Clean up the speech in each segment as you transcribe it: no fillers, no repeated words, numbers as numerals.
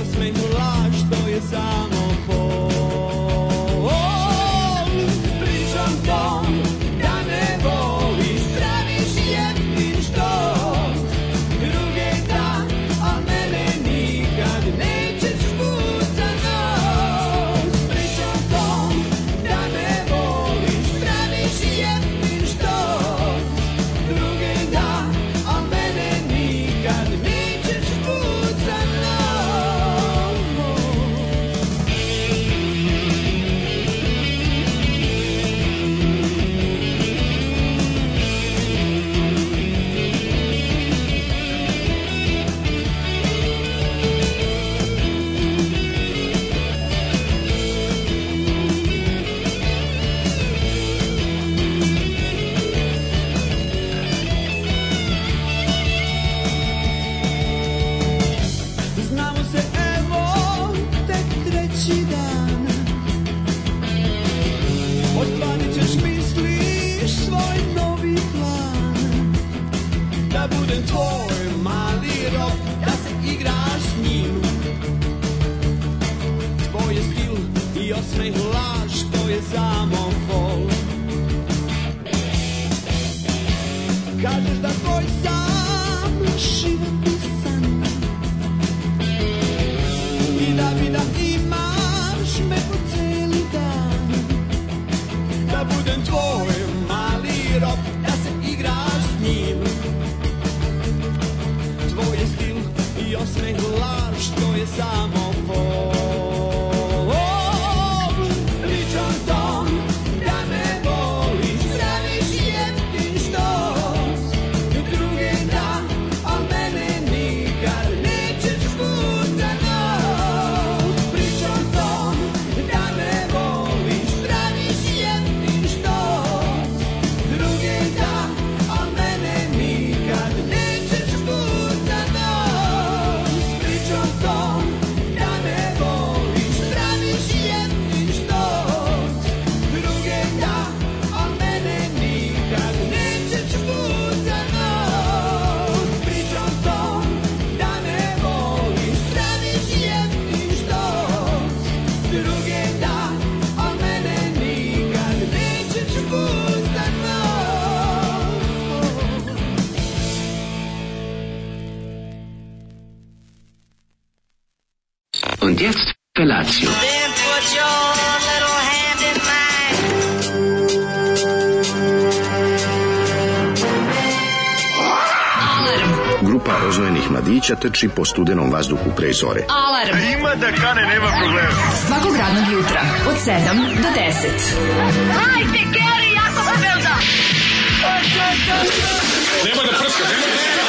osmeh laž, to je samo fol. Pričam tom da me voliš, praviš jeftin štos, druge da, a mene nikad nećeš vut za nos. Pričam tom da me voliš, praviš jeftin štos, druge da, a mene nikad nećeš vut za nos. Znamo se evo tek treći dan, ostvarit ćeš misliš svoj novi plan, da budem tvoj mali rob, da se igraš s njim. Tvoj je stil i osmeh laž, to je samo fol. Kažeš da tvoj sam životni san i da imaš me po cijeli dan, da budem tvoj mali rob, da se igraš s njim. Tvoj je stil i osmeh laž, to je samo fol. Pričam tom da me voliš, praviš jeftin štos, druge da, a mene nikad nećeš vut za nos. Pričam tom da me voliš, praviš jeftin štos, druge da, a mene nikad nećeš vut za nos. Pričam tom da me voliš, praviš jeftin štos, druge da, a mene nikad nećeš vut za nos. Pričam tom da me voliš, praviš jeftin štos, druge da, a mene nikad nećeš vut za nos. Und jetzt Felatio. Then put your little hand in mine. Grupa rozvojenih mladića trči po studenom vazduhu pre zore. Alarm. Ima da kane, nema problema. Svakog radnog jutra od 7 do 10. Hajde, Geri, jako se velda. Nema da prska, nema da prska.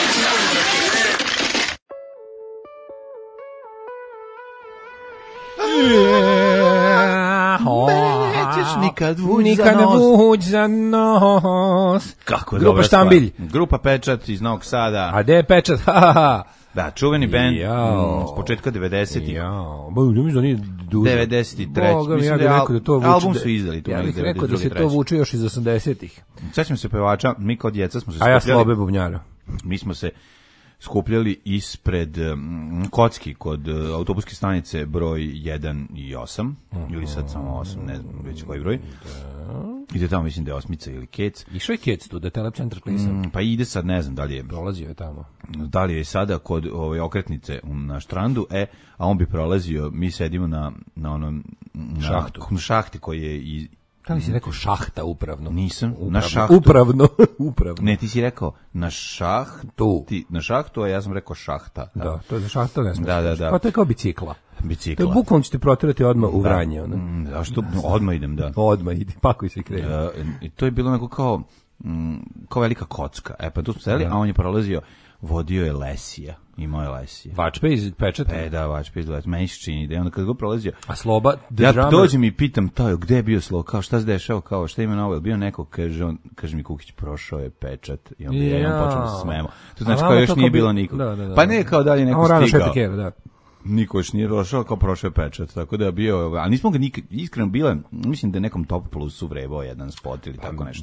Nećeš nikad vuć za nos. Kako je Grupa dobra Štambilj. stvar. Grupa Pečat iz Novog Sada. A gde je Pečat? Ha, ha, ha. Da, čuveni bend Jao. s početka 90-ih. Jao, ba, ne mislim da nije duže. 93. Boga mi, Mislim ja bih da je rekao da to vuče. album su izdali tu Ja bih negde rekao da se 92. to vuče još iz 80-ih. Sećam se pevača, mi kao djeca smo se A ja skupljali. Slobe bubnjara. Mi smo se skupljali ispred Kocki kod autobuske stanice broj 1 i 8, ili sad samo 8, ne znam već koji broj. Ide tamo, mislim da je Osmica ili Kec. Išao je Kec tu, da je Telepcentar Klisa. Pa ide sad, ne znam da li je. Prolazio je tamo. Da li je sada kod ove okretnice na Štrandu, a on bi prolazio, mi sedimo na onom Šahtu. Na šahti koji je i Da li si rekao šahta upravno? Nisam, upravno. na šahtu. Upravno. Ne, ti si rekao na šahtu, na šahtu, a ja sam rekao šahta. Da, to je za šahta, ne smiješ. Da. Pa to je kao bicikla. Bicikla. To je bukvalno ćete protirati odmah u Vranje. A što? Odmah idem, da. Odmah idi, pakuj se i kreni. I to je bilo neko kao velika kocka. Pa tu smo sedeli, a on je prolazio, vodio je Lesija. Imao je Lesija. Vačpe iz Pečata? Da, Vačpe iz Lesija. Meni se čini da je onda kad go prolazio. A Sloba? Ja dođem i pitam to, gde je bio Sloba, kao šta se dešava, kao šta ima novo, bio neko, kaže mi Kukić, prošao je Pečat i onda ja počeo da se smemo. To znači kao još nije bilo nikog. Pa ne, kao dalje neko stigao. Keva, da. Niko još nije došao, kao prošao je pečat, tako da je bio, a nismo ga nikad, iskreno bile, mislim da je nekom Top Plusu vrebao jedan spot ili tako nešto.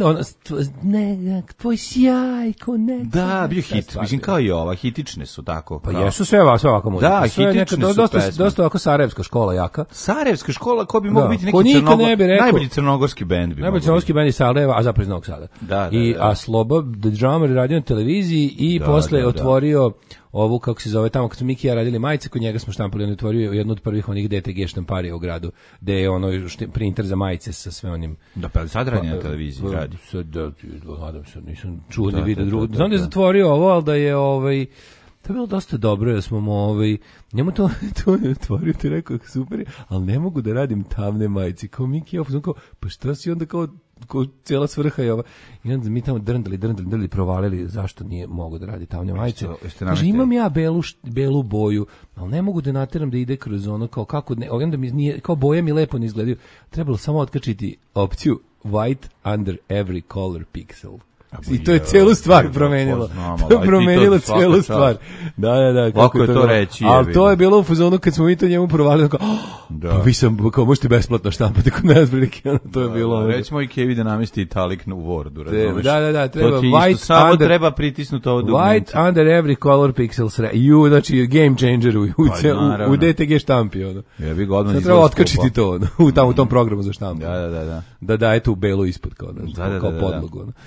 Tvoj sjaj, ko ne. Da, bio hit, mislim kao i ova, hitične su tako. Pa kao. jesu sve ovako muzika. Da, hitične su pesme. Dosta ovako sarajevska škola jaka. Sarajevska škola, ko bi mogu biti Ko neki najbolji crnogorski bend. Najbolji crnogorski bend iz Sarajeva, a zapravo iz Novog Sada. A Sloba, The Drummer, radio na televiziji i posle otvorio ovu, kako se zove, tamo kad su Miki i ja radili majice, kod njega smo štampali, on otvorio jednu od prvih onih DTG štamparija u gradu, gde je ono printer za majice sa sve onim... Da, pa sad radi na televiziji, radi. Nadam se, nisam čuo ni vidio drugo. Znam da je zatvorio ovo, ali da je to je bilo dosta dobro, da smo njemu to je otvorio, ti rekao, super, ali ne mogu da radim tamne majice, kao Miki, kao, pa šta si onda kao cijela svrha je ova. I onda mi tamo drndali, provalili zašto nije mogu da radi tamne majice. Kaže, imam ja belu boju, ali ne mogu da nateram da ide kroz ono, kao kako, onda mi nije, kao boje mi lepo ne izgledaju. Trebalo samo otkačiti opciju white under every color pixel. I to je celu stvar promenilo. To je promenilo celu stvar. Da. Kako je to reći? Ali to je bilo u fazonu kad smo mi to njemu provalili, kao, pa vi sam, kao možete besplatno štampati kod nas, prilike, to je bilo. Recimo i Kevi da namesti italic u Wordu, razumeš? Da, treba white samo treba pritisnuti ovo dugmence. White under every color pixel, znači game changer u DTG štampi, ono. Ja bih ga odmah izgledao. Treba otkačiti to, u tom programu za štampu. Da. Da, eto u belu ispod, kao podlogu, ono.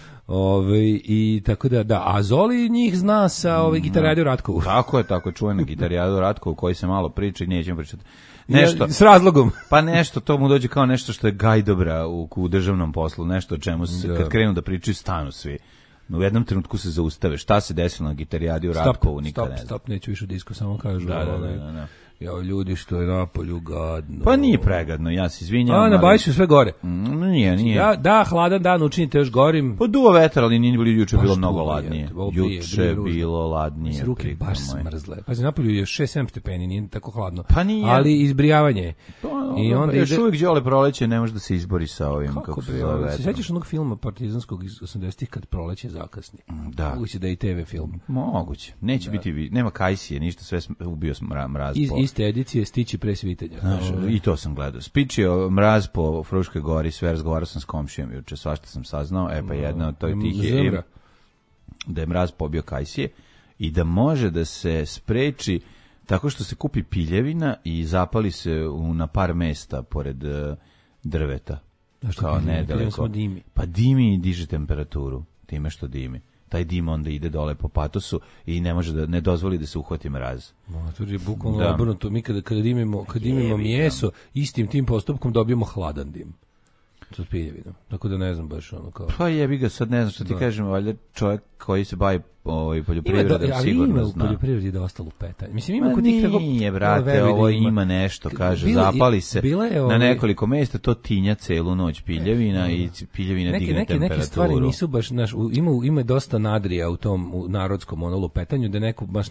I tako da, a Zoli njih zna sa Gitarijadu Ratkovu. Tako je, čuvena Gitarijadu Ratkovu koji se malo priča i nećemo pričati. Nešto, s razlogom. Pa nešto, to mu dođe kao nešto što je gajdobra u državnom poslu, nešto o čemu se, kad krenu da pričaju, stanu svi. U jednom trenutku se zaustave. Šta se desilo na Gitarijadu Ratkovu, nikad ne znam. Stop, neću više disku, samo kažu. Da. Ja, ljudi što je napolju gadno. Pa nije pregadno, ja se izvinjam. Na Bajsu sve gore. Nije. Da, hladan dan učinite još gorim. Pa duva vetar, ali nije bilo juče, bilo mnogo ladnije. Juče bilo ladnije. Ruke baš smrzle. Pazi, napolju je 6-7 stepeni, nije tako hladno. Pa nije. Ali izbrijavanje. I onda još uvijek đole proleće, ne može da se izbori sa ovim. Kako se zove. Se sećaš onog filma partizanskog iz 80-ih kad proleće zakasni? Da. Moguće da i TV film. Moguće. Neće biti, nema Kajsije, ništa, sve ubio mraz. Iste edicije Stići pre svitanja. I to sam gledao. Spičio mraz po Fruškoj gori, sve razgovarao sam s komšijom juče, svašta sam saznao, pa jedna od tih je da je mraz pobio Kajsije i da može da se spreči tako što se kupi piljevina i zapali se na par mesta pored drveta. Kao nedaleko. Pa dimi i diže temperaturu, time što dimi. Taj dim onda ide dole po patosu i ne dozvoli da se uhvati mraz. To je bukvalno obrnuto. Mi kada dimimo meso, istim tim postupkom dobijemo hladan dim. Sa piljevinom. Tako da ne znam baš ono kao... Pa jebi ga, sad ne znam što ti kažem, valjda čovjek koji se bavi poljoprivredom sigurno zna. U poljoprivredi dosta lupetanja. Mislim, ima kod tih tako... Nije, brate, ovo ima nešto, kaže, zapali se na nekoliko mjesta, to tinja celu noć piljevina i piljevina digne temperaturu. Neke stvari nisu baš, ima dosta nadrija u tom narodskom lupetanju, da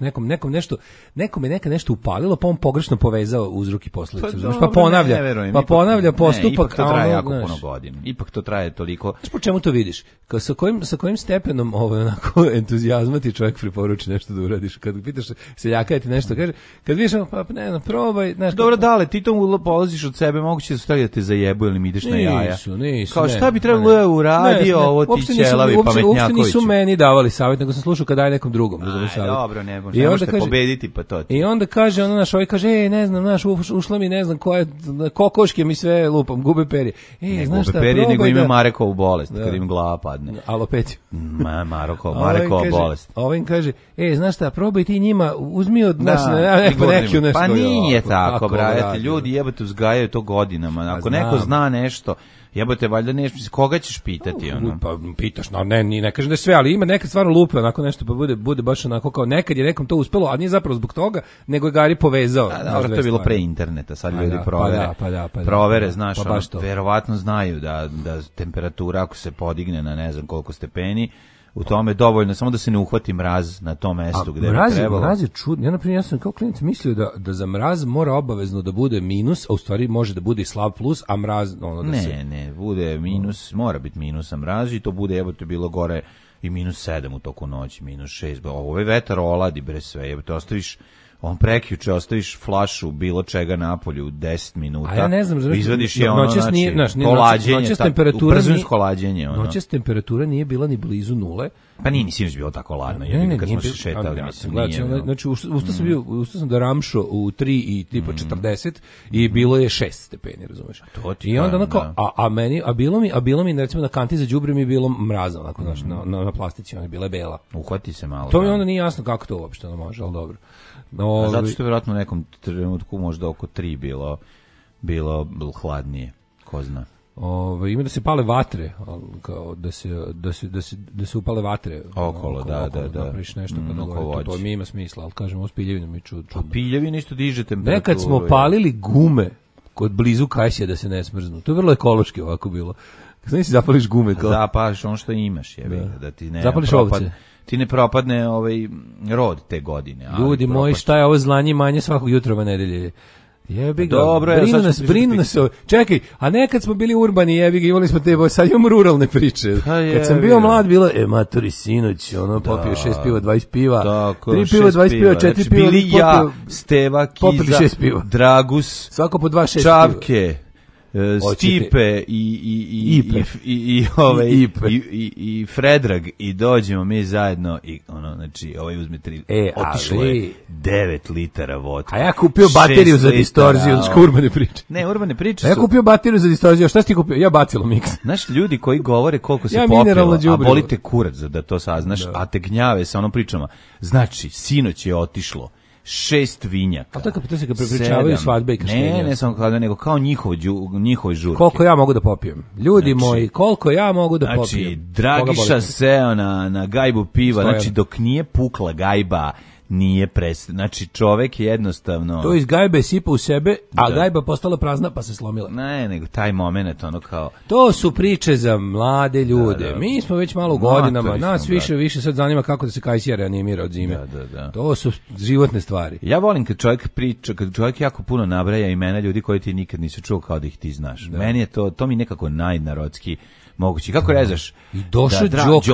nekome neka nešto upalilo, pa on pogrešno povezao uzrok i posledicu. Pa ponavlja postupak. Ipak to traje jako puno godina. Ipak to traje toliko. Znaš po čemu to vidiš? Sa kojim stepenom onako entuzijazma ti čovjek preporuči nešto da uradiš. Kad pitaš seljaka ti nešto kaže, kad vidiš, pa ne znam, probaj, znaš. Dobro, dale, ti to polaziš od sebe, moguće da su da te zajebu ili mi ideš na jaja. Nisu. Kao šta bi trebalo da uradio ovo ti ćelavi pametnjakovići? Uopšte nisu meni davali savjet, nego sam slušao kad daje nekom drugom. Dobro, ne možete pobediti, pa to ti. I onda kaže, ovaj kaže, ne znam, ušla mi, ne znam, kokoške mi sve lupam, gube perje. Znaš šta, probaj nego ima Marekovu bolest, kad im glava padne. Alopeciju. Marekova bolest. Ovaj im kaže, znaš šta, probaj ti njima, uzmi od nas neki nešto. Pa nije tako, brate, ljudi jebote uzgajaju to godinama. Ako neko zna nešto, jebote, valjda nešto, koga ćeš pitati, ono? Pa pitaš, ne kažem da je sve, ali ima nekad stvarno lupe, onako nešto, pa bude baš onako kao nekad je nekom to uspelo, a nije zapravo zbog toga, nego je Gari povezao. Dobro, to je bilo pre interneta, sad ljudi provere, znaš, verovatno znaju da temperatura ako se podigne na ne znam koliko stepeni, u tome dovoljno, samo da se ne uhvati mraz na tom mestu gde bi trebalo. Mraz je čudno. Ja sam kao klinac mislio da za mraz mora obavezno da bude minus, a u stvari može da bude i slab plus, a mraz ono da se... Ne, bude minus, mora biti minus a mraz i to bude, jebote, bilo gore i -7 u toku noći, -6. Ovo je vetar oladi bre sve, jebote, On prekjuče ostaviš flašu bilo čega napolju 10 minuta. A ja ne znam, izvadiš je ono, noćas nije, kolađenje, noćas temperatura brzunsko kolađenje. Noćas temperatura nije bila ni blizu nule. Pa nije sinoć bilo tako ladno, kad smo se šetali, mislim, nije. Znači, ustao sam da ramšo u 3 i tipa 40 i bilo je 6 stepeni, razumeš? I onda onako, a bilo mi recimo na kanti za đubre mi je bilo mrazno, onako, znači, na plastici, ona je bila bela. Uhvati se malo. To mi onda nije jasno kako to uopšte može, ali dobro. Zato što je vjerojatno u nekom trenutku možda oko 3 bilo hladnije, ko zna. Ima da se pale vatre, kao da se upale vatre okolo, da. Napraviš nešto to mi ima smisla, ali kažem, ovo s piljevinom mi čudno. A piljevi isto diže temperaturu. Nekad smo palili gume kod blizu Kajsija da se ne smrznu. To je vrlo ekološki ovako bilo. Znači zapališ gume kao. Zapališ ono što imaš, da ti ne zapališ ovce. Ti ne propadne rod te godine. Ljudi moji, šta je ovo zlanje manje svakog jutra ove nedelje? Jebi ga, dobro, brinu nas. Čekaj, a nekad smo bili urbani, jebi ga, imali smo te, sad imamo ruralne priče. Kad sam bio mlad, bilo, matori, sinoć, popio 6 piva, 20 piva, 3 piva, 20 piva, 4 piva. Bili ja, Steva, Kiza, Dragus, svako po 2, 6 Čavke, Stipe i Fredrag i dođemo mi zajedno i znači uzme 3, otišlo je 9 litara vodka. A ja kupio bateriju za distorziju, znači urbane priče. Ne, urbane priče su. Ja kupio bateriju za distorziju, šta si ti kupio? Ja bacilo miks. Znaš, ljudi koji govore koliko se popilo, a bolite kurac da to saznaš, a te gnjave sa onom pričama. Znači, sinoć je otišlo 6 vinjaka. A to se prepričavaju svadbe i krštenja. Ne samo nego kao njihove žurke. Koliko ja mogu da popijem? Ljudi moji, koliko ja mogu da popijem? Znači, Dragiša seo na gajbu piva, znači dok nije pukla gajba, nije znači čovek je jednostavno... To iz gajbe sipa u sebe, a gajba postala prazna pa se slomila. Ne, nego taj moment, kao... To su priče za mlade ljude. Mi smo već malo u godinama, nas više sad zanima kako da se Kajsija reanimira od zime. To su životne stvari. Ja volim kad čovjek priča, kad čovjek jako puno nabraja imena ljudi koji ti nikad nisu čuo kao da ih ti znaš. Meni je to mi nekako najnarodski mogući. Kako rezaš? I došao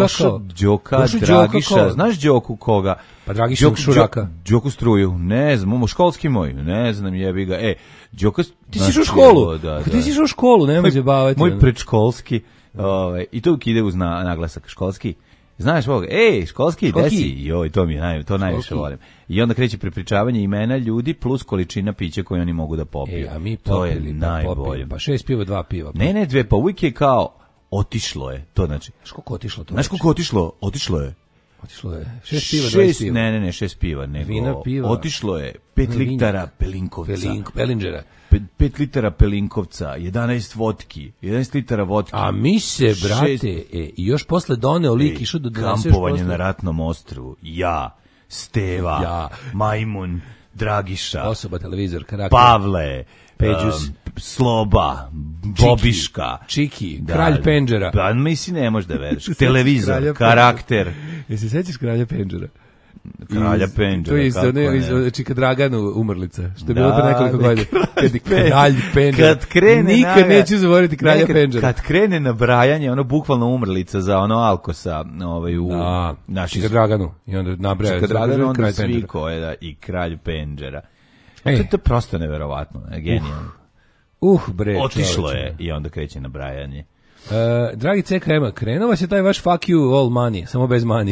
Đoka, Dragiša, znaš Đoku koga? Pa Dragiša Šuraka. Đoku Struju, ne znam, školski moj, ne znam, jebi ga. Đoka... Ti si išao u školu? Ti si išao u školu, nemoj se baviti. Moj predškolski, i to ide uz naglasak, školski. Znaš ovoga, školski, desi, joj, to najviše volim. I onda kreće prepričavanje imena ljudi plus količina pića koje oni mogu da popiju. A mi to je najbolje. Pa 6 piva, 2 piva. Ne, 2, pa uvijek je kao otišlo je, to znači. Znaš koliko otišlo to? Znaš koliko otišlo? Otišlo je. Otišlo je 6 piva, 20 piva. Ne, 6 piva, nego vina, piva. Otišlo je 5 litara Pelinkovca. Pelinđera. 5 litara Pelinkovca, 11 vodki, 11 litara vodki. A mi se, brate, i još posle doneo lik išao do kampovanje na Ratnom ostrvu. Ja, Steva, Majmun, Dragiša, osoba, televizor, karakter, Pavle, Peđus, Sloba, Bobiška, Čiki, Kralj Penđera. Pa misli ne možeš da veriš. Televizor, karakter. Jesi sećaš Kralja Penđera? Kralja Penđera. To je iz Čika Draganu umrlica, što je bilo pre nekoliko godina. Kralj Penđera. Nikad neću zavoriti Kralja Penđera. Kad krene nabrajanje, ono bukvalno umrlica za ono Alkosa, u naši Čika Draganu i onda nabraja Čika Draganu, onda svi koje i Kralj Penđera. To je prosto neverovatno, genijalno. Bre. Otišlo je i onda kreće nabrajanje. Dragi CKM, krenuo vas je taj vaš fuck you all money, samo bez money.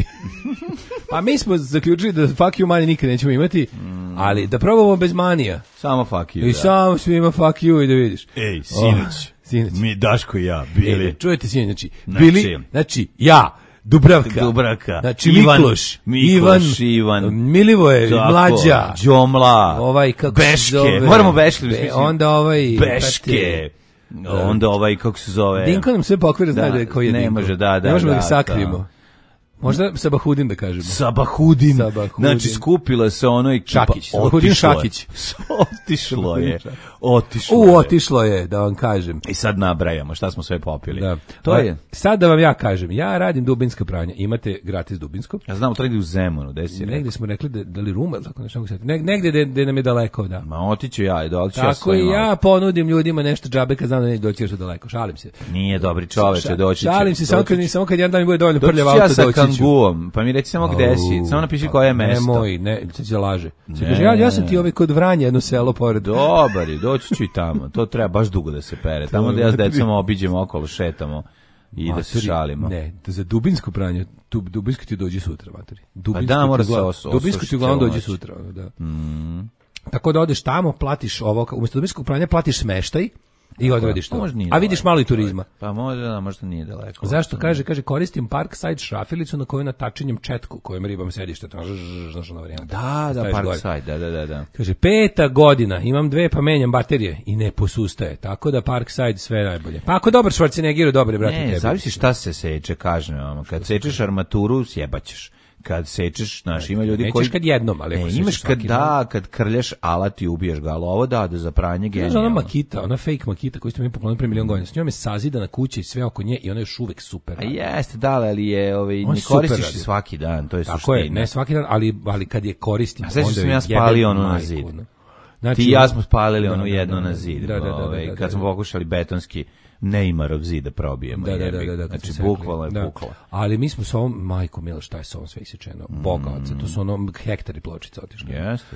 Pa mi smo zaključili da fuck you money nikad nećemo imati, ali da probamo bez manija. Samo fuck you. I samo svima fuck you i da vidiš. Sinoć. Mi Daško i ja bili. Čujete sinoć, bili, znači ja, Dubravka, znači Mikloš, Ivan, Milivoje, Mlađa, Đomla, Beške, moramo Beške, onda Beške, onda kako se zove. Dinko nam sve pokvira, zna da je koji je Dinko. Ne može, ne možemo da ga sakrijemo. Možda Sabahudin da kažemo. Sabahudin. Znači skupila se ono i Šakić. Sabahudin Šakić. Otišlo je, da vam kažem. I sad nabrajamo šta smo sve popili. Da. To je. Sad da vam ja kažem, ja radim dubinska pranja. Imate gratis dubinsko. Ja znam, to negdje u Zemunu. Negdje smo rekli da li Ruma, tako nešto. Negdje gde nam je daleko, da. Ma otiću ja, tako i ja ponudim ljudima nešto džabe kad znam da neće doći još daleko. Šalim se. Nije dobri čoveče, doći će. Šalim se, samo kad jedan dan mi bude dovoljno prljav auto doći. Banguom, pa mi reci samo gde si, samo napiši koje je mesto. Nemoj, sad se laže. Kaže, ja sam ti kod Vranja, jedno selo pored. Dobar je, doći ću i tamo. To treba baš dugo da se pere. Tamo da ja s decom obiđemo okolo, šetamo i da se šalimo. Ne, za dubinsko pranje, dubinsko ti dođe sutra, materi. Pa da, mora se Dubinsko ti uglavnom dođe sutra, da. Tako da odeš tamo, platiš umjesto dubinskog pranja platiš smeštaj i odradiš to. A vidiš malo i turizma. Pa možda nije daleko. Zašto? Kaže, koristim Parkside šrafilicu na kojoj natačenjem četku, kojom ribam sedište. Znaš ona varijanta. Da, Parkside, da. Kaže, 5. godina, imam 2 pa menjam baterije i ne posustaje. Tako da Parkside sve najbolje. Pa ako dobar Schwarzenegger, dobre, brate. Ne, zavisi šta se seče, kažem vam. Kad sečeš armaturu, sjebaćeš. Kad sečeš, ima ljudi koji... Nećeš kad jednom, ali ako imaš kad krljaš alat i ubiješ ga, ali ovo da za pranje genijalno. Znaš, ona makita, ona fake makita koju ste mi poklonili pre milion godina, s njom je sazidana kuća i sve oko nje i ona je još uvek super. A jeste, da, ali je, ne koristiš svaki dan, to je suština. Tako je, ne svaki dan, ali kad je koristim, onda je jebe majku. A sam ja spalio ono na zid. Znači, ti i ja smo spalili ono jedno na zid. Kad smo pokušali betonski Neymarov zid da probijemo. Da. Znači, bukvalno je bukla. Ali mi smo s ovom, majko milo, šta je s ovom sve isečeno? Boga oca, to su ono hektari pločica otišli. Jeste.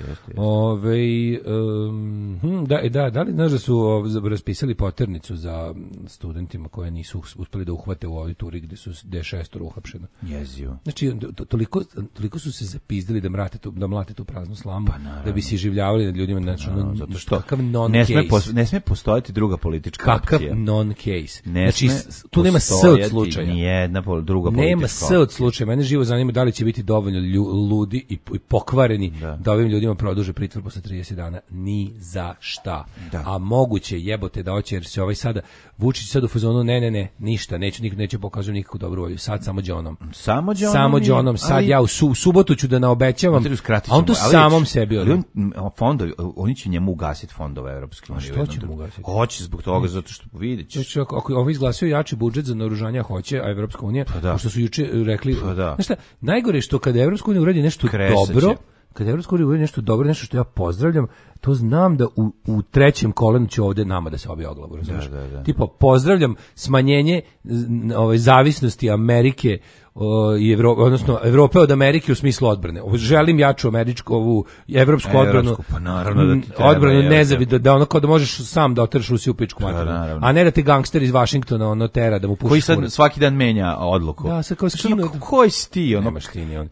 Da li znaš da su raspisali poternicu za studentima koje nisu uspeli da uhvate u ovoj turi gde je 6 uhapšeno? Jezio. Znači, toliko su se zapizdili da mlate tu praznu slamu, da bi se življavali nad ljudima. Znači, zato što ne sme postojati druga politička opcija. Kakav non-case. Znači, tu nema s od slučaja. Nijedna druga politička nema s od slučaja. Mene živo zanima da li će biti dovoljno ludi i pokvareni da ovim ljudima produže pritvor posle 30 dana. Ni za šta. Da. A moguće jebote da hoće, jer se sada Vučić sad u fazonu, ne, ništa, neće pokazati nikakvu dobru volju. Sad samo Đonom. Samo Đonom. Sad ja u subotu ću da naobećavam, a on to samom sebi. Fondovi, oni će njemu ugasiti fondove Evropske unije. Što će mu ugasiti? Hoće zbog toga, zato što vidjet ćeš. Ako ovo izglasio jači budžet za naoružanje, hoće, a Evropska unija, pošto su juče rekli, znaš šta, najgore je što kada Evropska unija uradi nešto dobro, kada Evropska unija uradi nešto dobro, nešto što ja pozdravljam, to znam da u trećem kolenu će ovde nama da se obije o glavu, razumiješ? Tipa, pozdravljam smanjenje zavisnosti Amerike i odnosno Evrope od Amerike u smislu odbrane. Želim jaču ovu evropsku odbranu. Pa naravno da ti treba. Odbranu nezavisno, da ono kao da možeš sam da otereš Rusiju u pičku materinu. A ne da te gangster iz Vašingtona ono tera da mu puši. Koji sad svaki dan menja odluku. Da, sad kao koji si ti? Nemaš ti ni on.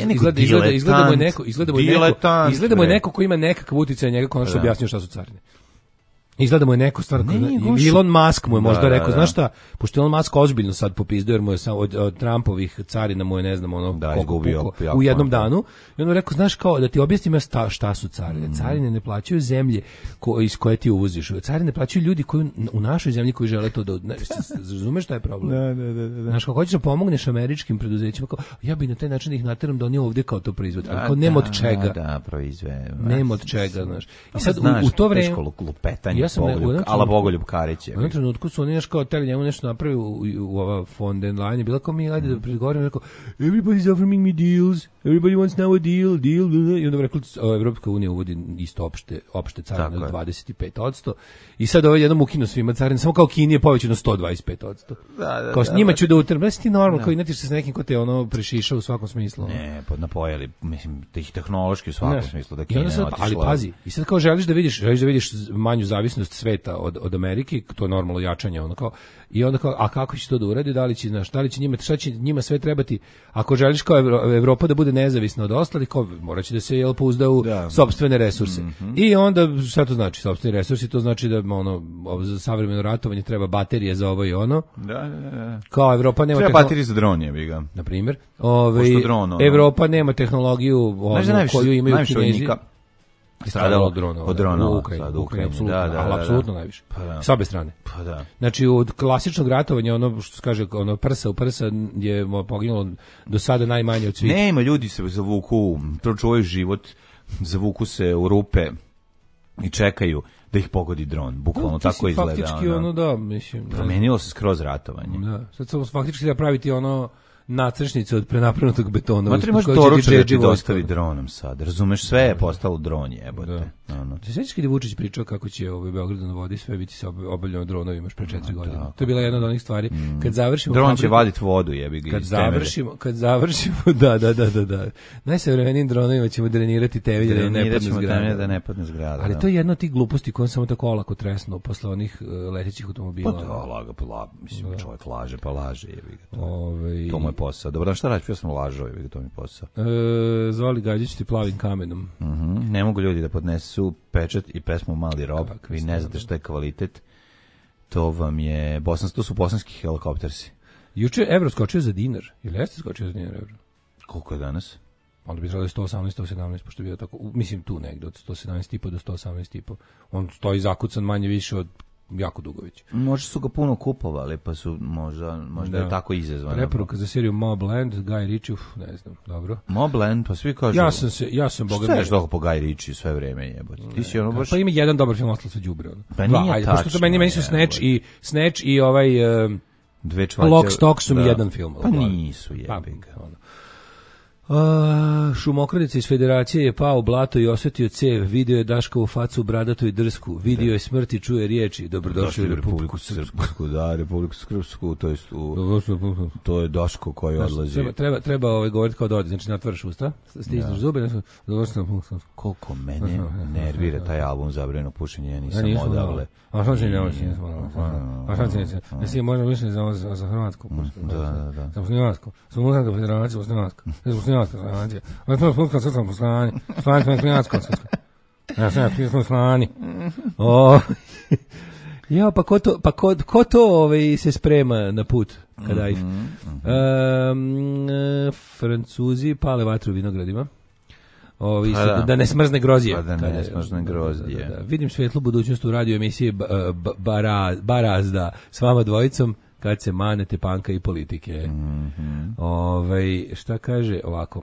Izgleda mu je neko ko ima nekakav uticaj njega ko nešto objasnio šta su carine. Izgleda mu je neko stvar, Elon Musk mu je možda rekao, znaš šta, pošto Elon Musk ozbiljno sad popizdio, jer mu je od Trumpovih carina mu je, ne znam, u jednom danu, i on mu rekao, znaš kao, da ti objasnim šta su carine. Carine ne plaćaju zemlje iz koje ti uvoziš, carine ne plaćaju ljudi koji u našoj zemlji koji žele to da, razumeš šta je problem? Da. Znaš, kako hoćeš da pomogneš američkim preduzećima, kao, ja bi na taj način ih nateram da oni ovdje kao to proizvode, ali kao nema od čega. Nema od čega, znaš. I sad u to vreme ala Bogoljub Karić je. U jednom trenutku su oni još kao teli njemu nešto napravili u ova von der Leyen, bila kao mi, ajde da pregovorimo, rekao, everybody's offering me deals, everybody wants now a deal, i onda rekao, Evropska unija uvodi isto opšte carine od 25%, i sad ovaj jednom ukinu svima carine, samo kao Kini je povećano 125%. Kao s njima ću da utrem, da si ti normalno, kao inatiš se s nekim ko te ono prešiša u svakom smislu. Ne, napojeli, mislim, tehnološki u svakom smislu, da Kine otišla. Ali pazi, i sad kao želiš da vidiš manju zavisnost sveta od Amerike, to je normalno jačanje, ono kao, i onda kao, a kako će to da uradi, da li će njima sve trebati, ako želiš kao Evropa da bude nezavisna od ostalih, kao moraće da se pouzda u sopstvene resurse. I onda, šta to znači, sopstveni resursi, to znači da za savremeno ratovanje treba baterije za ovo i ono. Da. Kao Evropa nema treba baterije za dron, je bi ga. Na primjer, Evropa nema tehnologiju koju imaju Kinezi. Stradalo od drona u Ukrajini, apsolutno najviše. S obe strane. Znači, od klasičnog ratovanja, ono što se kaže, ono prsa u prsa je poginulo do sada najmanje od svih. Nema, ljudi se zavuku, pročuvaju život, zavuku se u rupe i čekaju da ih pogodi dron. Bukvalno tako izgleda. Faktički, mislim. Promenilo se skroz ratovanje. Da, sad samo faktički da praviti ono nacršnice od prenapravnutog betona. Ma trebaš doručak da ti dostavi dronom sad. Razumeš, sve je postalo dron, jebote. Ti sećaš kad je Vučić pričao kako će Beograd na vodi sve biti se obavljeno dronovima još pre 4 godine. To je bila jedna od onih stvari. Kad završimo dron će vaditi vodu, jebi ga. Kad završimo, da. Najsavremenijim dronovima ćemo drenirati temelje da ne padne zgrada. Ali to je jedna od tih gluposti kojom samo tako olako tresnuo posle onih letećih automobila. Pa da, mislim, čovjek laže, pa laže, jebi ga. To mu je posao. Dobro, šta radiš, ja sam lažao, jebi ga, to mi je posao. Zvali Gađić ti plavim kamenom. Ne mogu ljudi da podnesu pečat i pesmu Mali rob, vi ne znate šta je kvalitet. To vam je, to su bosanski helikoptersi. Juče evro skočio za dinar, ili jeste skočio za dinar evro? Koliko je danas? Onda bi trebalo 118, 117, pošto je bio tako, mislim tu negde, od 117,5 do 118,5. On stoji zakucan manje više od jako dugo već. Možda su ga puno kupovali, pa su možda je tako izazvano. Preporuka za seriju Mobland, Guy Ritchie, ne znam, dobro. Mobland, pa svi kažu... Ja sam boga... Šta je što po Guy Ritchie sve vreme jebote? Ti si ono baš... Pa ima jedan dobar film, ostalo sa đubre. Pa nije tačno. Pošto to meni su Snatch i ovaj... Lock, Stock su mi jedan film. Pa nisu, jebiga. Šumokradica iz Federacije je pao u blato i osjetio cev, vidio je Daškovu facu bradatu i drsku, vidio je smrti, čuje riječi, dobrodošli u Republiku Srpsku. Da, Republiku Srpsku, to je Daško koji odlazi. Treba govoriti kao dodi, znači natvaraš usta, stisneš zube, koliko mene nervira taj album Zabranjeno pušenje, ja nisam odavle. A što će ne si možda više za Hrvatsku. Da. Za Muslimansku. Za Muslimansku federaciju, Muslimansku. Za Muslimansku federaciju. Ovo je Srpsko srpsko poslanje. Slavanje Muslimansko srpsko. Ja sam pismo slani. Ja, pa ko to se sprema na put kada ih? Francuzi pale vatru u vinogradima. Da ne smrzne grozdje. Pa da ne smrzne grozdje. Vidim svetlu budućnost u radio emisiji Barazda s vama dvojicom kad se manete panka i politike. Šta kaže ovako?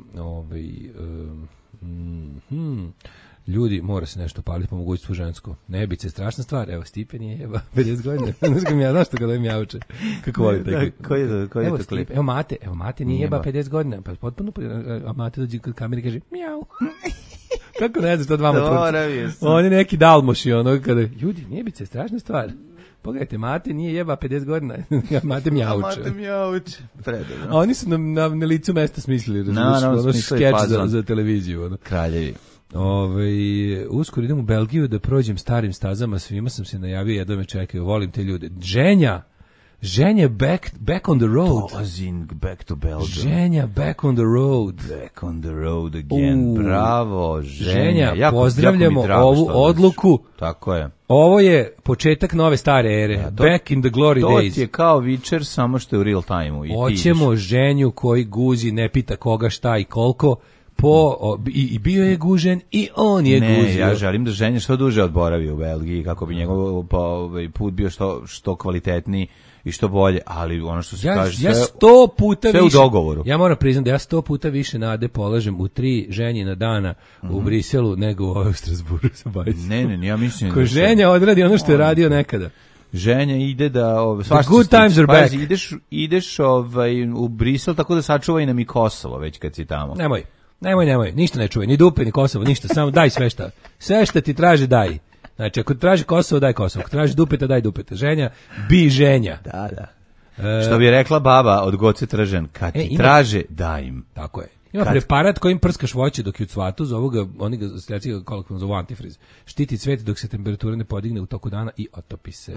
Ljudi, mora se nešto paliti po mogućstvu žensko. Nebice, strašna stvar. Evo, Stipe nije jeba 50 godina. Znaš što kada im jauče? Kako voli taj klip? Koji je to klip? Evo Mate nije jeba 50 godina. Pa potpuno, a Mate dođe kod kamere i kaže mjau. Kako ne znaš to dvama turci? On je neki dalmoši, kada, ljudi, nebice, strašna stvar. Pogledajte, Mate nije jeba 50 godina. Mate mjauče. Predobro. A oni su na licu mesta smislili. Skeč za televiziju. Kraljevi. Uskoro idem u Belgiju da prođem starim stazama, svima sam se najavio, jedva me čekaju, volim te ljude. Ženja back on the road. Back to Belgium. Ženja back on the road. Back on the road again. Bravo, Ženja. Pozdravljamo ovu odluku. Tako je. Ovo je početak nove stare ere. Back in the glory days. To ti je kao Witcher, samo što je u real time-u. Hoćemo Ženju koji guzi, ne pita koga, šta i koliko. I bio je gužen i on je guzio. Ne, ja želim da Ženja što duže odboravi u Belgiji kako bi njegov put bio što kvalitetniji i što bolje, ali ono što se kaže ja 100 puta sve više, u dogovoru. Ja moram priznati da ja 100 puta više nade polažem u 3 Ženjina dana u Briselu nego u Strasburu. Ne, ja mislim ko Ženja odradi ono što je radio nekada. Ženja ide da good times are back. Ideš u Brisel tako da sačuva i nam i Kosovo već kad si tamo. Nemoj, ništa ne čuvaj, ni dupe, ni Kosovo, ništa, samo daj sve šta ti traži, daj. Znači, ako traži Kosovo, daj Kosovo, ako traži dupeta, daj dupeta. Ženja, bi Ženja. Da. Što bi rekla baba od Goce Tržan, kad ti traže, daj im. Tako je. Ima preparat kojim prskaš voće dok je u cvatu, oni ga kolokvijalno zovu antifriz. Štiti cvet dok se temperatura ne podigne u toku dana i otopi se.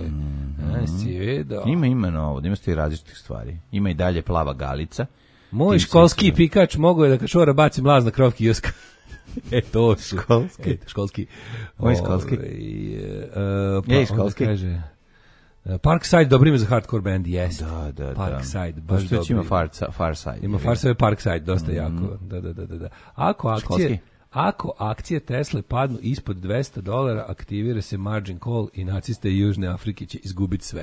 Ima novo, ima ste i različitih stvari. Ima i dalje plava galica. Moj školski pikač mogu je da kašora baci mlaz na krov kioska. To su. Školski. Moj školski. Školski. Kaže, Parkside, dobro ime za hardcore band, yes. Da. Parkside, baš dobro. Što ima Farside? Ima Farside, Parkside, dosta jako. Da. Ako akcije Tesla padnu ispod $200, aktivira se margin call i naciste Južne Afrike će izgubiti sve.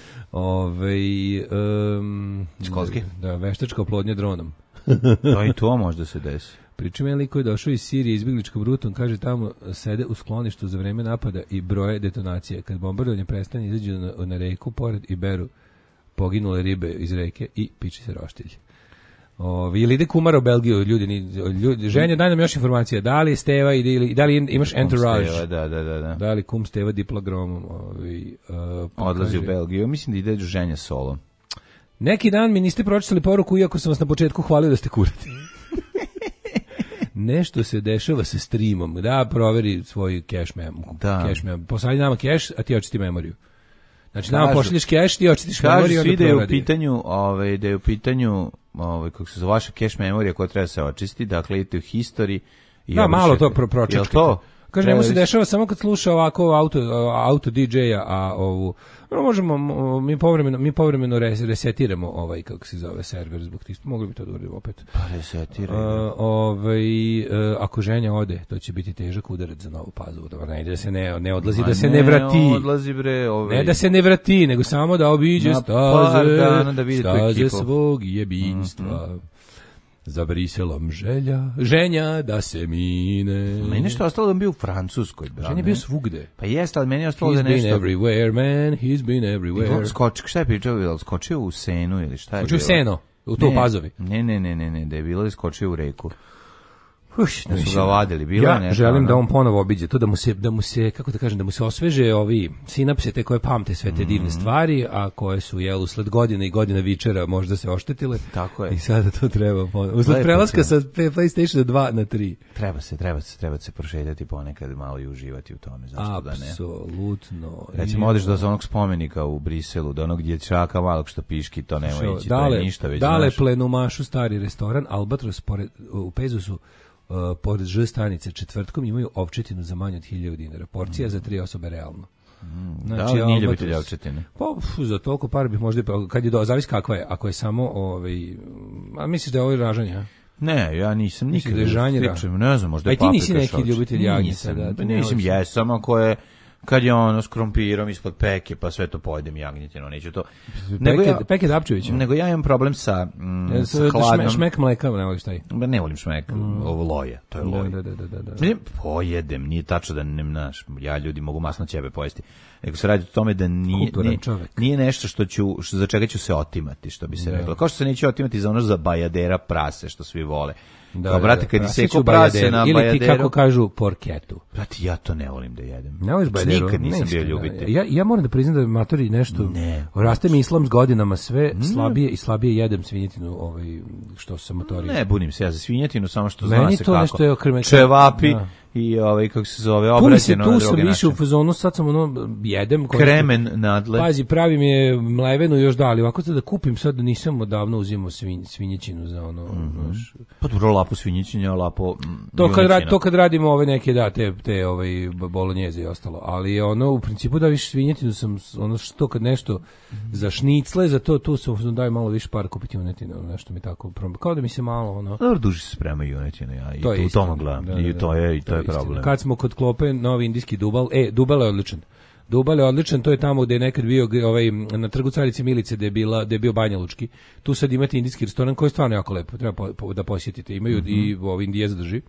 Školski? Da, veštačka oplodnja dronom. Da, i to možda se desi. Pričim je liko je došao iz Sirije izbjegličkom rutom, kaže tamo sede u skloništu za vreme napada i broje detonacije. Kad bombardovanje prestane, izađu na reku pored i beru poginule ribe iz reke i piči se roštilj. Ili ide kumara u Belgiju, ljudi, ženja, daj nam još informacija, da li Steva i da li imaš entourage? Steva, da. Da li kum Steva diplogromom? Odlazi u Belgiju, mislim da ide ženja solo. Neki dan mi niste pročitali poruku, iako sam vas na početku hvalio da ste kurati. Nešto se dešava sa streamom, da proveri svoj cache mem. Poslali nama cache, a ti očisti memoriju. Znači, nama pošalješ cache, ti očitiš memoriju. Kažu svi da je u pitanju, kako se zove, vaša cache memorija koja treba se očisti, dakle, idete u history. Da, malo to pročečkate. Jel to? Kaže, njemu se dešava samo kad sluša ovako auto DJ-a, a ovu, možemo, mi povremeno resetiramo kako se zove, server zbog tih, mogli bi to da uradimo opet. Pa resetiramo. Ako ženja ode, to će biti težak udarac za Novu Pazovu, dobro, ne ide da se ne odlazi, da se ne vrati. Ne odlazi, bre, Ne da se ne vrati, nego samo da obiđe staze svog jebinstva. Za Briselom ženja da se mine. Meni nešto ostalo da bio u Francuskoj. Ženja je bio svugde. Pa jeste, ali meni je ostalo da nešto... He's been everywhere, man, he's been everywhere. Šta je pričao, skočio u Senu ili šta je bilo? Skočio u Seno, u to Pazovi. Ne, da je bilo da skočio u reku. Da su ga vadili, bilo je nešto. Ja želim da on ponovo obiđe to, da mu se, kako da kažem, da mu se osveže ovi sinapse, te koje pamte sve te divne stvari, a koje su, usled godina i godina vičera možda se oštetile. Tako je. I sada to treba ponovo. Usled prelaska sa PlayStation 2 na 3. Treba se prošetati ponekad malo i uživati u tome, zašto da ne? Apsolutno. Recimo, odeš do onog spomenika u Briselu, do onog dječaka malog što piški, to nema ići, to je ništa već. Dale plenumašu stari restoran, Albatros, u Pezusu, pored Ž stanice četvrtkom imaju ovčetinu za manje od 1000 dinara. Porcija za 3 osobe realno. Znači, da li nije ljubitelj ovčetine? Pa, za toliko par bih možda, kad je zavisi kakva je, ako je samo, a misliš da je ovo ražanje, ha? Ne, ja nisam nikad. Da je žanjera. Ne znam, možda je paprika. A ti nisi neki ljubitelj jagnjeta? Nisam, jesam, ako je kad je ono s krompirom ispod peke, pa sve to pojedem jagnjetinu, neću to. Peke Dapčević. Nego ja imam problem sa hladnom. Šmek mleka, ne voliš taj? Ne volim šmek, ovo loje, to je loje. Da. Pojedem, nije tačno da ne naš, ja ljudi mogu masno ćebe pojesti. Nego se radi o tome da nije nešto za čega ću se otimati, što bi se reklo. Kao što se neće otimati za ono za bajadera prase, što svi vole. Kao, brate, kad ti seko prase na bajaderu... Ili ti, kako kažu, porketu. Brate, ja to ne volim da jedem. Ne voliš bajaderu? Nikad nisam bio ljubitelj. Ja moram da priznam da matori nešto... Raste mi islam s godinama, sve slabije i slabije jedem svinjetinu, što sam motorio. Ne, bunim se ja za svinjetinu, samo što zna se kako. Nešto je čevapi i kako se zove, obrađeno na drugi način. Tu sam više u fazonu, sad sam jedem. Kremen nadle. Pazi, pravim je mlevenu još ali ovako da kupim sad da nisam odavno uzimao svinjećinu za ono. Pa dobro, lapo svinjećinja, lapo to kad radimo ove neke, te bolonjeze i ostalo, ali ono, u principu da više svinjetinu sam, ono što kad nešto za šnicle, za to, tu sam daj malo više para kupiti junetine, nešto mi tako, kao da mi se malo, ono. Dobro, duže se sprema junetine, ja i to u tome gledam, i to je problem. Kad smo kod klope, novi indijski Dubal, Dubal je odličan. Dubal je odličan, to je tamo gde je nekad bio na trgu Carice Milice gde je bio Banja Lučki. Tu sad imate indijski restoran koji je stvarno jako lepo, treba da posjetite. Imaju i Indijac drži.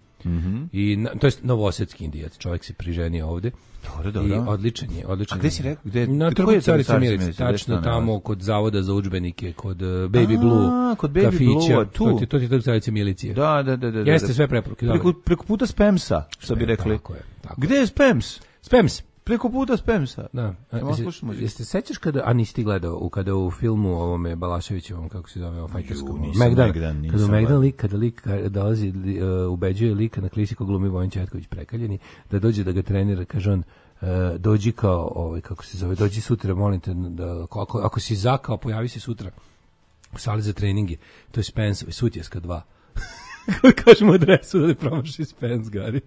I to je novosadski Indijac, čovjek se priženio ovde. Dobro. I odličan je. A gde si rekao? Na trgu Carice Milice, tačno tamo kod zavoda za udžbenike, kod Baby Blue, kod Baby Blue, tu. To je trgu Carice Milicije. Da. Jeste sve preporuke. Preko puta Spamsa, što bi rekli. Tako je. Gde je Spams? Spams. Preko puta Spamsa. Da. Jeste sećaš kada nisi gledao kada u filmu ovome Balaševićevom, kako se zove, fajterskom Megdan, kada lik dolazi, ubeđuje lika na klisi ko glumi Vojin Četković prekaljeni, da dođe da ga trenira, kaže on, dođi kao kako se zove, dođi sutra, molim te, da ako si zakao, pojavi se sutra u sali za treninge. To je Spence, Sutjeska 2. Kako kažemo adresu da ne promaši Spence, Gari?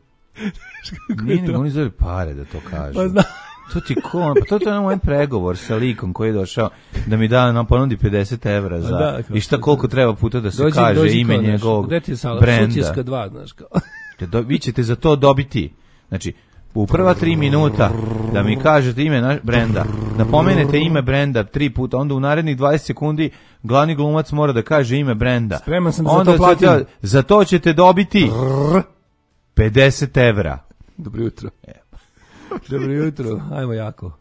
Nije, oni zove pare da to kažu. Pa znam. To ti pa to je moj pregovor sa likom koji je došao da mi nam ponudi 50 evra za i šta koliko treba puta da se kaže ime njegovog brenda. Sutjeska 2, znaš kao. Vi ćete za to dobiti, znači, u prva 3 minuta da mi kažete ime brenda, da pomenete ime brenda 3 puta, onda u narednih 20 sekundi glavni glumac mora da kaže ime brenda. Spreman sam da za to platim. Za to ćete dobiti 50 evra. Dobro jutro. Dobro jutro, ajmo jako.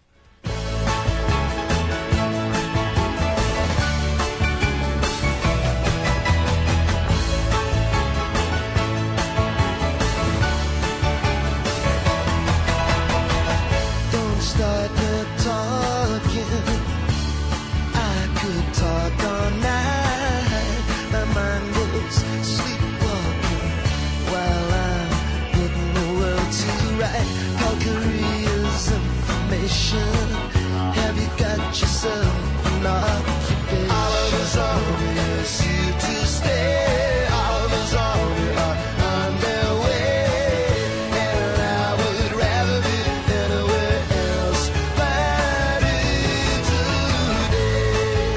Have you got yourself an occupation? Oliver's Army is here to stay. Oliver's Army are on their way, and I would rather be anywhere else but here today.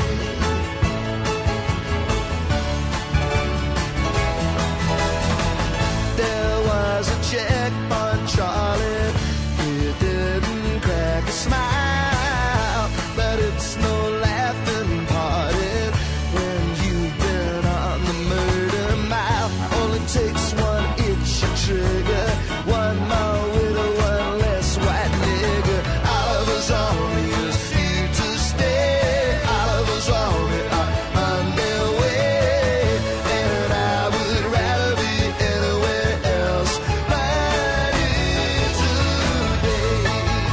There was a check on Charlie. He didn't crack a smile, but it's no laughing party when you've been on the murder mile. Only takes one itch a trigger, one more widow, one less white nigger. Oliver's Army is here to stay. Oliver's Army are on their way, and I would rather be anywhere else but here today.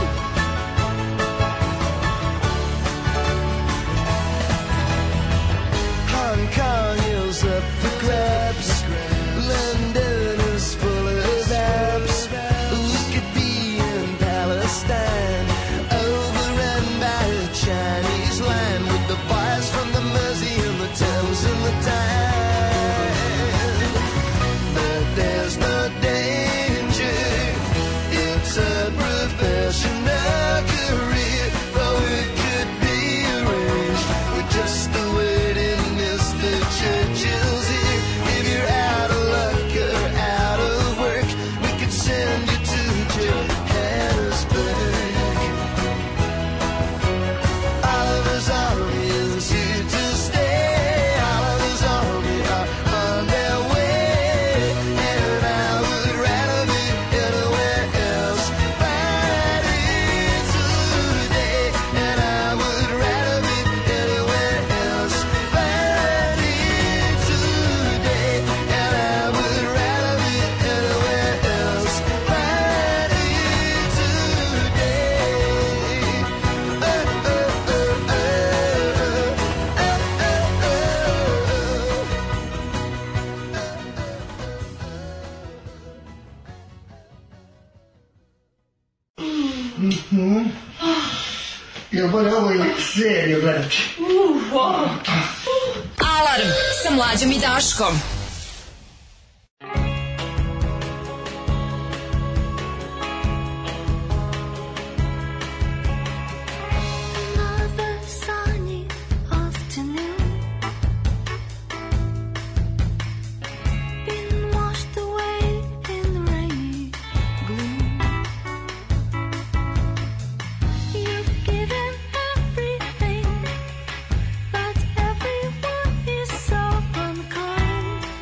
Hong Kong is up for grabs. London is full of apps. We could be in Palestine, overrun by a Chinese line, with the boys from the Mersey and the Thames and the Tyne. But there's no danger. It's a professional career, though it could be arranged. We're just awaiting Mr. Churchill's here. If you're out of luck or out of work, we could send you to Johannesburg. Oliver's Army is here to stay. Oliver's Army are on their way, and I would rather be anywhere else but here today. And I would rather be anywhere else but here today. And I would rather be anywhere else but here Jel bolje ovo ili seriju gledati? Alarm sa Mlađom i Daškom. Another sunny afternoon, been washed away in the rainy gloom. You've given everything, but everyone is so unkind.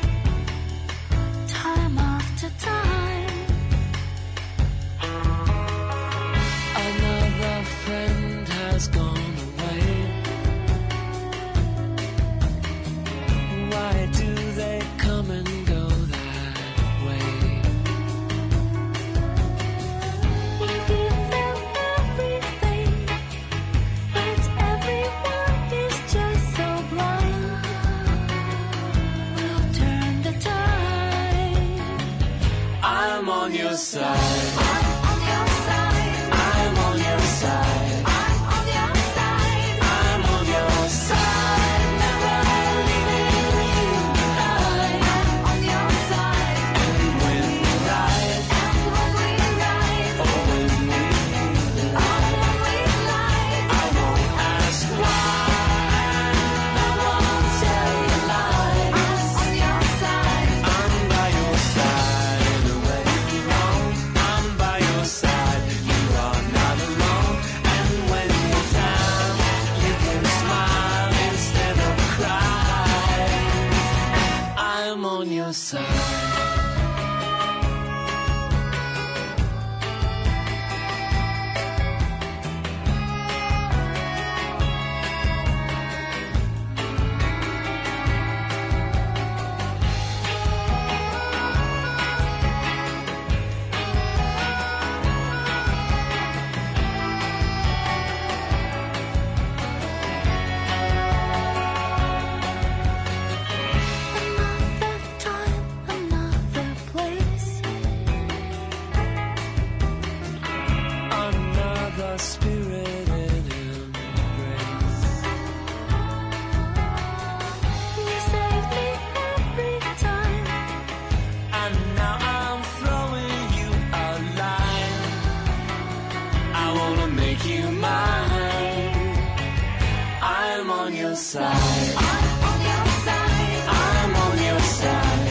you mine. I'm on your side. I'm on your side. I'm on your side.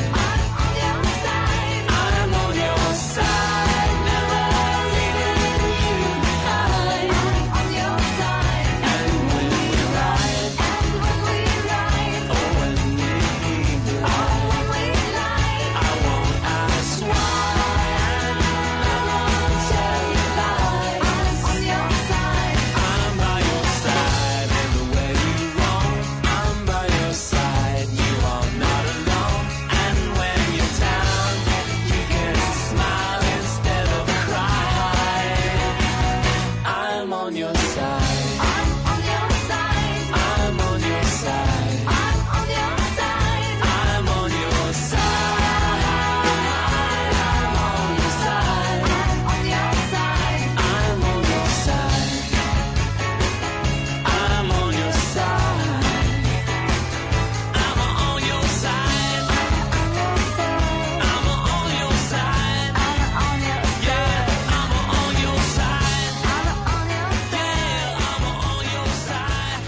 I'm on your side. Never leaving you behind. I'm on your side. And when we ride, oh when we lie, I won't ask why. I won't tell you lies. I'm on your side. I'm by your side. And the way you roam, I'm by your side. You are not alone. And when you're down, you can smile instead of cry. I'm on your side. I'm on your side. I'm on your side. I'm on your side. I'm on your side. I'm on your side. I'm on your side. I'm on your side. I'm on your side. I'm on your side. I'm on your side. Yeah, I'm on your side. Yeah, I'm on your side.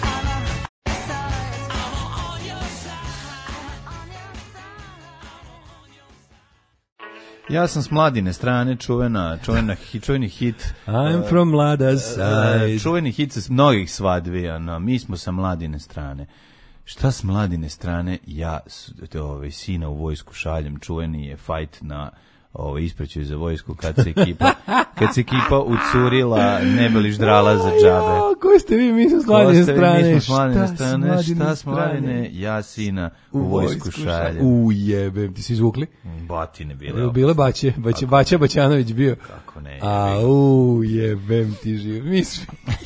Ja sam s Mladine strane, čuveni hit. I'm from Mlada's side. Čuveni hit sa mnogih svadbi, mi smo sa Mladine strane. Šta s Mladine strane? Ja sina u vojsku šaljem, čuveni je fight na ispraćaju za vojsku kad se ekipa ucurila, ne bili ždrala za džabe. Ko ste vi, mi smo s Mladine strane. Mi smo s Mladine strane. Šta s Mladine? Ja sina u vojsku šaljem. Jebem, ti si izvukli? Batine bile. Bile Baća Baćanović bio. Kako ne. Jebem ti živ. Mislim,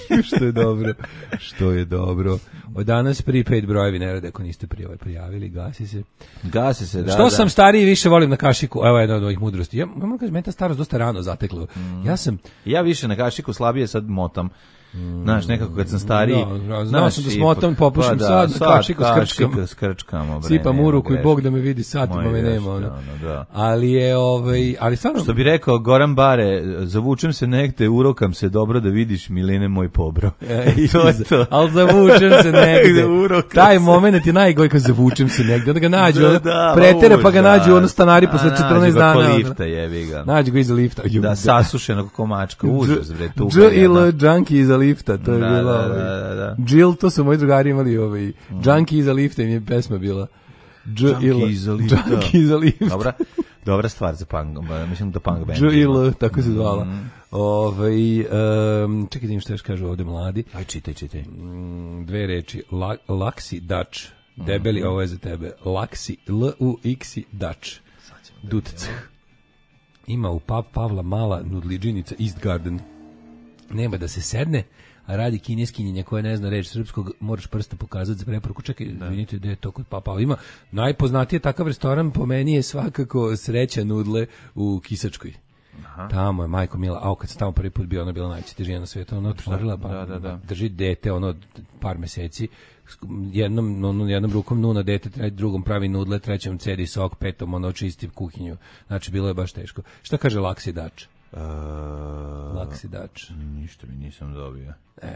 što je dobro. Od danas prepaid brojevi ne rade ako niste prijavili, gasi se. Da. Što sam stariji više volim na kašiku. Evo jedna od ovih mudrosti. Ja moram kažem, meni ta starost dosta rano zatekla. Ja više na kašiku, slabije sad motam. Znaš, nekako kad sam stariji... Znao sam da smotam, popušim sad na kašiku s krčkama. Sipam u ruku i Bog da me vidi, satima me nema. Ali je, ali stvarno... Što bi rekao Goran Bare, zavučem se negde, urokam se dobro da vidiš Miline moj pobro. To je to. Ali zavučem se negde. Taj moment je najgoj kad zavučem se negde. Onda ga nađu, pretere pa ga nađu ono stanari posle 14 dana. Nađu ga ko lifta, jebi ga. Nađu ga iza lifta. Da, sasušenog komačka, užas, bre, tu. Junkie iza lifta, to je bilo. Da. Jill, to su moji drugari imali Junkie iza lifta im je pesma bila. Junkie iza lifta. Dobra stvar za punk, mislim da punk band. Jill, tako se zvala. Čekaj da im što još kažu ovde mladi. Aj, čitaj. Dve reči. Laksi Dutch. Debeli, ovo je za tebe. Laksi, L-U-X-I Dutch. Dutc. Ima u pub Pavla Mala nudliđinica East Garden. Nema da se sedne, a radi kineskinjenja koja ne zna reč srpskog, moraš prsta pokazati za preporuku. Čekaj, vidite da je to kod Papa. Ima najpoznatiji takav restoran, po meni je svakako Sreća nudle u Kisačkoj. Aha. Tamo je majko mila, kad sam tamo prvi put bio, ona je bila najveća težina na svijetu, ona otvorila, drži dete, par meseci, jednom rukom nuna dete, drugom pravi nudle, trećom cedi sok, petom očisti kuhinju. Znači, bilo je baš teško. Šta kaže Laksi Dač? Laksi Dač. Ništa mi nisam dobio.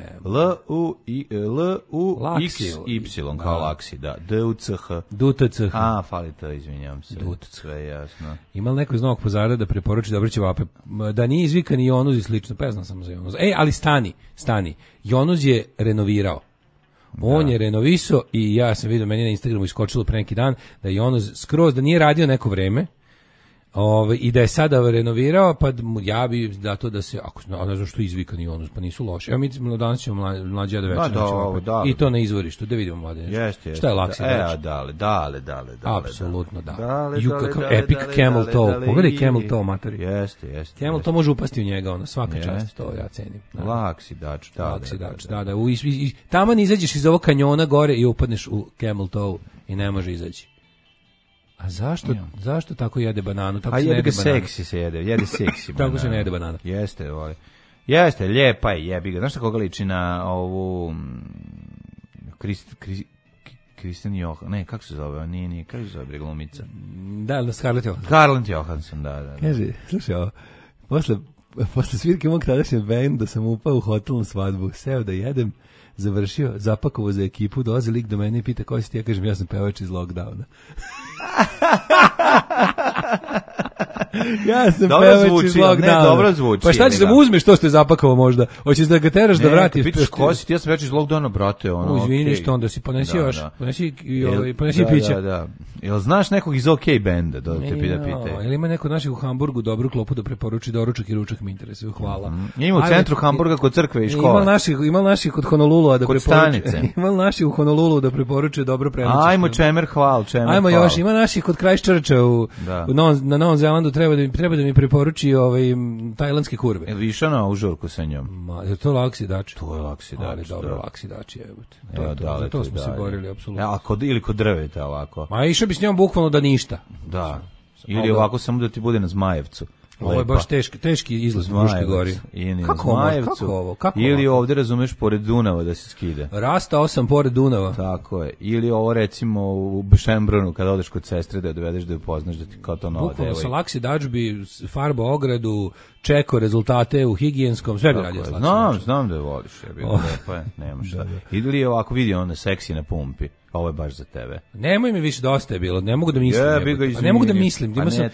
L-U-X-Y kao Laksi, da. D-U-C-H. D-U-T-C-H. Fali to, izvinjam se. Sve jasno. Ima li neko iz Novog Pazara da preporuči Dobre ćevape? Da nije izvikan i Jonuz i slično, peznam sam za Jonuz. Ali stani. Jonuz je renovirao. On je renovisao i ja sam vidio, meni na Instagramu iskočilo pre neki dan da je Jonuz skroz, da nije radio neko vreme, i da je sada renovirao, pa ja bi zato da se, ne znam što izvikan i ono, pa nisu loši. Evo mi danas ćemo mlađe da večer. I to na izvorištu, da vidimo mlade. Šta je Laksi Dač? Dale. Apsolutno da. Epic Camel Toe. Pogledaj Camel Toe, matori. Jeste. Camel Toe može upasti u njega, svaka čast, to ja cenim. Laksi Dač, da. Taman izađeš iz ovog kanjona gore i upadneš u Camel Toe i ne može izaći. A zašto tako jede bananu? Tako jede ga seksi se jede seksi bananu. Tako se ne jede banana. Jeste, lijepa je, jebi ga. Znaš šta koga liči na ovu Kristen Johansson, ne, kako se zove, nije, kako se zove glumica? Da, Scarlett Johansson. Scarlett Johansson, da. Kaže, slušaj, posle posle svirke mog tadašnjeg benda sam upao u hotelnu svadbu, seo da jedem, završio, zapakovo za ekipu, dolazi lik do mene i pita ko si ti, ja kažem ja sam pevač iz Lockdowna. Ja sam dobro pevač zvuči, iz Lockdowna. ne, dobro zvuči. Pa šta ćeš da mu uzmeš to što je zapakovao možda? Hoćeš da ga teraš da vratiš? Pitaš ko si ti, ja sam pevač iz Lockdowna, brate, ono. Izvini što onda si ponesi još, ponesi piće. Da. Jel znaš nekog iz OK benda, da te pita. Jel ima neko od naših u Hamburgu dobru klopu da preporuči doručak i ručak, mi interesuju, hvala. Ima u centru Hamburga kod crkve i škole. Ima naših kod Honolulua da preporuči. Ima naših u Honolulu da preporuči dobro prevođenje. Ajmo čemer hval. Ajmo još, ima naših kod Christchurcha na Novom Zelandu, treba da mi preporuči tajlandske kurve. Jel viša na užurku sa njom? Ma, je to Laksidač? To je Laksidač. Ali dobro, Laksidač je. Za to smo se borili, apsolutno. Ili kod drveta ovako. Ma išao bi s njom bukvalno da ništa. Da. Ili ovako samo da ti bude na Zmajevcu. Ovo je baš teški izlaz u Fruškoj gori. Kako ovo? Ili ovde, razumeš, pored Dunava da se skide. Rasta 8 pored Dunava. Tako je. Ili ovo recimo u Šembrunu kada odeš kod sestre da dovedeš da ju poznaš da ti kao to nova devojka. Bukvalno sa Laksidač bi farba ogradu, čeko rezultate u higijenskom, sve bi radio s Laksidač. Znam da je voliš. Lepo je, nema šta. Ili ovako vidi ona seksi na pumpi. Ovo je baš za tebe. Nemoj mi više, dosta je bilo. Ne mogu da mislim. Ne mogu da mislim.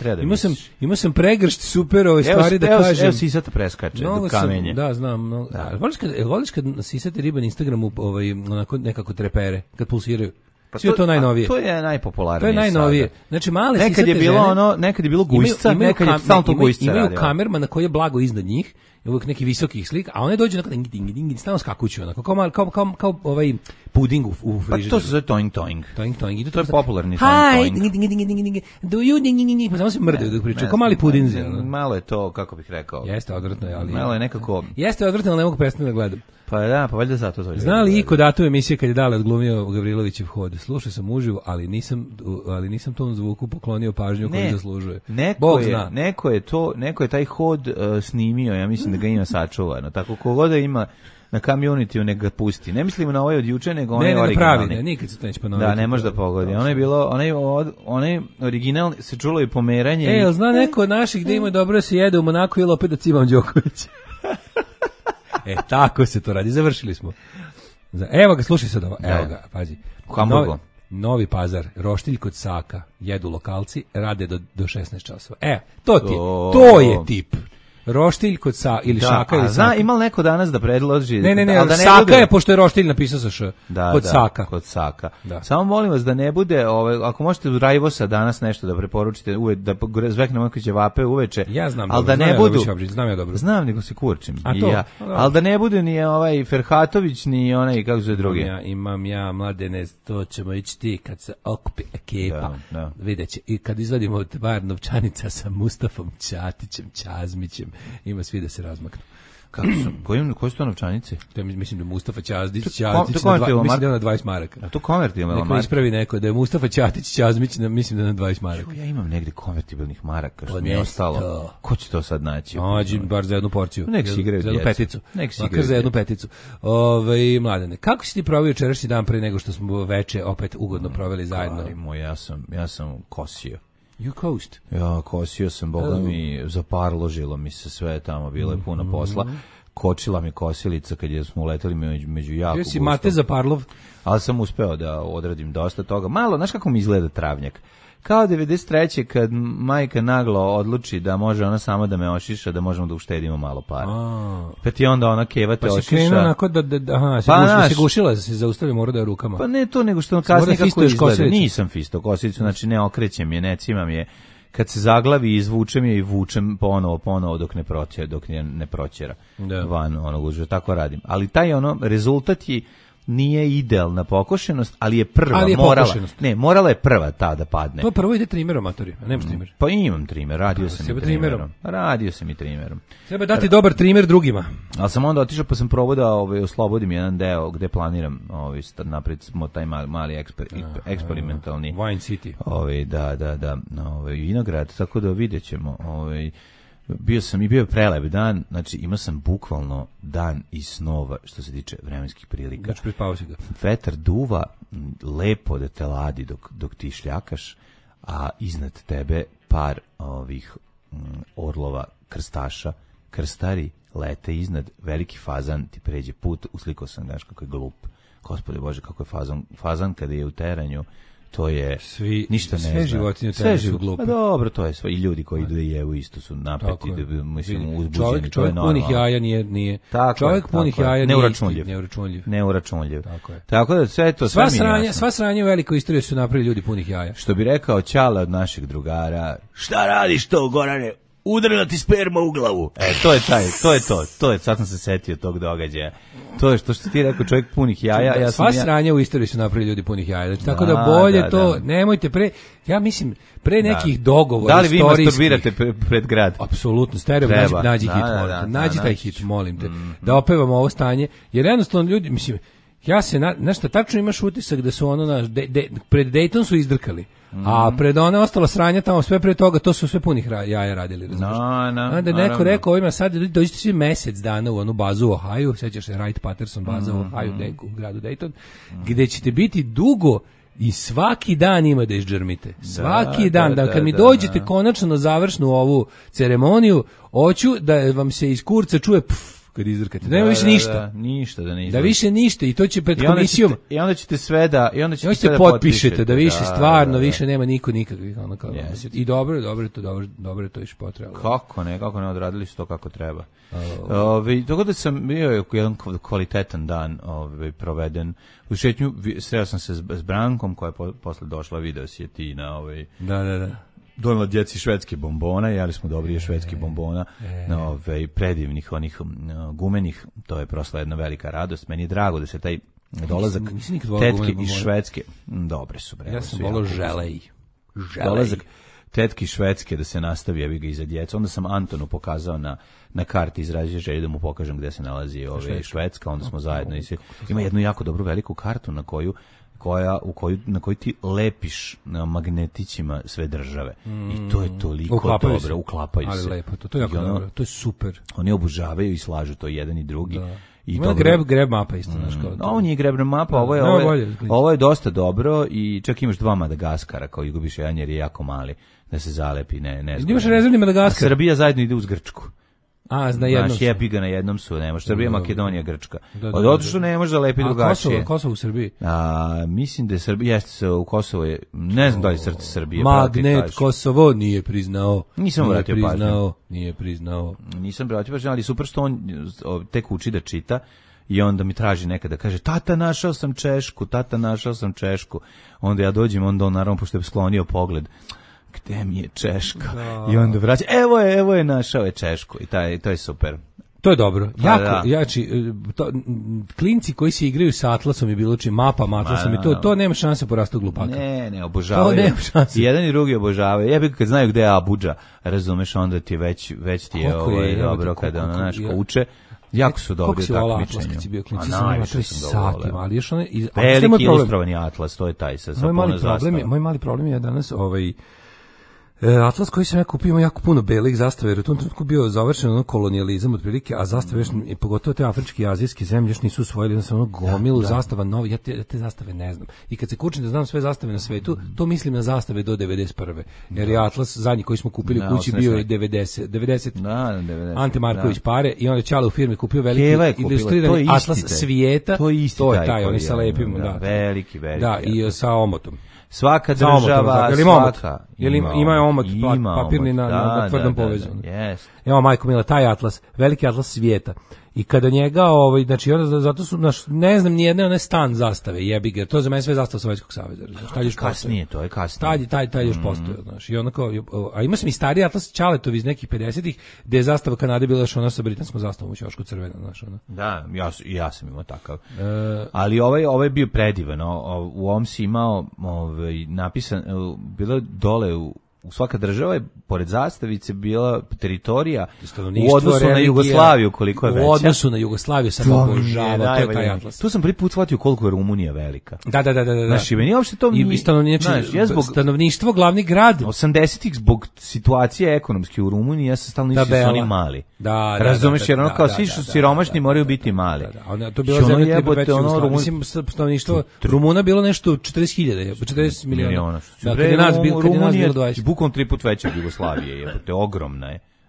Imao sam pregršt super ove stvari da kažem. Evo sisata preskače do kamenje. Da, znam. Voliš kad sisate ribe na Instagramu onako nekako trepere, kad pulsiraju? Sve to najnovije. To je najpopularnije. To je najnovije. Znači male sisate žene. Nekad je bilo gujsca, nekad je stalno to gujsca radio. Imaju kamerman na koji je blago iznad njih, uvijek neki visokih slika, a one dođu onako ding, stalno skakuću, onako, kao ovaj puding u frižideru. Pa to se zove toing. To je popularni toing. Do you ding, pa samo se mrdaju dok pričaju, kao mali pudinzi. Malo je to, kako bih rekao. Jeste odvratno, ali... Malo je nekako... Jeste odvratno, ali ne mogu prestati da gledam. Pa da, pa valjda zato to. Zna li iko datu emisije kad je Dale odglumio Gavrilovićev hod? Slušao sam uživo, ali nisam tom zvuku poklonio pažnju koju zaslužuje. Neko je taj hod snimio, ja mislim da ga ima sačuvano. Tako kogoda ima na community nek ga pusti. Ne mislimo na ovaj od juče, nego onaj originalni. Pravi, nikad se to neće ponoviti. Da, ne može da pogodi. Ono je bilo, onaj original se čulo i pomeranje. Jel zna neko od naših gde ima dobro se jede u Monaku ili opet da civam Đoković? Tako se to radi. Završili smo. Evo ga, slušaj sad ovo. Evo ga, pazi. U Hamburgu. Novi Pazar, roštilj kod Saka, jedu lokalci, rade do 16 časova. To je tip. Roštilj kod Saka ili Šaka ili Saka. Ima li neko danas da predloži? Ne, Saka je, pošto je roštilj napisao sa Š. Kod Saka. Samo molim vas da ne bude, ako možete u Rajvosa danas nešto da preporučite, da zveknemo neke ćevape uveče. Ja znam, ali da ne budu. Znam ja dobro. Znam, nego se kurčim. Ali da ne bude ni ovaj Ferhatović, ni onaj, kako se drugi. Imam ja, Mladene, to ćemo ići ti kad se okupi ekipa. Vidjet će. I kad izvadimo bar novčanica sa Mustafom Ćatićem, Ćazmićem, ima svi da se razmaknu. Kako su? Koji su to novčanice? To je, mislim da Mustafa Ćazmić, mislim da je na 20 maraka. A to konvertibilna marka? Neko ispravi neko da je Mustafa Ćatić Ćazmić, mislim da je na 20 maraka. Ja imam negde konvertibilnih maraka, što mi je ostalo. Ko će to sad naći? Nađi bar za jednu porciju. Nek si igraju za jednu peticu. Makar za jednu peticu. Mladene, kako si ti proveo jučerašnji dan pre nego što smo veče opet ugodno proveli zajedno? Ja sam kosio. You coast. Ja, kosio sam, boga mi, zaparložilo mi se sve tamo, bilo je puno posla. Kočila mi kosilica kad smo uleteli među jako gustom. Jesi Mate Zaparlov? Ali sam uspeo da odradim dosta toga. Malo, znaš kako mi izgleda travnjak? Kao 93. kad majka naglo odluči da može ona sama da me ošiša, da možemo da uštedimo malo para. Pa ti onda ona keva te ošiša. Pa si krenuo onako se gušila, se zaustavio, mora da je rukama. Pa ne to, nego što kasnije kako izgleda. Nisam fisto kosilicu, znači ne okrećem je, ne cimam je. Kad se zaglavi, izvučem je i vučem ponovo dok ne proćera van onog uža. Tako radim. Ali taj rezultat je nije idealna pokošenost, ali je prva morala. Morala je prva ta da padne. To prvo ide trimerom, matori, a nemaš trimer. Pa imam trimer, radio sam i trimerom. Treba dati dobar trimer drugima. Ali sam onda otišao pa sam probao da oslobodim jedan deo gde planiram napred taj mali eksperimentalni Wine City. Da, vinograd, tako da vidjećemo. Bio je prelep dan, znači imao sam bukvalno dan iz snova što se tiče vremenskih prilika. Znači prespavao si ga. Vetar duva, lepo da te ladi dok ti šljakaš, a iznad tebe par ovih orlova krstaša krstari lete iznad, veliki fazan ti pređe put, uslikao sam, znaš kako je glup. Gospode Bože, kako je fazan kada je u teranju, to je ništa ne zna. Sve životinje u teranju su glupe. Pa dobro, to je sve. I ljudi koji idu da jevu isto su napeti, mislim, uzbuđeni. Čovjek punih jaja nije. Čovjek punih jaja nije neuračunljiv. Tako da sve to sva sranja u velikoj istoriji su napravili ljudi punih jaja. Što bi rekao Ćala od našeg drugara, šta radiš to, Gorane? Udarila ti sperma u glavu. To je, sad sam se setio tog događaja. To je što ti rekao, čovjek punih jaja. Sva sranja u istoriji su napravili ljudi punih jaja. Znači, tako da bolje to, nemojte ja mislim, pre nekih dogovora istorijskih. Da li vi masturbirate pred grad? Apsolutno, stereo, nađi hit, molim te. Nađi taj hit, molim te. Da opevamo ovo stanje, jer jednostavno ljudi, mislim, ja se, nešto tačno imaš utisak da su pred Dayton su izdrkali. A pred ona ostala sranja tamo sve pre toga, to su sve punih jaja radili, razumiješ? Onda neko rekao ovima sad dođite svi mesec dana u onu bazu u Ohio, sećaš se Wright Patterson baza u Ohio, u gradu Dayton, gde ćete biti dugo i svaki dan ima da izdžermite. Svaki dan, kad mi dođete konačno na završnu ovu ceremoniju, hoću da vam se iz kurca čuje kad izdrkate. Nema više ništa. Ništa da ne da više ništa i to će pred komisijom. I onda ćete sve da potpišete da više stvarno više nema niko nikakvih ono kao. I dobro je to više potrebalo. Kako ne odradili su to kako treba. Tako da sam bio jedan kvalitetan dan proveden. U šetnju sreo sam se s Brankom koja je posle došla, video si je ti na Da. Donela djeci švedske bombona, jeli smo dobrije švedskih bombona, predivnih onih gumenih, to je prosto jedna velika radost. Meni je drago da se taj dolazak tetke iz Švedske, dobre su bre. Ja sam volao želej. Dolazak tetke iz Švedske da se nastavi, ja bih ga iza djeca. Onda sam Antonu pokazao na karti, izrazio želju da mu pokažem gde se nalazi Švedska, onda smo zajedno. Ima jednu jako dobru veliku kartu na koju ti lepiš magnetićima sve države. I to je toliko dobro, uklapaju se. Ali lepo, to je jako dobro, to je super. Oni obožavaju i slažu to jedan i drugi. I ima grab mapa isto, znaš kao. Ovo nije grab mapa, ovo je dosta dobro i čak imaš 2 Madagaskara kao izgubiš jedan jer je jako mali da se zalepi, ne. Imaš rezervni Madagaskar. Srbija zajedno ide uz Grčku. Na jednom su. Jebi ga na jednom su, ne može. Srbija, Makedonija, Grčka. Od što ne može zalepiti drugačije. Kosovo u Srbiji? Mislim da je Srbija, jeste u Kosovo je, ne znam da li srce Srbije. Magnet Kosovo nije priznao. Nisam vratio pažnju. Nije priznao. Nisam vratio pažnju, ali super što on tek uči da čita. I onda mi traži nekada, kaže, tata našao sam Češku. Onda ja dođem, onda on naravno, pošto je sklonio pogled, gde mi je Češka? I onda vraća, evo je našao je Češku. I to je super. To je dobro. Klinci koji se igraju sa Atlasom i bilo čim mapama Atlasom i to nema šanse porasti u glupaka. Ne, obožavaju. To nema šanse. Jedan i drugi obožavaju. Ja bih kad znaju gde je Abudža, razumeš, onda ti već ti je dobro kada ono naš uče. Jako su dobri u takmičenju. Kako si bio klinci, to je satima, ali još one... Veliki ilustrovani Atlas, to je taj sa puno zastava. Moj mali problem je danas Atlas koji sam ja kupio ima jako puno belih zastava, jer u tom trenutku bio završen kolonijalizam otprilike, a zastave još, pogotovo te afričke i azijske zemlje još nisu usvojili, jednostavno gomilu zastava novi, ja te zastave ne znam. I kad se kučim da znam sve zastave na svetu, to mislim na zastave do 91. Jer je Atlas zadnji koji smo kupili u kući bio je 90. Ante Marković pare i onda Ćale u firmi kupio veliki ilustrirani Atlas svijeta, to je taj, oni sa lepim, veliki. Da, i sa omotom. Svaka država, ima omot papirni na tvrdom povezu. Evo, majko mila, taj Atlas, veliki Atlas svijeta. I kada njega, znači, zato su, ne znam, nijedne one stan zastave, jebi ga, to je za mene sve zastava Sovjetskog saveza. Kasnije, to je kasnije. Taj još postoje, znaš, i onako, a ima sam i stariji Atlas Ćaletovi iz nekih 50-ih, gde je zastava Kanade bila još ona sa britanskom zastavom u ćošku crvena, znaš, ona. Da, ja sam imao takav. Ali ovaj je bio predivan, u ovom si imao napisan, bilo dole u svaka država je, pored zastavice, bila teritorija u odnosu na Jugoslaviju, koliko je veća. U odnosu na Jugoslaviju sam obožavao, to je taj Atlas. Tu sam prvi put shvatio koliko je Rumunija velika. Da. Znači, meni uopšte to... I stanovništvo, glavni grad. 80-ih, zbog situacije ekonomske u Rumuniji, ja sam stalno išao su oni mali. Razumeš, jer ono kao svi siromašni moraju biti mali. To je bilo zemlja treba veći Jugoslavije. Mislim, stanovništvo Rumuna bilo nešto 40.000, 40 miliona. Kad je nas bilo 20. Bukom 3 put veća od Jugoslavije, to je ogromna je.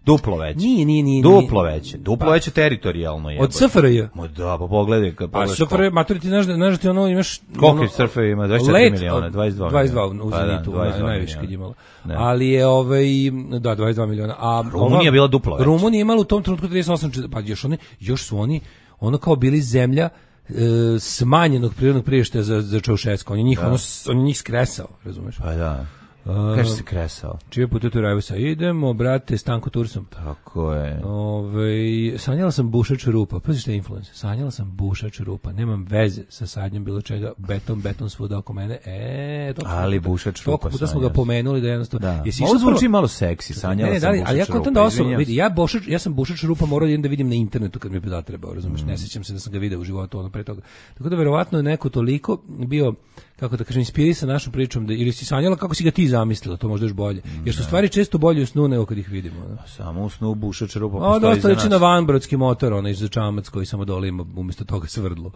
Duplo veće. Nije. Duplo veće. Duplo veće teritorijalno je. Od SFRJ? Ma da, pa pogledaj. A SFRJ, maturi ti znaš ti ono imaš... Koliko SFRJ ima? 24 miliona, 22 miliona. U Zenitu, najviše kad je imala. Ali je 22 miliona. A Rumunija bila duplo veće. Rumunija imala u tom trenutku 38, pa još su oni ono kao bili zemlja smanjenog prirodnog priraštaja za Čaušesku. On je njih skresao, razumeš? Pa da. Kaže se kresao. Čije putuju Rajvosa? Idemo, brate, Stanko Tursom. Tako je. Sanjala sam bušač rupa. Pazi što je influencer. Sanjala sam bušač rupa. Nemam veze sa sadnjom bilo čega. Beton svuda oko mene. Ali bušač rupa. Toliko puta smo ga pomenuli da jednostavno... Da. Ovo zvuči malo seksi. Sanjala sam bušač rupa. Ali ja kontam da osoba, vidi, ja sam bušač rupa morao da vidim na internetu kad mi je zatrebao, razumeš? Ne sjećam se da sam ga video u životu ono pre toga. Tako da verovatno je neko toliko bio, kako da kažem, inspirisan našom pričom, ili si sanjala kako si ga ti zamislila, to možda još bolje. Jer su stvari često bolje u snu nego kad ih vidimo. Ne? Samo u snu bušač rupa postoji za nas. Dosta liči na vanbrodski motor, onaj za čamac koji samo dole ima umjesto toga svrdlo.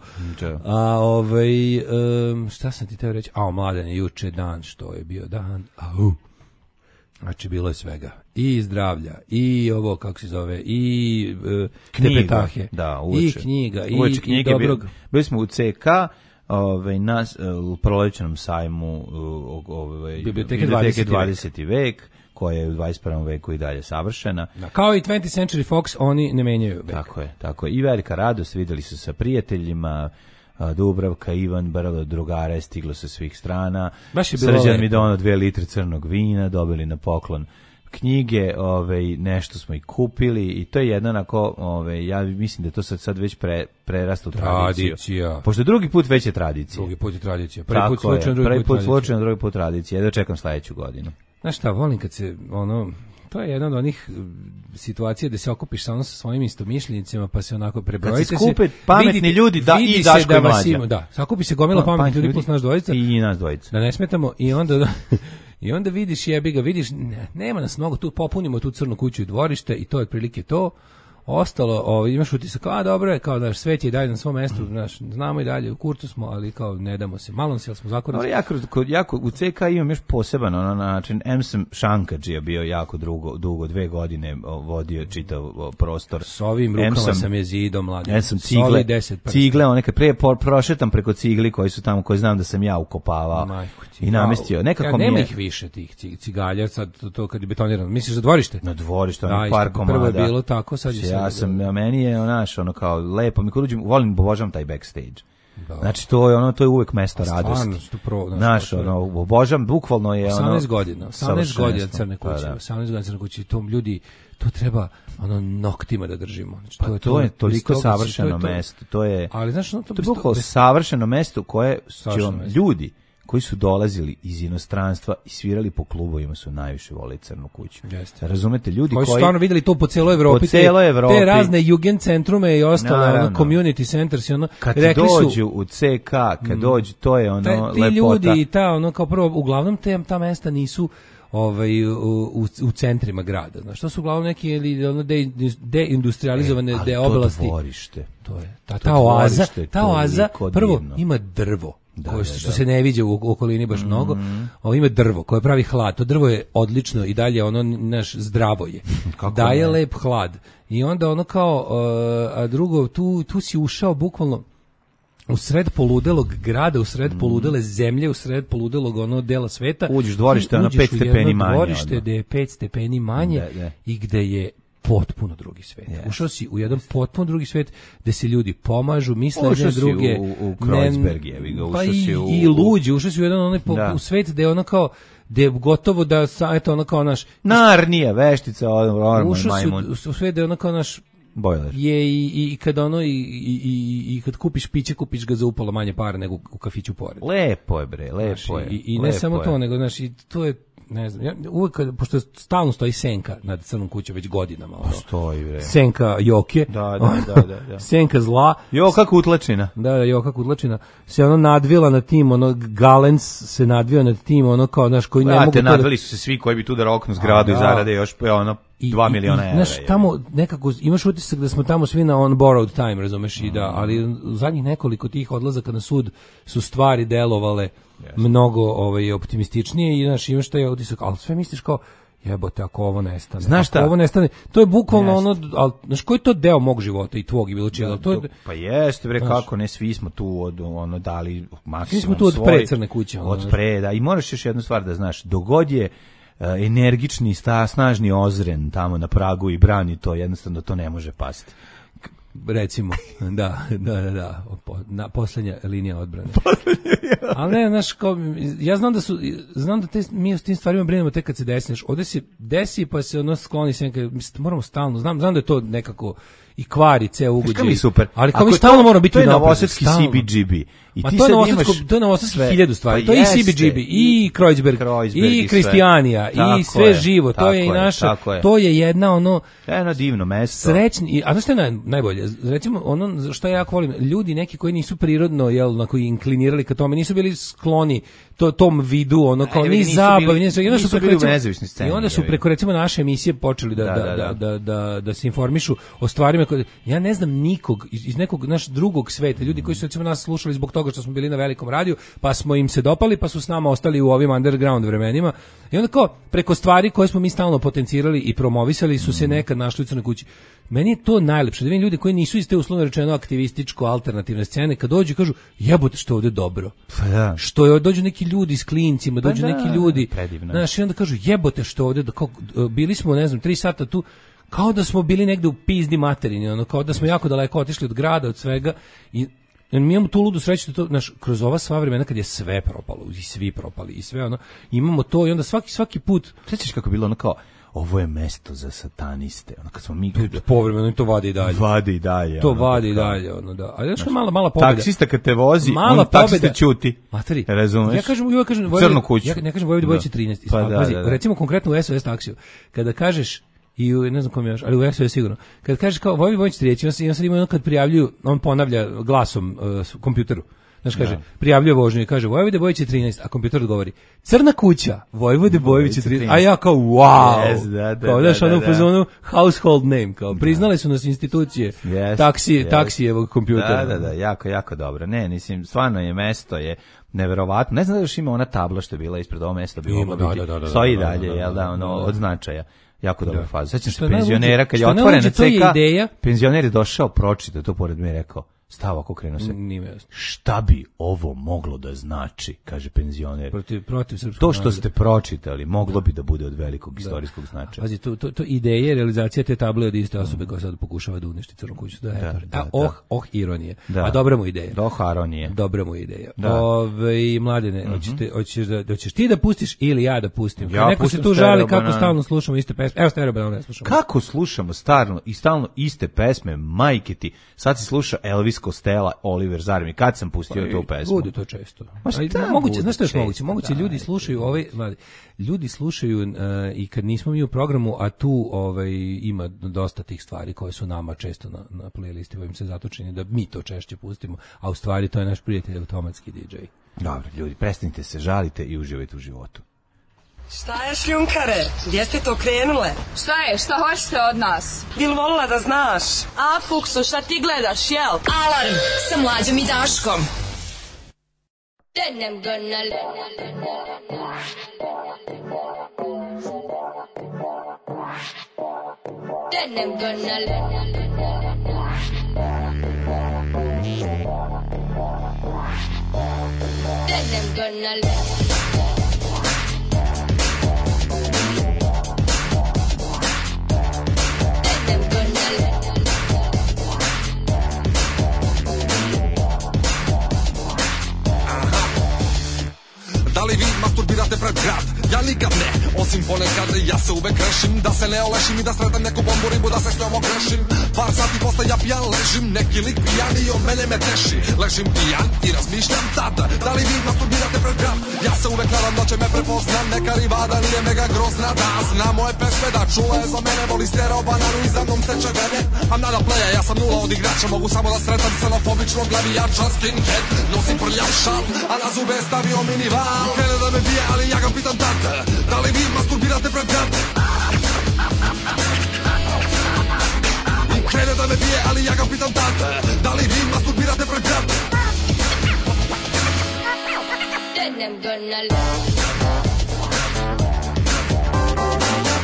Šta sam ti teo reći? Mladen je juče dan, što je bio dan. Znači, bilo je svega. I zdravlja, i ovo, kako se zove, i tepetahe, i knjiga, i dobrog. Bili smo u CK, na prolećenom sajmu Biblioteke 20. vek, koja je u 21. veku i dalje savršena. Kao i 20th Century Fox, oni ne menjaju vek. Tako je. I velika radost, videli su sa prijateljima, Dubravka, Ivan, bralo drugara je stiglo sa svih strana. Srđan mi donao 2 litre crnog vina, dobili na poklon knjige, nešto smo i kupili i to je jedna onako, ja mislim da to sad već preraslo tradiciju. Pošto drugi put već je tradicija. Drugi put je tradicija. Prvi put slučajno, drugi put tradicija. Ja čekam sledeću godinu. Znaš šta, volim kad se, to je jedna od onih situacija da se okupiš samo sa svojim istomišljenicima, pa se onako prebrojite se. Kad se skupe pametni ljudi i Daško i Mlađa. Da, sakupi se gomila pametnih ljudi plus naš dvojica. I nas dvojica. Da ne smetamo i onda vidiš vidiš, nema nas mnogo, tu popunimo tu crnu kuću i dvorište i to je otprilike to. Ostalo, imaš utisak, dobro je, kao da svet je i dalje na svom mestu, znamo i dalje, u kurcu smo, ali kao ne damo se, malo se, ali smo zakorili. Ali jako, u CK imam još poseban način, sam Šankadžija bio jako dugo, 2 godine vodio čitav prostor. S ovim rukama sam je zidom, mladim. Sam cigle, one kad prošetam preko cigli koji su tamo, koji znam da sam ja ukopavao i namestio. Nekako nema ih više tih cigalja, sad to kad je betonirano. Misliš za dvorište? Na dvorište, par komada. Prvo je bilo tako, sad je meni je ono kao lepo, mi kad uđem, obožavam taj backstage. Znači to je uvek mesto radosti. Znaš, obožavam, bukvalno je 18 godina Crne kuće, 18 godina Crne kuće, tom ljudi, to treba noktima da držimo. Znači, to je toliko savršeno mesto, to je bukvalno savršeno mesto koje ljudi koji su dolazili iz inostranstva i svirali po klubovima su najviše voleli Crnu kuću. Razumete, ljudi koji su stvarno videli to po celoj Evropi, te razne Jugendcentrume i ostale community centers i kad dođu u CK, kad dođu, to je lepota. Ti ljudi i kao prvo, uglavnom ta mesta nisu u centrima grada. Znaš, to su uglavnom neke deindustrializovane oblasti. To je ta oaza, prvo ima drvo. Što se ne viđa u okolini baš mnogo, ima drvo koje pravi hlad, to drvo je odlično i dalje zdravo je, daje lep hlad i onda a drugo, tu si ušao bukvalno u sred poludelog grada, u sred poludele zemlje, u sred poludelog dela sveta. Uđeš dvorište, 5 stepeni manje. Dvorište gde je 5 stepeni manje i gde je potpuno drugi svet. Ušao si u jedan potpuno drugi svet gde se ljudi pomažu, misle jedne druge. U Kreuzberg i luđi, ušao si u jedan u svet gde je gde je gotovo da naš Narnija, veštica, ušao si u svet gde je naš bojler. Je i kad i kad kupiš piće, kupiš ga za upalo manje para nego u kafiću pored. Lepo je bre, lepo je. I ne samo to, nego i to je, ne znam, uvek pošto stalno stoji senka nad Crnom kućom već godinama. Stoji bre. Senka Joke. Da. Senka zla. Joka Kutlačina. Da, Joka Kutlačina. Se nadvila nad tim, Galens se nadvio nad tim, kao naš koji ne mogu. Nadvili su se svi koji bi tu da roknu zgradu i zarade još 2 miliona evra. Znaš, tamo nekako imaš utisak da smo tamo svi na on borrowed time, razumeš, ali u zadnjih nekoliko tih odlazaka na sud su stvari delovale mnogo optimističnije i znaš, imaš taj utisak, ali sve misliš kao, jebote, ako ovo nestane. Znaš šta? Ako ovo nestane, to je bukvalno Jeste. ono, al znaš koji je to deo mog života i tvog i bilo čega, to je Pa jeste, bre, Znaš. kako ne, svi smo tu od ono dali maksimum Svi smo tu od svoj, pre Crne kuće, ono, od znaš. pre, da. I moraš još jednu stvar da znaš, dogod je energični, snažni Ozren tamo na pragu i brani to, jednostavno to ne može pasti. recimo, da, poslednja linija odbrane. Ali ne, znaš, kao, ja znam da mi s tim stvarima brinemo tek kad se desi, znaš, ovde se desi pa se ono skloni se nekaj, moramo stalno, znam da je to nekako i kvari ceo ugođaj. Mi super. Ali kao mi stalno moramo biti to je napred, novosadski stalno. CBGB. I Ma ti to sad je imaš novosadski sve. 1000 stvari. Pa To je i jeste. CBGB, i Kreuzberg, i Kristijanija, i sve živo. To je i naša, to je jedna ono... To je jedno divno mesto. Srećni, a znaš što je najbolje? Recimo, ono što ja jako volim, ljudi neki koji nisu prirodno, koji inklinirali ka tome, nisu bili skloni tom vidu, ono, kao ni zabavi, nisu bili u nezavisnoj sceni. I onda su preko, recimo, naše emisije počeli da se informišu o stvarima koje, ja ne znam nikog iz nekog naš drugog sveta, ljudi koji su recimo nas slušali zbog toga što smo bili na velikom radiju, pa smo im se dopali, pa su s nama ostali u ovim underground vremenima. I onda kao preko stvari koje smo mi stalno potencirali i promovisali su se nekad našli u Crnoj kući. Meni je to najlepše, da vidim ljude koji nisu iz te uslovno rečeno aktivističko-alternativne scene, kad dođu i kažu, jebote što je ovde dobro. Pa da. Što je, dođu neki ljudi s klincima, dođu neki ljudi, predivno. znaš, i onda kažu, jebote što ovde, bili smo, ne znam, 3 sata tu, kao da smo bili negde u pizdi materini, ono, kao da smo jako daleko otišli od grada, od svega, i mi imamo tu ludu sreću da to, znaš, kroz ova sva vremena kad je sve propalo, i svi propali, i sve ono, imamo to, i onda svaki put... Sjećaš kako je bilo ono kao, ovo je mesto za sataniste, ono kad smo mi... Povremeno i to vadi i dalje. Vadi i dalje. To ono, vadi i dalje, ono, da. Ali znaš, mala pobjeda. Taksista kad te vozi, mala on taksista pobjeda. ćuti. Materi, razumeš? Ja kažem Crnu kuću. Ja ne kažem Vojvodi Bojići 13. Pa da. Recimo konkretno u SOS taksiju. Kada kažeš i ne znam kom još, ali u SOS sigurno. Kad kažeš kao Vojvodi Bojići 13, on sad ima ono kad prijavljuju, on ponavlja glasom kompjuteru. Znaš, kaže, prijavljuje vožnju i kaže Vojvode Bojići 13, a kompjuter odgovori Crna kuća, Vojvode Bojići 13, a ja kao wow, yes, kao daš ono u fazonu household name, kao priznale su nas institucije taksijevog kompjutera. Da, jako dobro. Ne, mislim, stvarno je mesto, je neverovatno. Ne znam da još ima ona tabla što je bila ispred ovog mesta, bi mogla biti, stoji dalje, jel da, ono, od značaja. Jako dobra faza. Sećam se penzionera kad je otvorena CK, penzioner je došao, pročitao to pored me, rekao, stav ako krenuo se. Šta bi ovo moglo da znači, kaže penzioner. Protiv srpskog to što ste pročitali moglo bi da bude od velikog istorijskog značaja. Pazi, to ideje, realizacija te table od iste osobe koja sad pokušava da uništi Crnu kuću. Ironije. Da. A dobra mu ideja. Aronije. Dobra mu ideja. Mladene, hoćeš ti da pustiš ili ja da pustim? Ja neko se tu žali kako stalno slušamo iste pesme. Evo Stereo Banana ne slušamo. Kako slušamo stalno iste pesme, majke ti. Sad si sluša Elvis Costello, Oliver Zarmi. Kad sam pustio tu pesmu? Bude to često. Moguće, znaš što je moguće? Moguće ljudi slušaju ljudi slušaju i kad nismo mi u programu, a tu ima dosta tih stvari koje su nama često na playlisti, im se zato čini da mi to češće pustimo, a u stvari to je naš prijatelj automatski DJ. Dobro, ljudi, prestanite se, žalite i uživajte u životu. Šta je, šljunkare? Gdje ste to krenule? Šta je? Šta hoćete od nas? Bil volila da znaš? A, Fuksu, šta ti gledaš, jel? Alarm sa Mlađom i Daškom. Then I'm gonna Then I'm gonna Da li vi masturbirate pred grad? Ja nikad ne, osim ponekad ja se uvek rešim da se ne olešim i da sretam neku bombu ribu da se s njom okrešim. Par sati posle ja pijan ležim, neki lik pijan i od mene me teši. Ležim pijan i razmišljam tada, da li vi masturbirate pred grad? Ja se uvek nadam da će me prepoznam, neka rivada nije mega grozna, da zna moje pesme, da čula je za mene, voli stereo bananu i za mnom seče vene. I'm not a player, ja sam nula od igrača, mogu samo da sretam xenofobičnog glavijača skinhead. Nosim prljav šal, a na zube je stavio minival. Krene da me bije, ali ja ga pitam tate, da li vi masturbirate pred grad? Krene da me bije, ali ja ga pitam tate, da li vi masturbirate pred grad? Then I'm gonna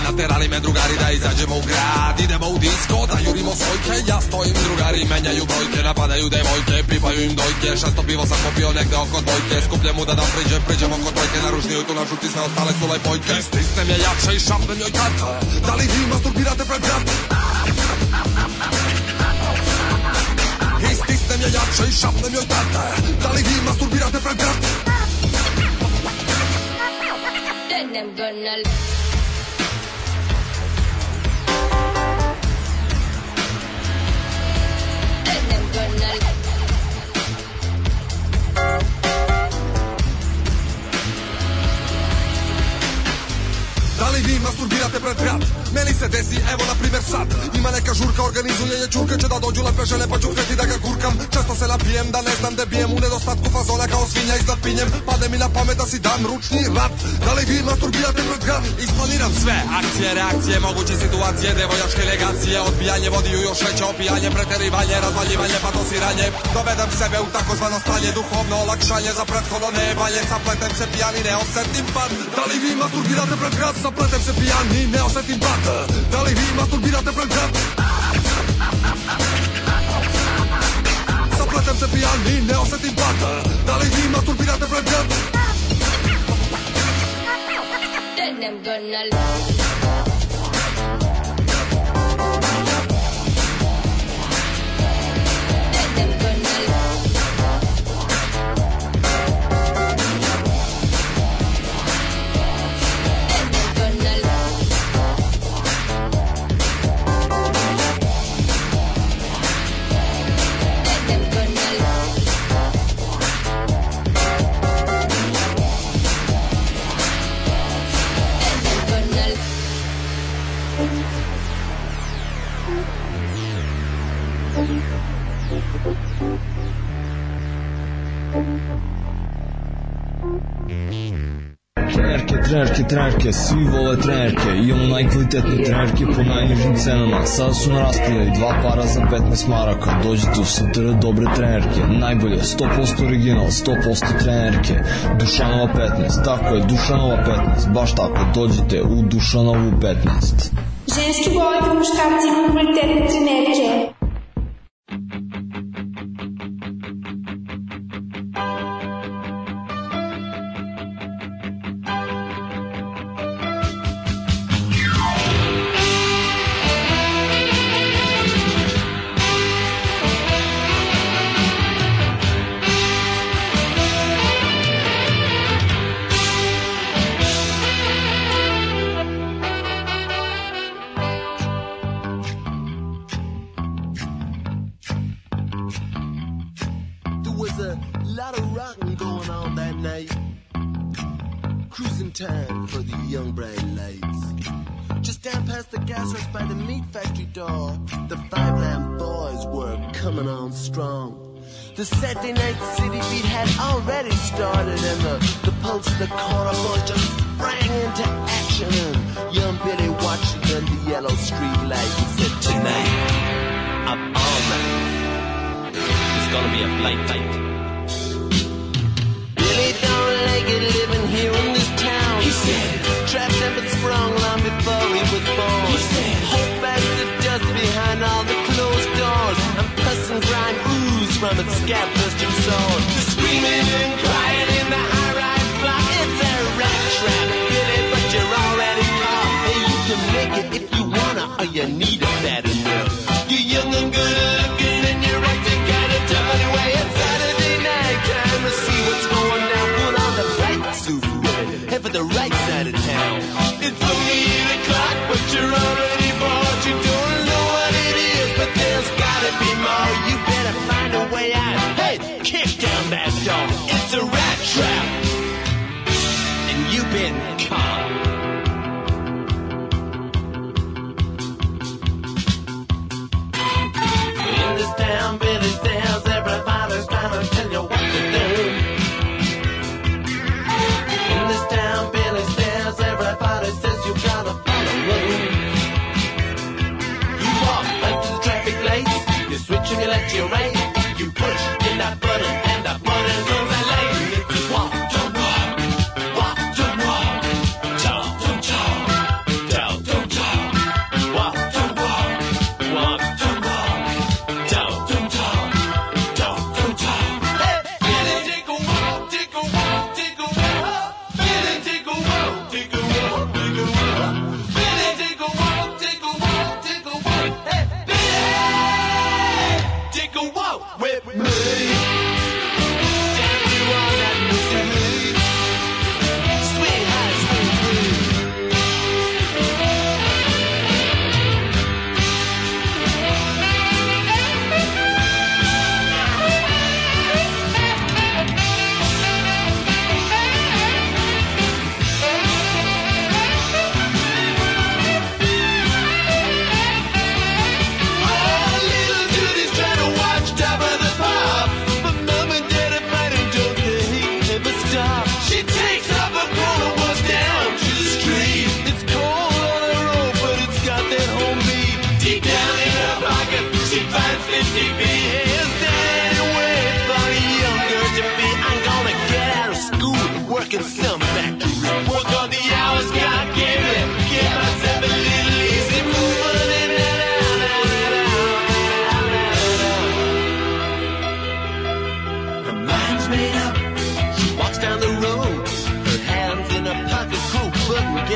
Naterali me drugari da izađemo u grad. Idemo u disko, da jurimo svojke. Ja stojim, drugari menjaju brojke. Napadaju devojke, pipaju im dojke. 600 pivo sam popio negde oko dvojke. Skupljem mu da priđem oko dvojke. Naružniju tu na žuti, sve ostale su lepojke. Stisnem je jače i šapnem joj kad. Da li vi masturbirate pred brat? Stisnem je jače i šapnem joj tad. Da li vi masturbirate pred brat? Then I'm gonna Da li vi masturbirate pred grad? Meni se desi, evo na primjer sad. Ima neka žurka, organizuje je čurke. Će da dođu lepe žene pa ću htjeti da ga gurkam. Često se napijem da ne znam da bijem. U nedostatku fazona kao svinja iznad pinjem. Pade mi na pamet da si dam ručni rat. Da li vi masturbirate pred grad? Isplaniram sve, akcije, reakcije, moguće situacije. Devojačke legacije, odbijanje, vodiju još veće opijanje. Preterivanje, razvaljivanje, patosiranje. Dovedem sebe u takozvano stanje. Duhovno olakšanje za prethodno nebanje. Sapletem se pijani, ne osetim pad. Da li vi masturbirate pred grad? Sapletem se pijani, ne osetim pad. Da li vi masturbirate pred grad? Sapletem se pijani, ne osetim pad. Da li vi masturbirate pred grad? Then I'm gonna Trenerke, svi vole trenerke. Imamo najkvalitetne trenerke po najnižim cenama. Sada su na raspodeli 2 para za 15 maraka. Dođite u STR dobre trenerke. Najbolje, 100% original, 100% trenerke. Dušanova 15, tako je, Dušanova 15. Baš tako, dođite u Dušanovu 15. Ženski boli kod muškarci imaju kvalitetne trenerke. Time for the young bright lights. Just down past the gas works by the meat factory door, the Five Lamb Boys were coming on strong. The Saturday night city beat had already started, and the pulse of the corner boys just sprang into action. And young Billy watched it under the yellow street light and said, "Tonight, up all night, it's gonna be a blight night." Billy don't like it living here in this town. He said, traps have been sprung long before he was born. He said, hope as the dust behind all the closed doors, and pus and grime ooze from its scab-bursting sword. The screaming and crying in the high-rise block, it's a rat trap, Billy, but you're already caught. Hey, you can make it if you wanna, or you need a bad enough. You're young and good looking, and you're acting kinda tough anyway. It's Saturday night, time to see what's going down. Put on the right suit, head for the right side of town. It's only 8 o'clock, but you're already bored. You don't know what it is, but there's gotta be more. You better find a way out. Hey, kick down that door. It's a rat trap, and you've been caught. In this town, Billy says everybody's trying to tell you what to do. In this town, Billy says everybody says you gotta follow rule. You walk up to the traffic lights, you switch and you let you right. You push in that button and that button goes that light.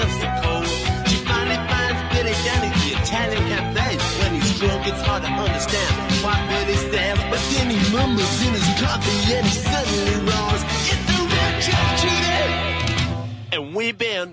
loves the cold. She finally finds Billy down at the Italian cafe. When he's drunk, it's hard to understand why Billy stares, but then he mumbles in his coffee and he suddenly roars, "It's the red track cheating!" And we've been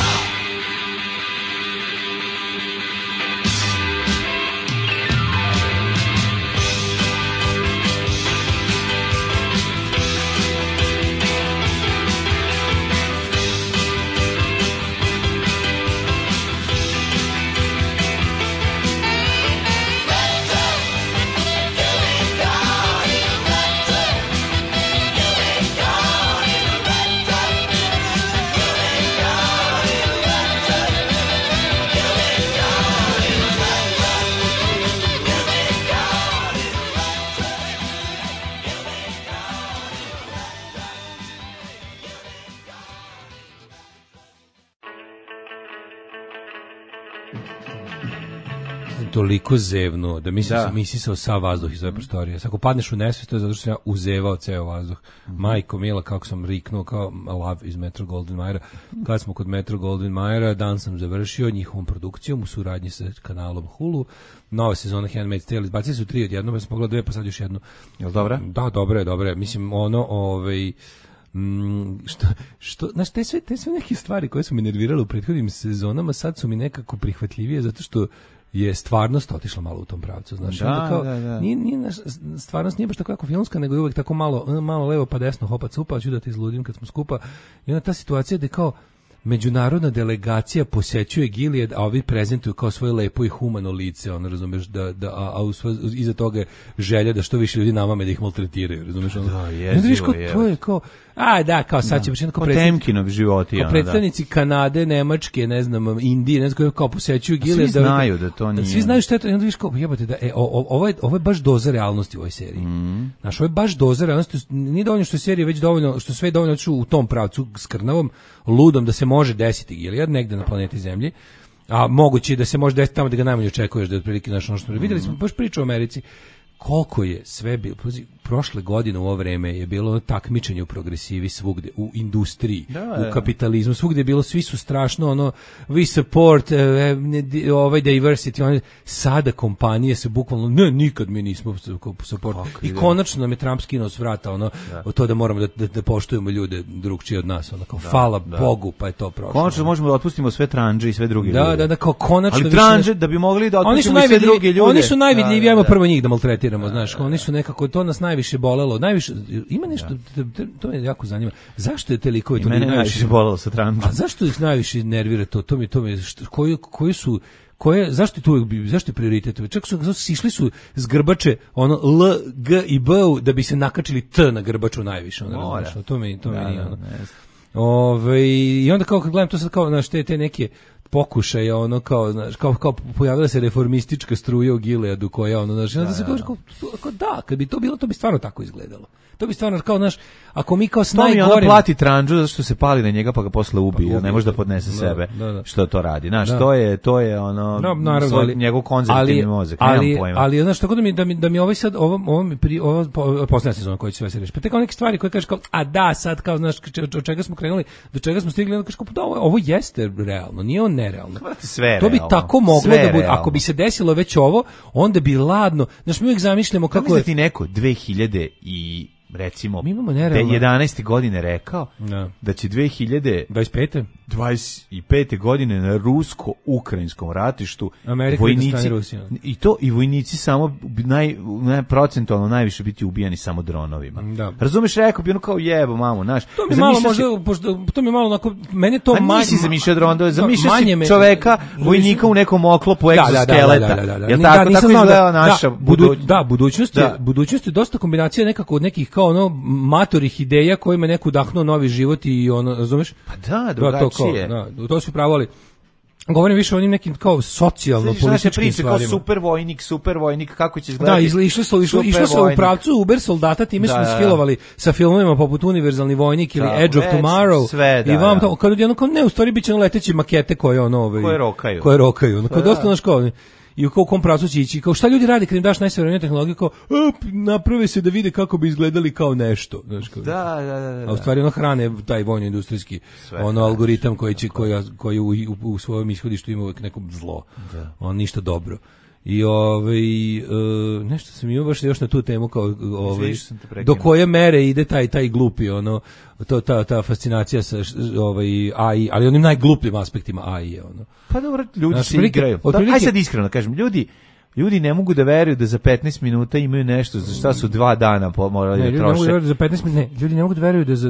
toliko zevno da misisao sav vazduh iz ove prostorije. Ako padneš u nesvest, to je zato što sam ja uzevao ceo vazduh. Majko mila, kako sam riknuo kao lav iz Metro Goldwyn Mayera. Kad smo kod Metro Goldwyn Mayera, dan sam završio njihovom produkcijom u suradnji sa kanalom Hulu. Nova sezona Handmaid's Tale, izbacili su 3 odjednom, ja sam pogledao 2, pa sad još jednu. Jel dobra? Da, dobra je. Mislim, znaš, te sve neke stvari koje su me nervirale u prethodnim sezonama, sad su mi nekako prihvatljivije, zato što je stvarnost otišla malo u tom pravcu, znaš, da. Nije stvarnost nije baš tako jako filmska, nego je uvek tako malo levo pa desno, hopa cupa, ću da te izludim kad smo skupa. I onda ta situacija da kao međunarodna delegacija posećuje Gilead, a ovi prezentuju kao svoje lepo i humano lice, ono, razumeš, iza toga je želja da što više ljudi namame da ih maltretiraju, razumeš, ono. Da, jezivo je. To je kao, kao sad će baš jednako Potemkinov životi, kao predstavnici Kanade, Nemačke, ne znam, Indije, ne znam, kao posećuju Gilead. Svi znaju da to nije. Svi znaju što je to, i onda viš kao, jebate, da, ovo je baš doza realnosti u ovoj seriji. Znaš, ovo je baš doza realnosti, nije dovoljno što je serija već dovoljno, što sve dovoljno u tom pravcu skrnavom, ludom da se može desiti Gilead negde na planeti Zemlji, a moguće je da se može desiti tamo da ga najmanje očekuješ, da je otprilike naš ono što videli smo baš priču o Americi. Koliko je sve bilo, prošle godine u ovo vreme je bilo takmičenje u progresivi svugde, u industriji, u kapitalizmu, svugde je bilo, svi su strašno, ono, we support ovaj diversity, sada kompanije se bukvalno, nikad mi nismo support. I konačno nam je Trump skinuo s vrata, ono, to da moramo da poštujemo ljude drugčije od nas, ono, kao, hvala Bogu, pa je to prošlo. Konačno možemo da otpustimo sve tranđe i sve druge ljude. Da, kao konačno. Ali tranđe, da bi mogli da otpustimo i sve druge ljude. Oni su najvidljiviji, ajmo prvo njih da maltretiramo, znaš, oni su nekako, to nas najviše bolelo, ima nešto, to me jako zanima, zašto je te likove to najviše bolelo sa Trumpom? A zašto ih najviše nervira to mi, zašto je prioritet? Čak su išli su s grbače, ono, L, G i B, da bi se nakačili T na grbaču najviše, ono, to mi nije, ono. I onda kao kad gledam to sad kao, znaš, te neke pokušaje, ono, kao, znaš, kao pojavila se reformistička struja u Gileadu koja, ono, znaš, da se kao, kad bi to bilo, to bi stvarno tako izgledalo. To bi stvarno, kao, znaš, ako mi kao s najgorem... To mi ona plati tranđu zato što se pali na njega pa ga posle ubije, ne može da podnese sebe što to radi. Znaš, to je ono, njegov konzervativni mozak, nemam pojma. Ali, znaš, tako da mi ovaj sad, ovo posljednja sezona koja će sve se reći. Pa te kao neke stvari koje kažeš kao, sad, kao, znaš, od čega smo krenuli, do čega smo stigli, onda kažeš kao, ovo jeste realno, nije on nerealno. To bi tako moglo da bude, ako bi se desilo već ovo, onda bi ladno, znaš, mi uvijek zamišljamo kako je... ti neko 2000 i recimo 11. godine rekao da će 2025. godine na rusko-ukrajinskom ratištu vojnici i vojnici samo procentualno najviše biti ubijani samo dronovima. Razumeš, rekao bi ono kao jebo mamu, znaš. To mi malo možda, to mi malo onako, meni to manje. Nisi zamišljao dronove, zamišljao si čoveka, vojnika u nekom oklopu egzoskeleta. Jel tako izgleda naša budućnost je dosta kombinacija nekako od nekih kao ono matorih ideja kojima neko udahnuo novi život i ono, razumeš? Pa drugačije. To su pravo, ali govorim više o onim nekim kao socijalno-političkim stvarima. Kao super vojnik, kako će izgledati? Da, išlo se u pravcu Uber soldata, time smo skilovali sa filmovima poput Univerzalni vojnik ili Edge of Tomorrow. I vam to, kad jedno kao ne, u stvari bit će leteće makete koje rokaju. Koje rokaju. Kao dosta naš kao... i u kom pravcu će ići. Kao šta ljudi rade kad im daš najsavremeniju tehnologiju, kao naprave se da vide kako bi izgledali kao nešto. Znaš, kao, Da. a u stvari ono hrane taj vojno-industrijski algoritam koji u svojom ishodištu ima uvijek neko zlo. On ništa dobro. I nešto sam imao baš još na tu temu kao do koje mere ide taj glupi ta fascinacija sa AI, ali onim najglupljim aspektima AI je ono. Pa dobro, ljudi se igraju. Aj sad iskreno kažem, ljudi ne mogu da veruju da za 15 minuta imaju nešto za šta su 2 dana morali da troše. Ljudi ne mogu da veruju da za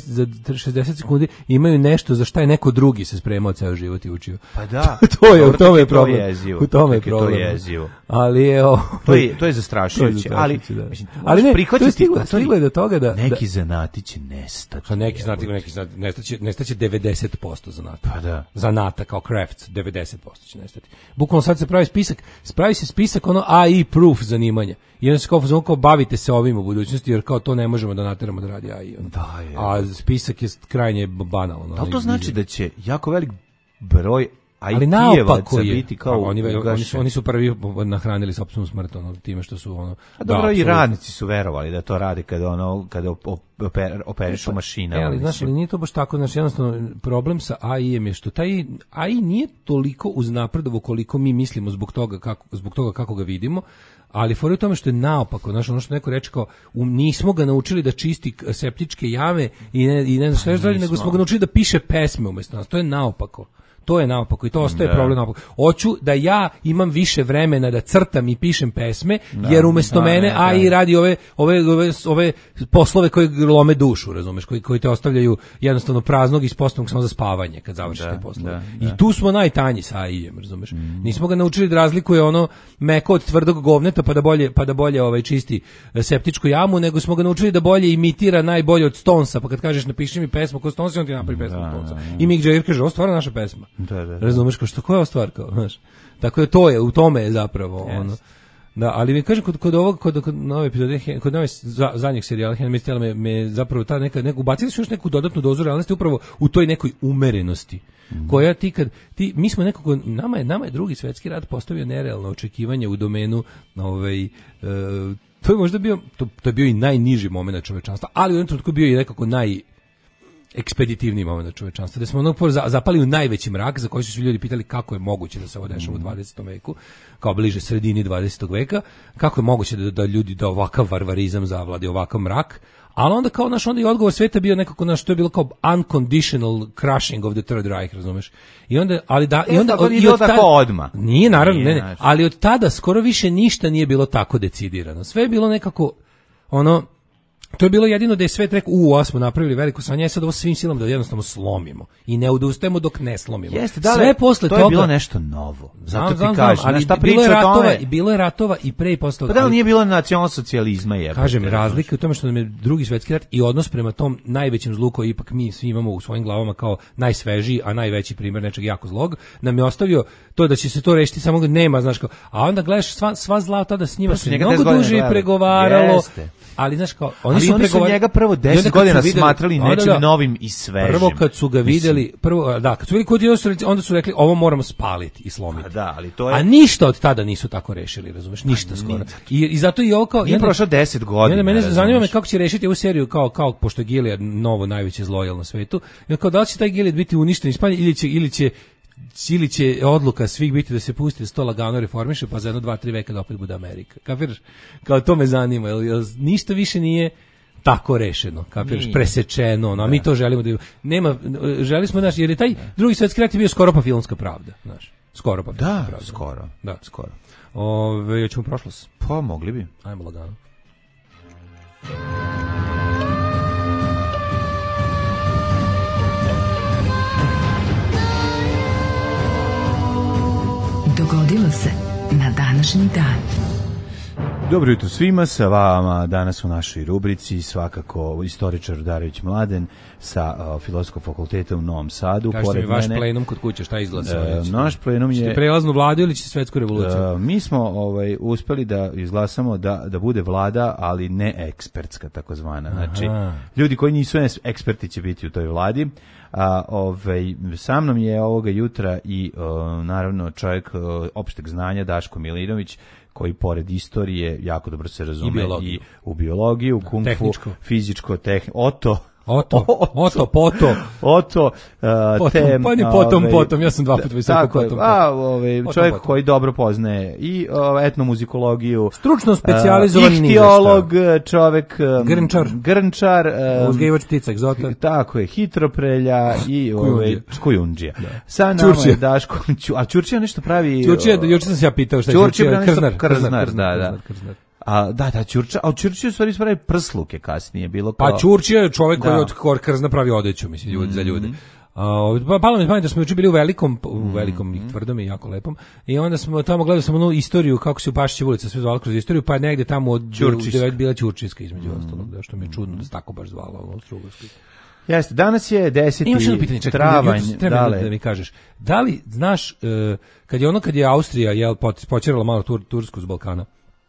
60 sekundi imaju nešto za šta je neko drugi se spremao ceo život i učio. Pa da. U tome je problem. U tome je problem. To je jezivo. Ali je to je zastrašujuće, ali mislim, ali ne, prihvatiti stiglo je do toga da neki zanati će nestati. Pa neki nestaće 90% zanata. Pa da. Zanata kao crafts 90% će nestati. Bukvalno sad se pravi spisak ono AI proof zanimanja. I onda se kao bavite se ovim u budućnosti, jer kao to ne možemo da nateramo da radi AI. A spisak je krajnje banalan. Ali to znači da će jako velik broj IT-evaca biti kao oni su prvi nahranili sopstvenu smrt time što su dobro, i radnici su verovali da to rade kada operišu mašine. Ali znaš, nije to baš tako, znači jednostavno problem sa AI-em je što taj AI nije toliko uznapredovo koliko mi mislimo zbog toga kako ga vidimo, ali fora je u tome što je naopako, znaš, ono što neko reče kao nismo ga naučili da čisti septičke jame i ne znam što je dalje, nego smo ga naučili da piše pesme umjesto nas. To je naopako. To je naopako i to ostaje problem naopako. Hoću da ja imam više vremena da crtam i pišem pesme, jer umjesto mene AI radi ove poslove koji lome dušu, razumeš, koji te ostavljaju jednostavno praznog i sposobnog samo za spavanje kad završiš te poslove. I tu smo najtanji sa AI-em, razumeš. Nismo ga naučili da razlikuje ono meko od tvrdog govneta pa da bolje čisti septičku jamu, nego smo ga naučili da bolje imitira najbolje od Stonesa, pa kad kažeš napiši mi pesmu kod Stonesa, on ti napravi pesmu od Stonesa. I Mick Jagger kaže, ovo stvarno naša pesma. Razumeš kao koja je stvar kao, znaš. Tako je to je, u tome je zapravo ono. Da, ali mi kažem kod nove epizode, kod nove zadnjeg serijala Handmaid's Tale me zapravo ta neka ubacili su još neku dodatnu dozu realnosti upravo u toj nekoj umerenosti. Koja mi smo nekako, nama je Drugi svjetski rat postavio nerealno očekivanje u domenu to je možda bio, to je bio i najniži moment čovečanstva, ali u jednom trenutku bio i nekako ekspeditivni moment čovečanstva, da smo zapali u najveći mrak za koji su svi ljudi pitali kako je moguće da se ovo dešava u 20. veku, kao bliže sredini 20. veka, kako je moguće da ovakav varvarizam zavladi, ovakav mrak, ali onda kao onda i odgovor sveta bio nekako to je bilo kao unconditional crushing of the Third Reich, razumeš? I onda nije naravno, ne, ali od tada skoro više ništa nije bilo tako decidirano. Sve je bilo nekako to je bilo jedino da je svet rekao, smo napravili veliko sranje, sad ovo svim silama da jednostavno slomimo i ne odustajemo dok ne slomimo. Sve posle toga to je bilo nešto novo. Zato ti kažeš, ali bilo je ratova i pre i posle. Pa da li nije bilo nacionalsocijalizma je? Kažem, razlika u tome što nam je Drugi svjetski rat i odnos prema tom najvećem zlu koji ipak mi svi imamo u svojim glavama kao najsvežiji, a najveći primjer nečeg jako zlog, nam je ostavio to da će se to rešiti samo nema, znaš kao. A onda gledaš sva zla tada s njima se mnogo duže pregovaralo. Ali znaš kao, oni su njega prvo 10 godina smatrali nečim novim i svežim. Prvo kad su ga vidjeli, kad su vidjeli onda su rekli ovo moramo spaliti i slomiti. Ali to je... A ništa od tada nisu tako rešili, razumeš, ništa skoro. I zato i ovo kao... Nije prošlo 10 godina. Mene zanima me kako će rešiti ovu seriju kao pošto je Gilead novo najveće zlo na svetu. I kao da li će taj Gilead biti uništen iz Španije ili će odluka svih biti da se pusti to lagano reformiše, pa za 1-2-3 veka da opet bude Amerika. Kapiraš? Kao to me zanima, jer ništa više nije tako rešeno, kapiraš, presečeno, a mi to želimo da nema, želi smo, znaš, jer je taj Drugi svjetski rat je bio skoro pa filmska pravda, znaš. Skoro pa filmska pravda. Skoro. Hoćemo prošlost? Pa mogli bi. Ajmo lagano. Dogodilo se na današnji dan. Dobro jutro svima, sa vama danas u našoj rubrici svakako istoričar Darević Mladen sa Filozofskog fakulteta u Novom Sadu. Kažete mi vaš plenum kod kuće, šta izglasa? Naš plenum je... Ste prelaznu vladu ili će svetsku revoluciju? Mi smo uspeli da izglasamo da bude vlada, ali ne ekspertska takozvana. Znači, ljudi koji nisu eksperti će biti u toj vladi. Sa mnom je ovoga jutra i naravno čovjek opšteg znanja Daško Milinović, koji pored istorije jako dobro se razume i u biologiju, kung fu, fizičko, potom, ja sam 2 puta visoko potom. Čovjek koji dobro poznaje i etnomuzikologiju, stručno specijalizovan ihtiolog, čovjek grnčar, uzgajivač ptica egzota. Tako je, hitroprelja i kujundžija. Sa nama je Daško, a Ćurčija nešto pravi. Ćurčija, juče sam se ja pitao šta je Ćurčija, krznar. Da, Ćurčija, a Ćurčija u stvari pravi prsluke kasnije, bilo kao... Pa Ćurčija je čovjek koji od krzna pravi odeću, mislim, za ljude. Palo mi pamet da smo juče bili u velikom i tvrdom i jako lepom, i onda smo tamo gledali smo onu istoriju kako se u Pašićev ulica sve zvalo kroz istoriju, pa negde tamo od bila Ćurčijska između ostalog, da što mi je čudno da se tako baš zvalo u Strugarskoj. Jeste, danas je 10. travanj. Da mi kažeš, da li znaš, kad je Austrija počerala malo Tursku s Balkana,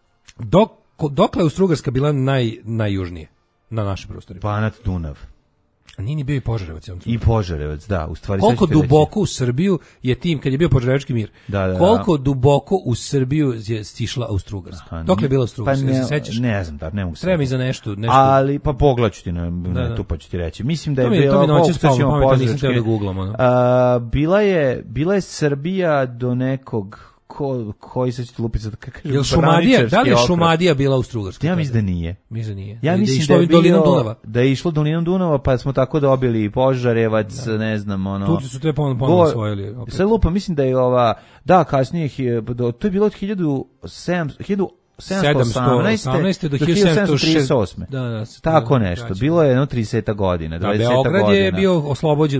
dokle je Strugarska bila najjužnije na našem prostoru? Banat, Dunav. A nije ni bio i Požarevac. I Požarevac, da. U stvari, koliko duboko u Srbiju je tim, kad je bio Požarevački mir, koliko duboko u Srbiju je stišla Austrougarska? Dokle je bila Austrougarska? Pa se sećaš? Ne znam, da, ne mogu se. Treba mi za nešto. Ali, pa pogledaću ti tu pa ću ti reći. Mislim da je bila... To mi noće spavamo pamet, nisam teo da googlamo. Bila je Srbija do nekog... koji se ćete lupiti, da kažem, da li je Šumadija bila u Strugarskoj? Ja mislim da nije. Ja mislim da je išlo dolinom Dunava, pa smo tako dobili Požarevac, ne znam, ono... Turci su to ponovno osvojili. Sve lupa, mislim da je kasnije, to je bilo od 1718 do 1738. Tako nešto. Bilo je 30 godina, 20 godina. Beograd je bio oslobođen,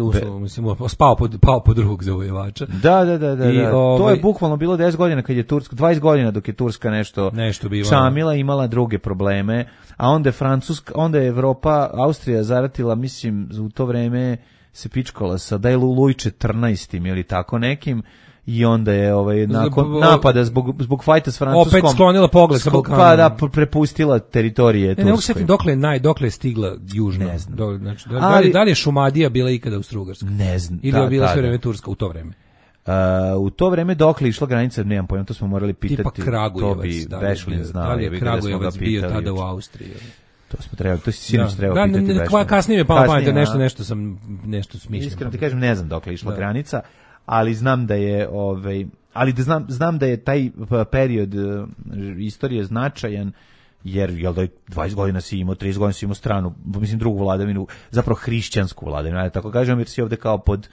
pao pod drugog zavojevača. Da. To je bukvalno bilo 10 godina kad je Turska, 20 godina dok je Turska nešto čamila, imala druge probleme, a onda je Evropa, Austrija zaratila, mislim, u to vreme se pičkala sa Luj 14. ili tako nekim. I onda je nakon napada zbog fajta s Francuskom opet sklonila pogled sa Balkana. Pa da, prepustila teritorije Turskoj. Ne mogu se dokle je stigla južno. Ne znam. Znači, da li je Šumadija bila ikada u Strugarskoj? Ne znam. Ili je bila sve vreme Turska u to vreme? U to vreme dokle je išla granica, nemam pojma, to smo morali pitati. Tipa Kragujevac, da li je Kragujevac bio tada u Austriji? To smo trebali, to si sinoć trebao pitati Bešlin. Kasnije mi palo pamet, nešto smišljam. Iskreno ti kažem, ne znam dokle je išla granica. Ali znam da je znam da je taj period istorije značajan, jer 20 godina si imao, 30 godina si imao stranu, mislim drugu vladavinu, zapravo hrišćansku vladavinu, ajde tako kažem, jer si ovde kao pod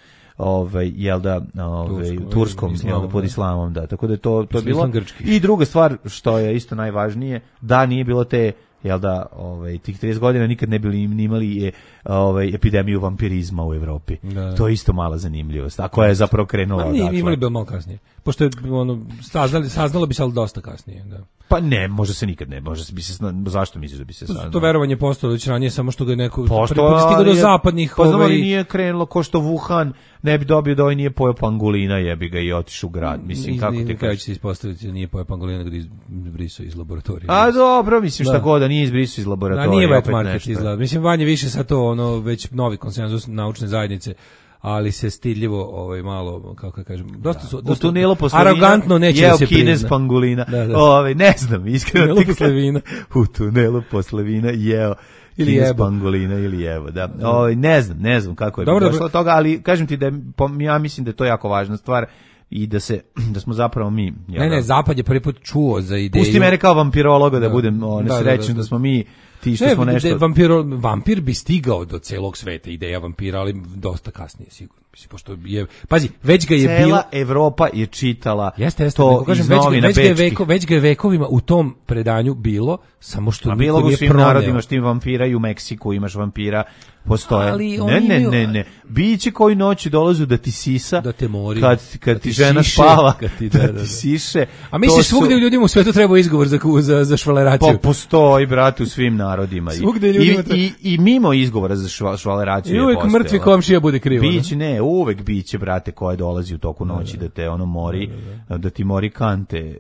turskom, pod islamom, da, tako da to je bilo. I druga stvar što je isto najvažnije, da nije bilo te tih 30 godina nikad ne bili imali epidemiju vampirizma u Evropi. Da. To je isto mala zanimljivost. A koja je zapravo krenula odatle. Imali bi malo kasnije. Pošto je saznalo bi se ali dosta kasnije. Da. Pa ne, možda se nikad ne. Zašto misliš da bi se saznalo? To verovanje postojalo već ranije, samo što ga je neko stigao do zapadnih... Pa znam, ali nije krenulo ko što Wuhan ne bi dobio da nije pojeo pangolina, jebi ga i otišao u grad. Mislim, kako ti kažeš? Će se ispostaviti da nije pojeo pangolina, nego izbrisao iz laboratorije. A dobro, mislim šta god, da nije izbrisao iz laboratorije. Da, nije wet market izgleda. Mislim, vanje više sad to već novi konsenzus naučne zajednice, ali se stidljivo malo, kako kažem, dosta su u tunelu posle arogantno neće da se prizna. Kinez pangolina. Ne znam, iskreno ti kažem. U tunelu posle vina jeo Kinez pangolina ili evo, da. Ne znam kako je došlo do toga, ali kažem ti da ja mislim da je to jako važna stvar i da smo zapravo mi. Ne, Zapad je prvi put čuo za ideju. Pusti mene kao vampirologa da budem nesrećan da smo mi ti što smo nešto... Vampir bi stigao do celog sveta, ideja vampira, ali dosta kasnije sigurno. Mislim, pošto je, pazi, već ga je Cela bilo... Evropa je čitala to iz novina bečkih. Već ga je vekovima u tom predanju bilo, samo što A niko bilo u nije svim proneo. narodima, što ima vampira i u Meksiku imaš vampira, postoje. Ali oni Ne. Biće koji noći dolazu da ti sisa, da te mori, kad ti žena siše, spava, da ti siše. A misliš svugde u ljudima u svetu treba izgovor za švaleraciju? Postoji, brate, u svim narodima. I mimo izgovora za švaleraciju. I uvek mrtvi komšija bude krivo. Uvek biće, brate, koja dolazi u toku noći da te ono mori, da ti mori kante.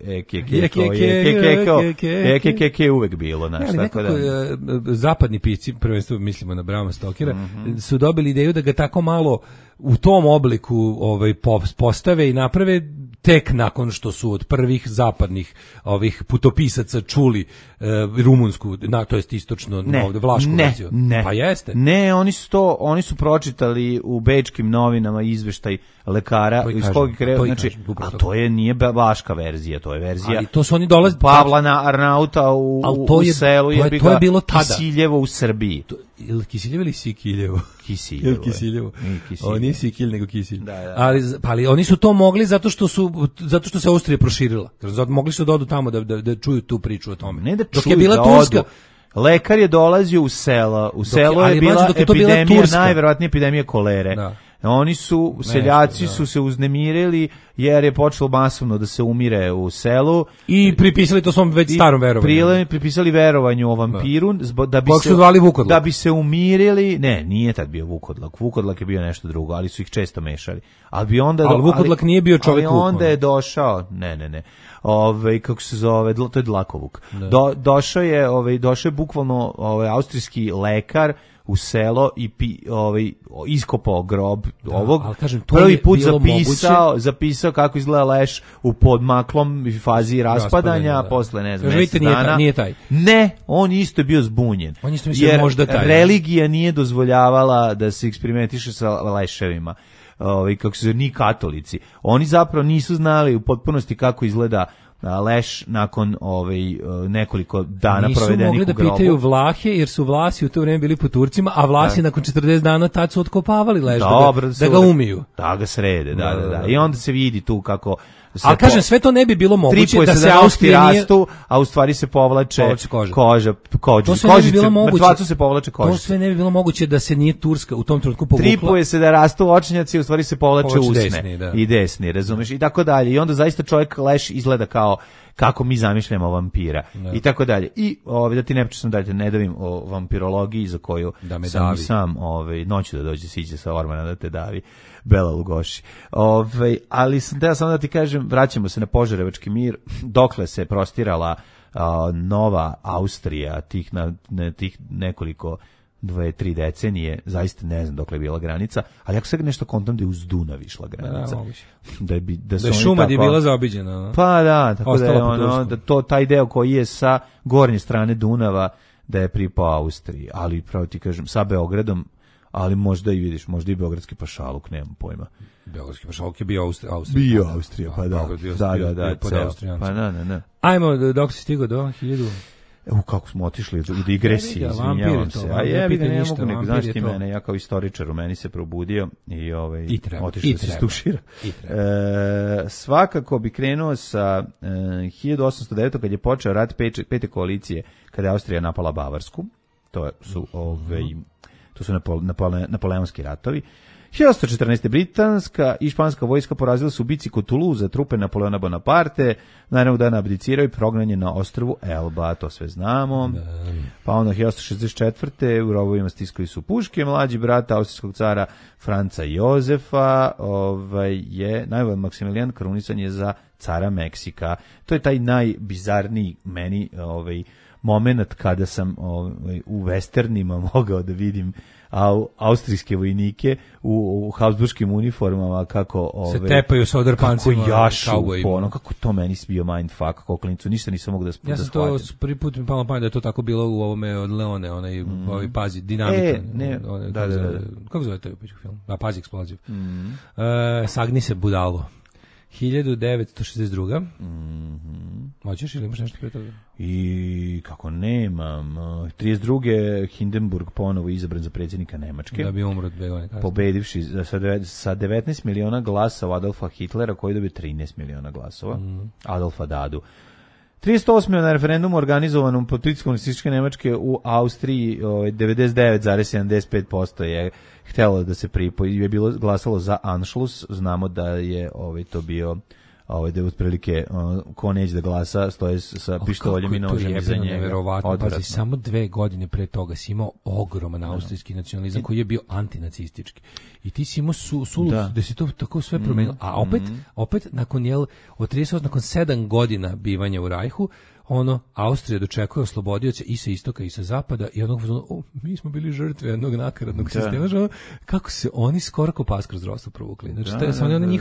Uvek bilo, znaš, tako da. Zapadni pisci, prvenstveno mislimo na Brama Stokera, su dobili ideju da ga tako malo u tom obliku postave i naprave tek nakon što su od prvih zapadnih ovih putopisaca čuli rumunsku, to jest istočno vlašku verziju. Pa jeste. Ne, oni su pročitali u bečkim novinama izveštaj lekara iz kog krenu, znači, a to nije vlaška verzija, to je verzija. Ali to su oni dolaze Pavla Arnauta u selu to je bilo tada. Kisiljevo u Srbiji. Ili Kisiljevo ili Sikiljevo? Kisiljevo. Ovo nije Sikilj, nego Kisilj. Da. Ali oni su to mogli zato što se Austrija proširila. Mogli su da odu tamo da čuju tu priču o tome. Ne da dok čuju, je bila da Turska. odu. Lekar je dolazio u selo. U selo je bila epidemija, najverovatnije epidemija kolere. Da. Oni su, seljaci su se uznemirili jer je počelo masovno da se umire u selu. I pripisali to svom već starom verovanju. Pripisali verovanju o vampiru da bi se umirili. Ne, nije tad bio Vukodlak. Vukodlak je bio nešto drugo, ali su ih često mešali. Ali Vukodlak nije bio čovjek Vuk. Ali onda je došao, ne. Kako se zove, to je Dlakovuk. Došao je bukvalno austrijski lekar u selo i iskopao grob ovog. Prvi put zapisao kako izgleda leš u podmaklom fazi raspadanja, a posle ne znam mjesec dana. Nije taj. Ne, on isto je bio zbunjen. Jer religija nije dozvoljavala da se eksperimentiše sa leševima. Kako se zove, ni katolici. Oni zapravo nisu znali u potpunosti kako izgleda leš nakon nekoliko dana provedenih u grobu. Nisu mogli da pitaju Vlahe, jer su Vlasi u to vrijeme bili po Turcima, a Vlasi nakon 40 dana tad su otkopavali leš da ga umiju. Da ga srede, da. I onda se vidi tu kako... Ali kažem, sve to ne bi bilo moguće da se Austrija rastu, a u stvari se povlače koža. To sve ne bi bilo moguće. Mrtvacu se povlače kožice. To sve ne bi bilo moguće da se nije Turska u tom trenutku povukla. Tripuje se da rastu očnjaci, u stvari se povlače usne. I desni, razumeš? I tako dalje. I onda zaista čovjek leš izgleda kao kako mi zamišljamo vampira. I tako dalje. I da ti ne pričam dalje, ne davim o vampirologiji za koju sam noću da dođe siđe sa Ormana da te davi. Bela Lugoši. Ali sam teo samo da ti kažem, vraćamo se na Požarevački mir, dokle se prostirala nova Austrija tih nekoliko 2-3 decenije, zaista ne znam dokle je bila granica, ali ako sad nešto kontam da je uz Dunav išla granica. Da je šuma je bila zaobiđena. Pa da, tako da je taj deo koji je sa gornje strane Dunava da je pripao Austriji, ali pravo ti kažem, sa Beogradom, ali možda i vidiš, možda i Beogradski pašaluk, nemam pojma. Beogradski pašaluk je bio Austrija. Bio Austrija, pa da. Da. Pa ne. Ajmo, dok si stigao do 1000... kako smo otišli u digresiji, izvinjavam se. A jebi ga, ne mogu nego, znaš ti mene, ja kao istoričar u meni se probudio i otišli se stušira. Svakako bi krenuo sa 1809. kad je počeo rat pete koalicije, kada je Austrija napala Bavarsku. To su napoleonski ratovi. 1814. britanska i španska vojska porazila su u bici kod Toulouse trupe Napoleona Bonaparte, naravno dana abdiciraju i prognan je na ostrvu Elba, to sve znamo. Pa onda 1864. u rovovima stiskali su puške, mlađi brat austrijskog cara Franca Jozefa je najbolji Maksimilijan krunisan je za cara Meksika. To je taj najbizarniji meni moment kada sam u westernima mogao da vidim austrijske vojnike u habsburškim uniformama kako se tepaju sa odrapancima, kako jašu, kako to meni bio mindfuck, kako klinicu, ništa nisam mogu da shvatim. Ja sam to prvi put mi palo na pamet da je to tako bilo u ovome od Leone, Pazi, dinamika. Kako zove taj film? Pazi, eksploziv. Sagni se budalo. 1962. Hoćeš ili imaš nešto pre toga? I kako nemam, 32. Hindenburg ponovo izabran za predsjednika Nemačke. Da bi umro 2 godine kasnije. Pobedivši sa 19 miliona glasova Adolfa Hitlera, koji dobio 13 miliona glasova. Adolfa Dadu. 38. na referendumu organizovanom pod pritiskom komunističke Nemačke u Austriji, 99,75% je htjelo da se pripoji, je bilo glasalo za Anschluss. Znamo da je to bio da je otprilike ko neće da glasa stoje sa pištoljem i nožem iza njega. Neverovatno. Pazi, samo 2 godine pre toga si imao ogroman austrijski nacionalizam koji je bio antinacistički. I ti si imao sulud da si to tako sve promenilo. A opet nakon 7 godina bivanja u Rajhu, Austrija dočekuje oslobodioce i sa istoka i sa zapada i mi smo bili žrtve jednog nakaradnog sistema, kako se oni skoro ko pas kroz drostu provukli. Znači,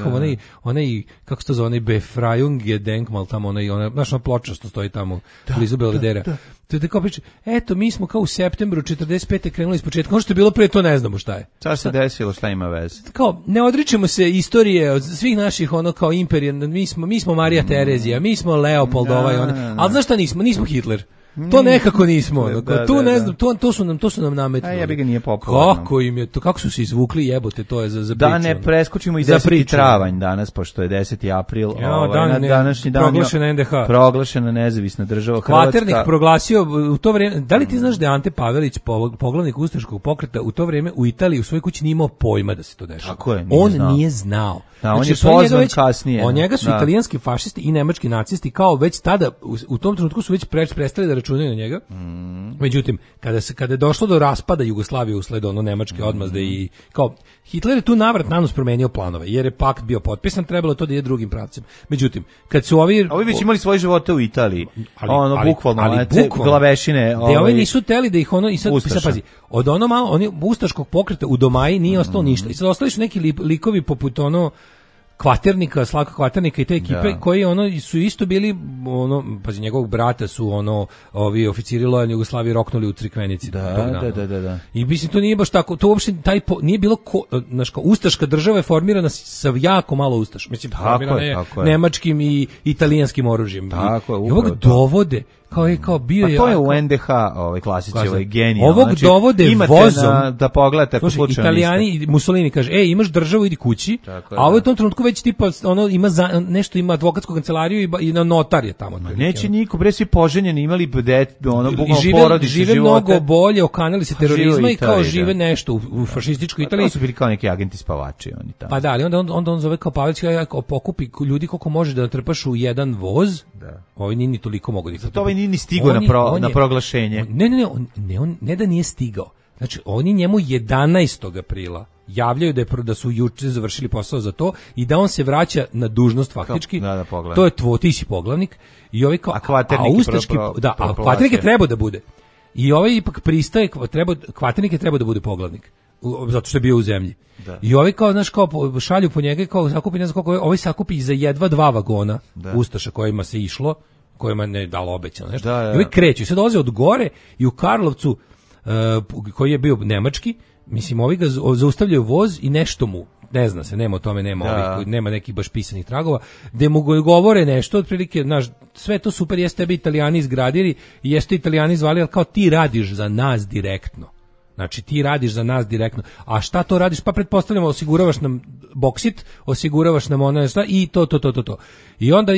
onaj, kako se to zove, onaj Befreiung Gedenkmal, tamo znaš, ploča što stoji tamo blizu Belvedera. To je tako priča, eto, mi smo kao u septembru 45. krenuli iz početka, ono što je bilo pre, to ne znamo šta je. Šta se desilo, šta ima veze? Kao, ne odričemo se istorije od svih naših, kao imperija, mi smo Marija Terezija, mi smo Leopold ali znaš šta nismo Hitler. To nekako nismo. Tu ne znam, to su nam nametnuli. Ja bi ga nije popularno. Kako im je to, kako su se izvukli, jebote, to je za priču. Da ne preskočimo i 10. travanj danas, pošto je 10. april, na današnji dan proglašena NDH. Proglašena nezavisna država Hrvatska. Kvaternik proglasio u to vrijeme. Da li ti znaš da je Ante Pavelić, poglavnik ustaškog pokreta, u to vrijeme u Italiji u svojoj kući nije imao pojma da se to dešava? Tako je, nije znao. Da, on je pozvan kasnije. On njega su italijanski fašisti i nemački nacisti kao već tada, u tom trenutku su već prestali da računaju na njega. Međutim, kada je došlo do raspada Jugoslavije usled nemačke odmazde i kao Hitler je tu navrat nanos promenio planove, jer je pakt bio potpisan, trebalo to da ide drugim pravcem. Međutim, kad su ovi već imali svoje živote u Italiji, bukvalno glavešine. Ovi nisu teli da ih i sad pazi, od ustaškog pokreta u Domaji nije ostalo ništa. I sad ostali su neki likovi poput Kvaternika, Slavka Kvaternika i te ekipe koji su isto bili pazi, njegovog brata su ovi oficiri lojalne Jugoslavije roknuli u Crikvenici. Da. I mislim to nije baš tako, to uopšte nije bilo ustaška država je formirana sa jako malo ustaša. Mislim formirana je nemačkim i italijanskim oružjem. Tako je. I ovog dovode kao bio je. Pa to je u NDH, klasici, genij. Ovog dovode vozom da pogledate ako slučajno. Italijani i Mussolini kaže: "Ej, imaš državu, idi kući." A ovo je u tom trenutku već tipa ima nešto, ima advokatsku kancelariju i na notar je tamo. Neće niko, bre, svi poženjeni, imali bukvalno porodice, žive mnogo bolje, okanali se terorizma i kao žive nešto u fašističkoj Italiji. To su bili kao neki agenti spavači oni tamo. Pa da, ali onda on zove kao Pavelić, pokupi ljudi koliko može da natrpaš u jedan voz. Ovi ni toliko mogu da ih. To ni stigao na proglašenje. Ne da nije stigao. Znači, oni njemu 11. aprila javljaju da su juče završili posao za to i da on se vraća na dužnost faktički. To je ti si poglavnik. I ovi kao, Kvaternik je trebao da bude. I ovaj ipak pristaje, Kvaternik je trebao da bude poglavnik. Zato što je bio u zemlji. I ovi kao, znaš, kao šalju po njega, kao sakupi, ne znam koliko, ovaj sakupi za jedva 2 vagona ustaša kojima se išlo, kojima ne dalo obećano nešto. I ovi kreću, sad dolaze od gore i u Karlovcu, koji je bio nemački, mislim, ovi ga zaustavljaju voz i nešto mu, ne zna se, nema o tome, nema nekih baš pisanih tragova, gde mu govore nešto, otprilike, znaš, sve to super, jeste tebi Italijani izgradili i jeste Italijani zvali, ali kao ti radiš za nas direktno. Znači, ti radiš za nas direktno. A šta to radiš? Pa pretpostavljamo, osiguravaš nam boksit, osiguravaš nam i to. I onda,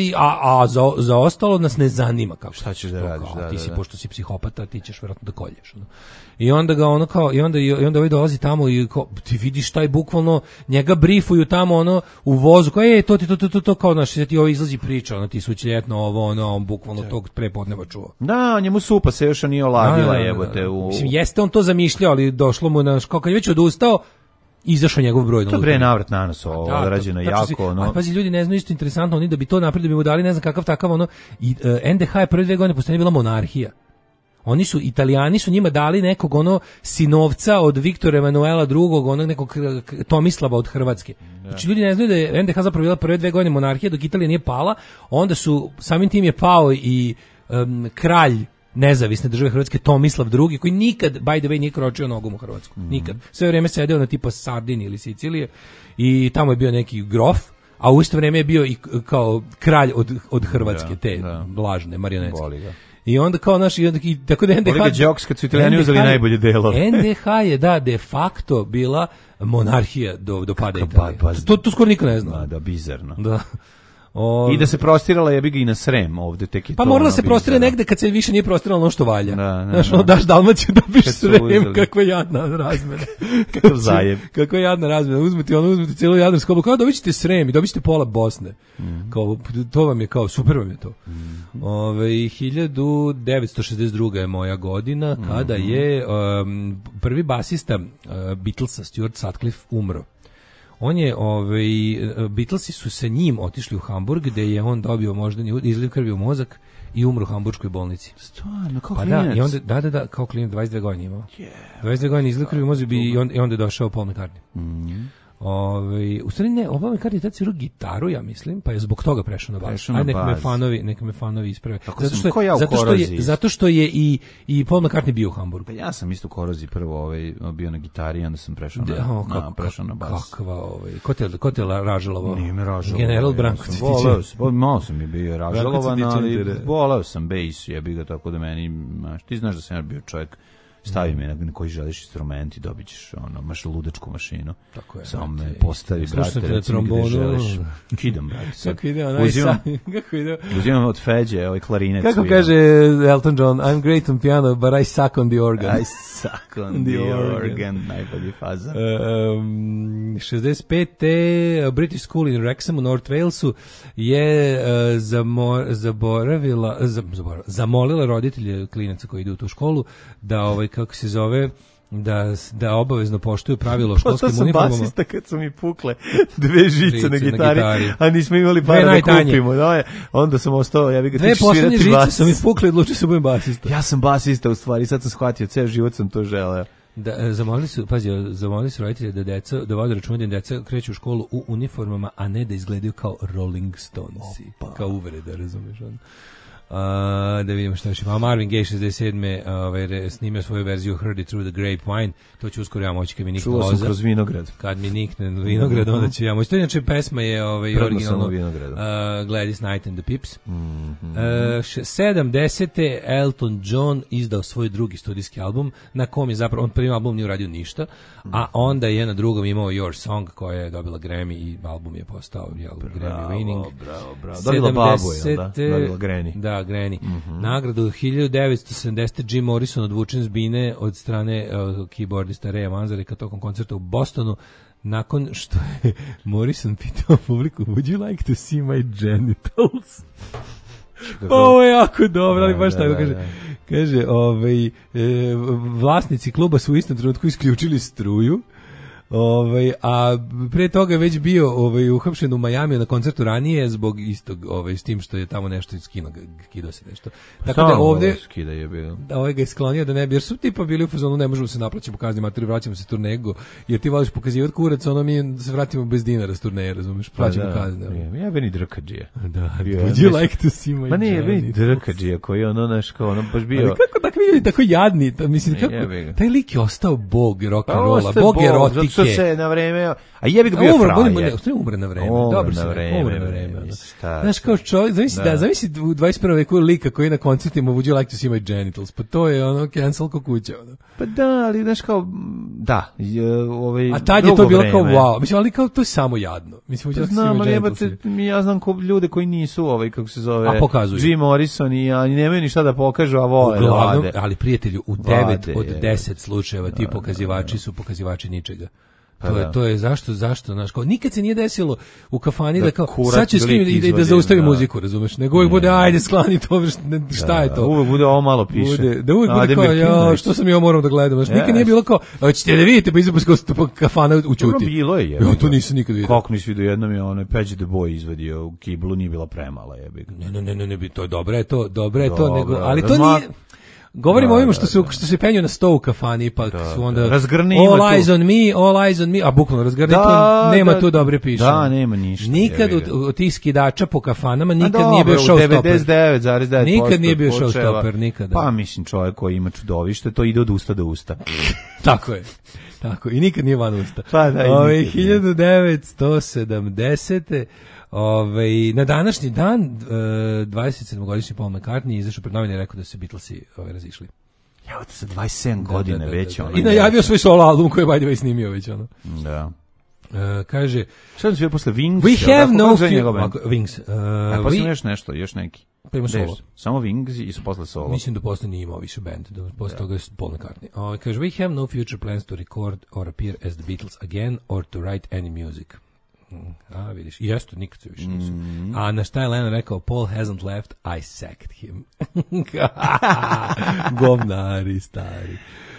za ostalo nas ne zanima. Kako šta ćeš da radiš? Ti si, pošto si psihopata, ti ćeš vjerojatno da kolješ. I onda ga i onda ovaj dolazi tamo i ti vidiš taj bukvalno, njega brifuju tamo u vozu, kao to kao, znaš, ti ovo izlazi priča, ti sućljetno on bukvalno tog prepodneva čuo. Da, njemu supa se još nije oladila, jebote. Mislim, jeste on to zamišljao, ali došlo mu kao kad je već odustao, izašao njegov broj. To bre navrat na nos odrađeno jako. A pazi, ljudi ne znaju, isto interesantno, oni da bi to napravili, da bi mu dali ne znam kakav takav i NDH je prve 2 godine postoje bila monarhija. Italijani su njima dali nekog sinovca od Viktora Emanuela II, nekog Tomislava od Hrvatske. Znači ljudi ne znaju da je NDH zapravo bila prve 2 godine monarhija dok Italija nije pala, onda su, samim tim je pao i kralj nezavisne države Hrvatske Tomislav II, koji nikad, by the way, nije kročio nogom u Hrvatsku. Nikad. Sve vrijeme sedeo na tipa Sardini ili Sicilije i tamo je bio neki grof, a u isto vrijeme je bio i kao kralj od Hrvatske, te lažne marionetske. Boli ga. I onda kao naš, i tako da NDH... Boli ga Đoks kad su Italijani uzeli najbolje delo. NDH je, de facto bila monarhija do pada Italije. To skoro niko ne zna. Da, bizarno. Da. I da se prostirala jebi ga i na Srem ovde tek je pa to. Pa morala se prostire negde kad se više nije prostiralo ono što valja. Znaš, daš Dalmaciju, dobiš Srem, kakva jadna razmena. Kakav zajeb. Kakva jadna razmena. Uzmete cijelu Jadransku oblu, kao dobit ćete Srem i dobit ćete pola Bosne. Kao, to vam je kao, super vam je to. 1962. je moja godina, kada je prvi basista Beatlesa, Stuart Sutcliffe, umro. On je, Beatlesi su sa njim otišli u Hamburg, gde je on dobio moždani izliv krvi u mozak i umro u hamburškoj bolnici. Stvarno, kao klinac? I onda, da, kao klinac, 22 godine imao. 22 godine izliv krvi u mozak i onda je došao Paul McCartney. U stvari ne, Paul McCartney je tad svirao gitaru, ja mislim, pa je zbog toga prešao na bas. Ajde, neka me fanovi isprave. Zato što je i Paul McCartney bio u Hamburgu. Pa ja sam isto u Koroziji prvo bio na gitari i onda sam prešao na bas. Kakva, ko te ražalovo? Nije me ražalovo. General Branko Cvitić. Malo sam je bio ražalovan, ali volao sam bejs, jebi ga, tako da meni, ti znaš da sam ja bio čovjek, stavi me na koji želiš instrument i dobit ćeš maš ludačku mašinu. Tako je. Samo me postavi, brate, recimo gde želiš. Kidam, brate. Kako ide uzimam od Feđe, klarinet. Kako kaže Elton John, I'm great on piano, but I suck on the organ. I suck on the organ. Najbolji fazan. 65. British School in Wrexham u North Walesu je zamolila roditelje klinaca koji idu u tu školu da kako se zove, da obavezno poštuju pravilo o školskim uniformama. To sam basista kad su mi pukle dve žice na gitari, a nismo imali para da kupimo. Onda sam ostao, ja bih ga tiču svirati bas. Dve posljednje žice su mi pukle i odlučio se budem basista. Ja sam basista u stvari, sad sam shvatio, ceo život sam to želeo. Zamolili su roditelje da vode računa da deca kreću u školu u uniformama, a ne da izgledaju kao Rolling Stonesi. Kao uvreda, razumiješ ono. Da vidimo šta još ima. Marvin Gaye 67. Snimio svoju verziju Heard It Through the Grapevine. To ću uskoro ja moći kad mi nikne loza. Čuo sam kroz vinograd. Kad mi nikne vinograd, onda ću ja moći. To inače pesma je originalno Gladys Knight and the Pips. 70. Elton John izdao svoj drugi studijski album, na kom je zapravo, on prvi album nije uradio ništa, a onda je na drugom imao Your Song, koja je dobila Grammy i album je postao Grammy winning. Bravo. Dobila babu, jel da? Dobila Granny. Da, Granny. Nagradu 1970. Jim Morrison odvučen s bine od strane keyboardista Raya Manzareka tokom koncerta u Bostonu, nakon što je Morrison pitao publiku, would you like to see my genitals? Pa ovo je jako dobro, ali baš tako kaže. Kaže, vlasnici kluba su u istom trenutku isključili struju, a pre toga je već bio uhapšen u Majamiju na koncertu ranije zbog istog, s tim što je tamo nešto skido se nešto. Tako da ovde ga je sklonio da ne bi, jer su tipa bili u fazonu, ne možemo se naplaćati kazni materi, vraćamo se turnego, jer ti voliš pokazivati kurac, ono mi se vratimo bez dinara s turneje, razumiješ, plaćamo kazne. Ja beni drkađija. Would you like to see my genitals? Ma nije, beni drkađija koji baš bio. Ali kako tako vidjeli, tako jadni, mislim, kako, taj lik je ostao bog rock'n'rolla, bog erotike. Se na vreme, a jebi ga bio frajer. Umre na vreme. Dobro se, umre na vreme. Znaš, kao čovjek, zavisi u 21. veku lika koji na koncertima would you like to see my genitals, pa to je ono cancel ko kuća. Pa da, ali znaš kao, da, a tad je to bilo kao wow, mislim, ali kao to je samo jadno. Mislim, znam, ali ja znam ljude koji nisu, kako se zove, Jim Morrison i nemaju ni šta da pokažu, a vole da vade. Ali prijatelju, u 9 od 10 slučajeva ti pokazivači su pokazivači ničega. To je zašto, znaš, kao nikad se nije desilo u kafani da kao sad će skimiti i da zaustavi muziku, razumeš, nego uvijek bude ajde sklani to, šta je to? Uvijek bude ovo malo piše. Da uvijek bude kao, ja, što sam ja moram da gledam, znaš, nikad nije bilo kao, hoćete da vidite, pa izapuskao kafana učuti. Bilo je. Ja to nisam nikad vidio. Kako nisi vidio, jednom je onaj Peđi the Boy izvadio u kiblu, nije bila premala, jebi ga. Ne, to je dobro je to, nego, ali to nije. Govorimo o ovima što se penju na sto u kafani, pa su onda all eyes on me, a bukvalno razgrni tu, nema tu dobre piše. Da, nema ništa. Nikad od tih skidača po kafanama nikad nije bio showstopper. 99,9%. Nikad nije bio showstopper, nikada. Pa mislim, čovjek koji ima čudovište, to ide od usta do usta. Tako je. Tako, i nikad nije van usta. Pa da, i nikad nije. 1970. Na današnji dan 27-godišnji Paul McCartney izašao pred novine i rekao da se Beatlesi razišli. Ja, to sa 27 godina već. I najavio svoj solo album koji je by the way snimio već. Da. Kaže... Šta je sve posle Wings? We have no Wings. A posle još nešto, još neki. Pa ima solo. Samo Wings i su posle solo. Mislim da posle nije imao više band, da posle toga je Paul McCartney. Kaže, we have no future plans to record or appear as the Beatles again or to write any music. A, vidiš, jeste, nikad se više nisu. A na šta je Lennon rekao, Paul hasn't left, I sacked him. Govnari, stari.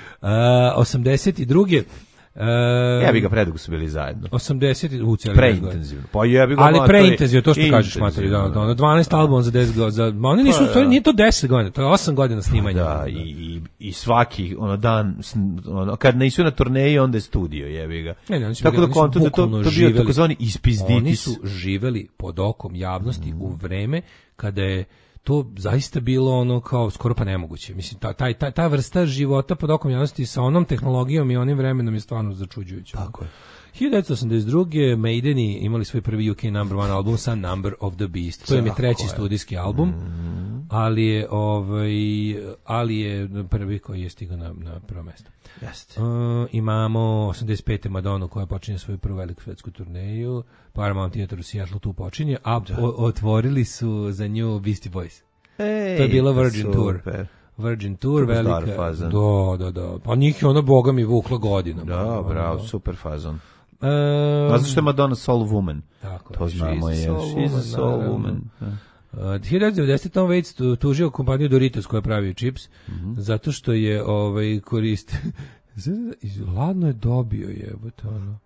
82. Ja bi ga predugo su bili zajedno. 80 preintenzivno. Pa jebi ga. Ali preintenzivno, to što kažeš, materi, da, 12 albuma za 10 godina. Oni nisu, stvari, nije to 10 godina, to je 8 godina snimanja. Da, i svaki dan, kad nisu na turneji, onda je studio, jebi ga. Tako da kontu da to bio takozvani ispizditis. Oni su živeli pod okom javnosti u vreme kada je to zaista bilo ono kao skoro pa nemoguće. Mislim, ta vrsta života pod okom javnosti sa onom tehnologijom i onim vremenom je stvarno začuđujuća. Tako je. 1982. Maideni imali svoj prvi UK number one album sa Number of the Beast. To im je treći studijski album, ali je prvi koji je stigao na prvo mesto. Jeste. Imamo 85. Madonu koja počinje svoju prvu veliku svetsku turneju. Paramount Theater u Seattle tu počinje, a otvorili su za nju Beastie Boys. To je bila Virgin Tour. Virgin Tour, velika. Da. Pa njih je ona, boga mi, vukla godinom. Da, bravo, super fazon. Znaš što je Madonna Soul Woman? Tako, to znamo je. She's a Soul Woman. 1990. Tom Waits tužio kompaniju Doritos koja pravi čips, zato što je koriste... Ladno je dobio, jebote, ono.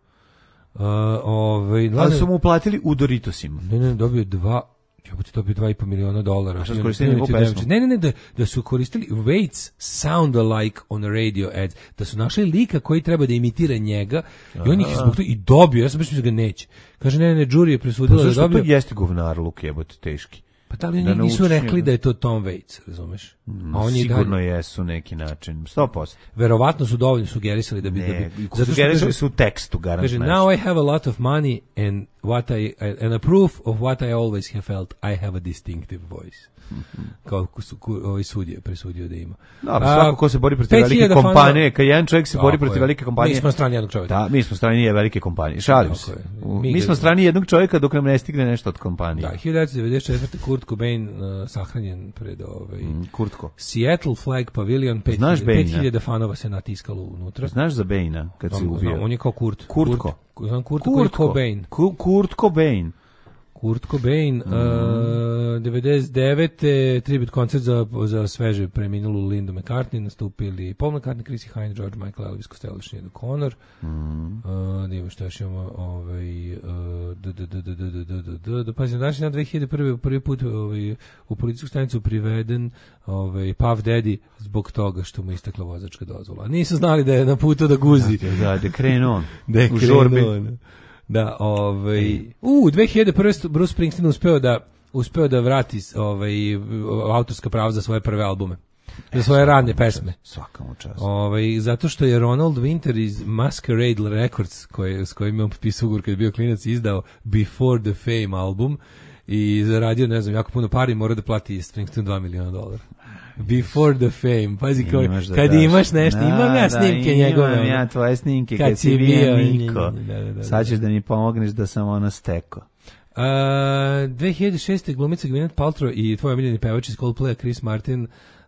Ali su mu uplatili u Doritosima. Ne, dobio $2,5 miliona. A što su koristili njegovu pesmu? Ne, da su koristili Waits sound alike on radio ads, da su našli lika koji treba da imitira njega i on ih zbog toga i dobio, ja sam mislio da ga neće. Kaže, ne, jury je presudila da dobio. To jeste govnar luk, jebote, teški. Pa da li oni nisu rekli da je to Tom Waits, razumeš? Sigurno jesu neki način, 100%. Verovatno su dovoljno sugerisali da bi... Sugerisali su u tekstu, garant. Kaže, now I have a lot of money and a proof of what I always have felt, I have a distinctive voice. Kao sudije presudio da ima. Da, svako ko se bori protiv velike kompanije, kad jedan čovjek se bori protiv velike kompanije... Mi smo strani jednog čovjeka. Da, mi smo strani velike kompanije. Šalim se. Mi smo strani jednog čovjeka dok nam ne stigne nešto od kompanije. Da, 1994. Kurt Cobain sahranjen pred Kurtko. Seattle Flag Pavilion, 5000 fanova se natiskalo unutra. Znaš za Baina kad se ubio? On je kao Kurt. Kurtko. Kurt Cobain. Kurt Cobain. Kurt Cobain, 99. tribut koncert za sveže preminulu Lindu McCartney, nastupili Paul McCartney, Chrissie Hynde, George Michael, Elvis Costello i Sinead O'Connor. Da imamo što još imamo, pazi, na današnji dan 2001. prvi put u policijsku stanicu priveden Puff Daddy zbog toga što mu istekla vozačka dozvola. Nisu znali da je na putu da guzi. Da krenu on. U žorbi. Da, 2001. Bruce Springsteen uspeo da vrati autorska prava za svoje prve albume. Za svoje radne pesme. Svaka mu čast. Zato što je Ronald Winter iz Masquerade Records, s kojim je on potpisao ugovor kad je bio klinac, izdao Before the Fame album i zaradio, ne znam, jako puno pari i mora da plati Springsteen $2 miliona. Before the Fame. Pazi, kad imaš nešto, imam ja snimke njegove. Imam ja tvoje snimke kad si bio Niko. Sad ćeš da mi pomogneš da sam ono steko. 2006. glumica Gwyneth Paltrow i tvoj omiljeni pevač iz Coldplaya Chris Martin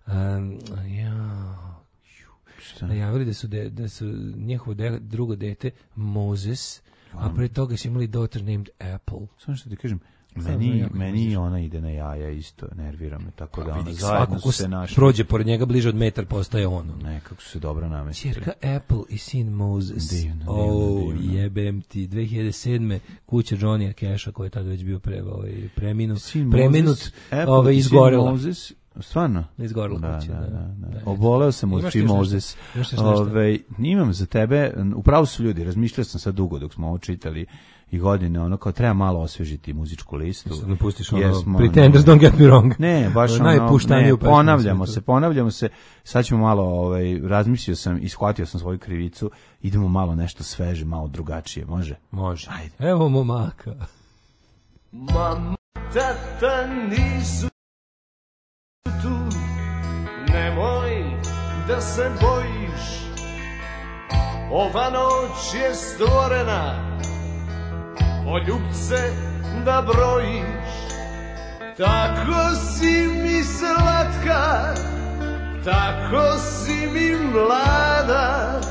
najavili da su njihovo drugo dete Moses, a pre toga su imali daughter named Apple. Samo što ti kažem, meni ona ide na jaja isto, nervira me, tako da ona zajedno su se našli. Prođe pored njega bliže od metar, postaje ono. Nekako su se dobro namestili. Čerka Apple i sin Moses. Divno. Jebem ti. 2007. kuća Johnny Casha, koji je tada već bio preminut, izgorela. Moses Stvarno? Izgorila kuća. Da. Oboleo sam od fimozis. Imam za tebe, upravo su ljudi, razmišljao sam sad dugo dok smo ovo čitali i godine, ono kao treba malo osvežiti muzičku listu. Ne pustiš ono, Pretenders, Don't Get Me Wrong. Ne, baš ono, ponavljamo se, sad ćemo malo, razmislio sam i shvatio sam svoju krivicu, idemo malo nešto sveže, malo drugačije, može? Može. Ajde. Evo momaka. Mama, tata nisu tu, nemoj da se bojiš, ova noć je stvorena, poljubce da brojiš, tako si mi slatka, tako si mi mlada.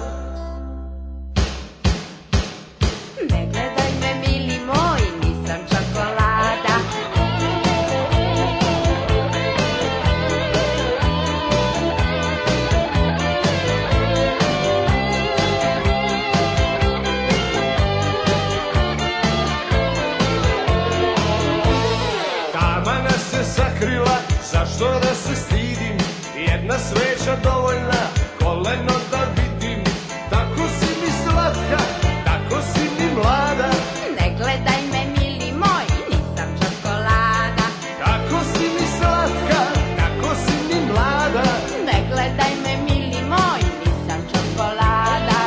Ne gledaj me, mili moj, nisam čokolada. Tamana se sakrila, zašto da se stidim, jedna sveća dovoljna, koleno da vidim, tako si mi slatka, tako si mi mlada. Ne gledaj me, mili moj, nisam čokolada. Tako si mi slatka, tako si mi mlada. Ne gledaj me, mili moj, nisam čokolada.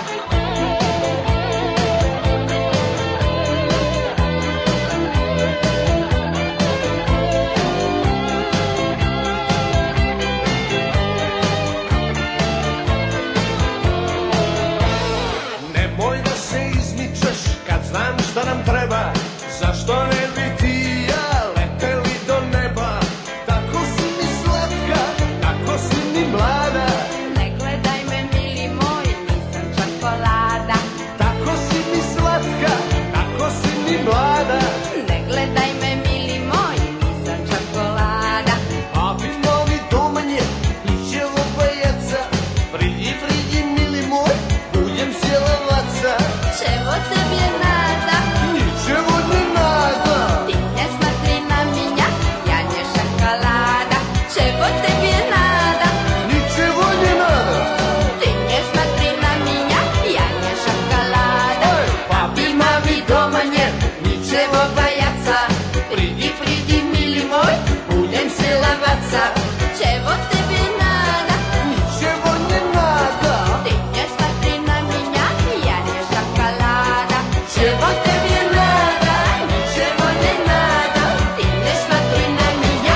Nemoj da se izmičeš kad znam šta nam treba, zašto ne bi ti i ja leteli do neba. Tako si mi slatka, tako si mi mlada. Ne gledaj me, mili moj, nisam čokolada. Tako si mi slatka, tako si mi mlada. Ne gledaj me, mili moj, nisam čokolada. Papi novi domanje, ićevo pajaca, pridi, pridi, mili moj, budem sjela vaca. Čevo tebi nada? Ničevo ne nada. Ti ne smatri na minja, ja nje šokolada. Čevo tebi nada? Ničevo ne nada. Ti ne smatri na minja, ja nje šokolada. Papi, mami, domanje, ničevo pajaca, pridi, pridi, mili moj, budem sjela vaca. Čevo tebi nada? Ničevo ne nada. Ti ne smatri na minja, ja nje šokolada. Čevo tebi nada, ničevo ne nada. Ti ne smatri na minja,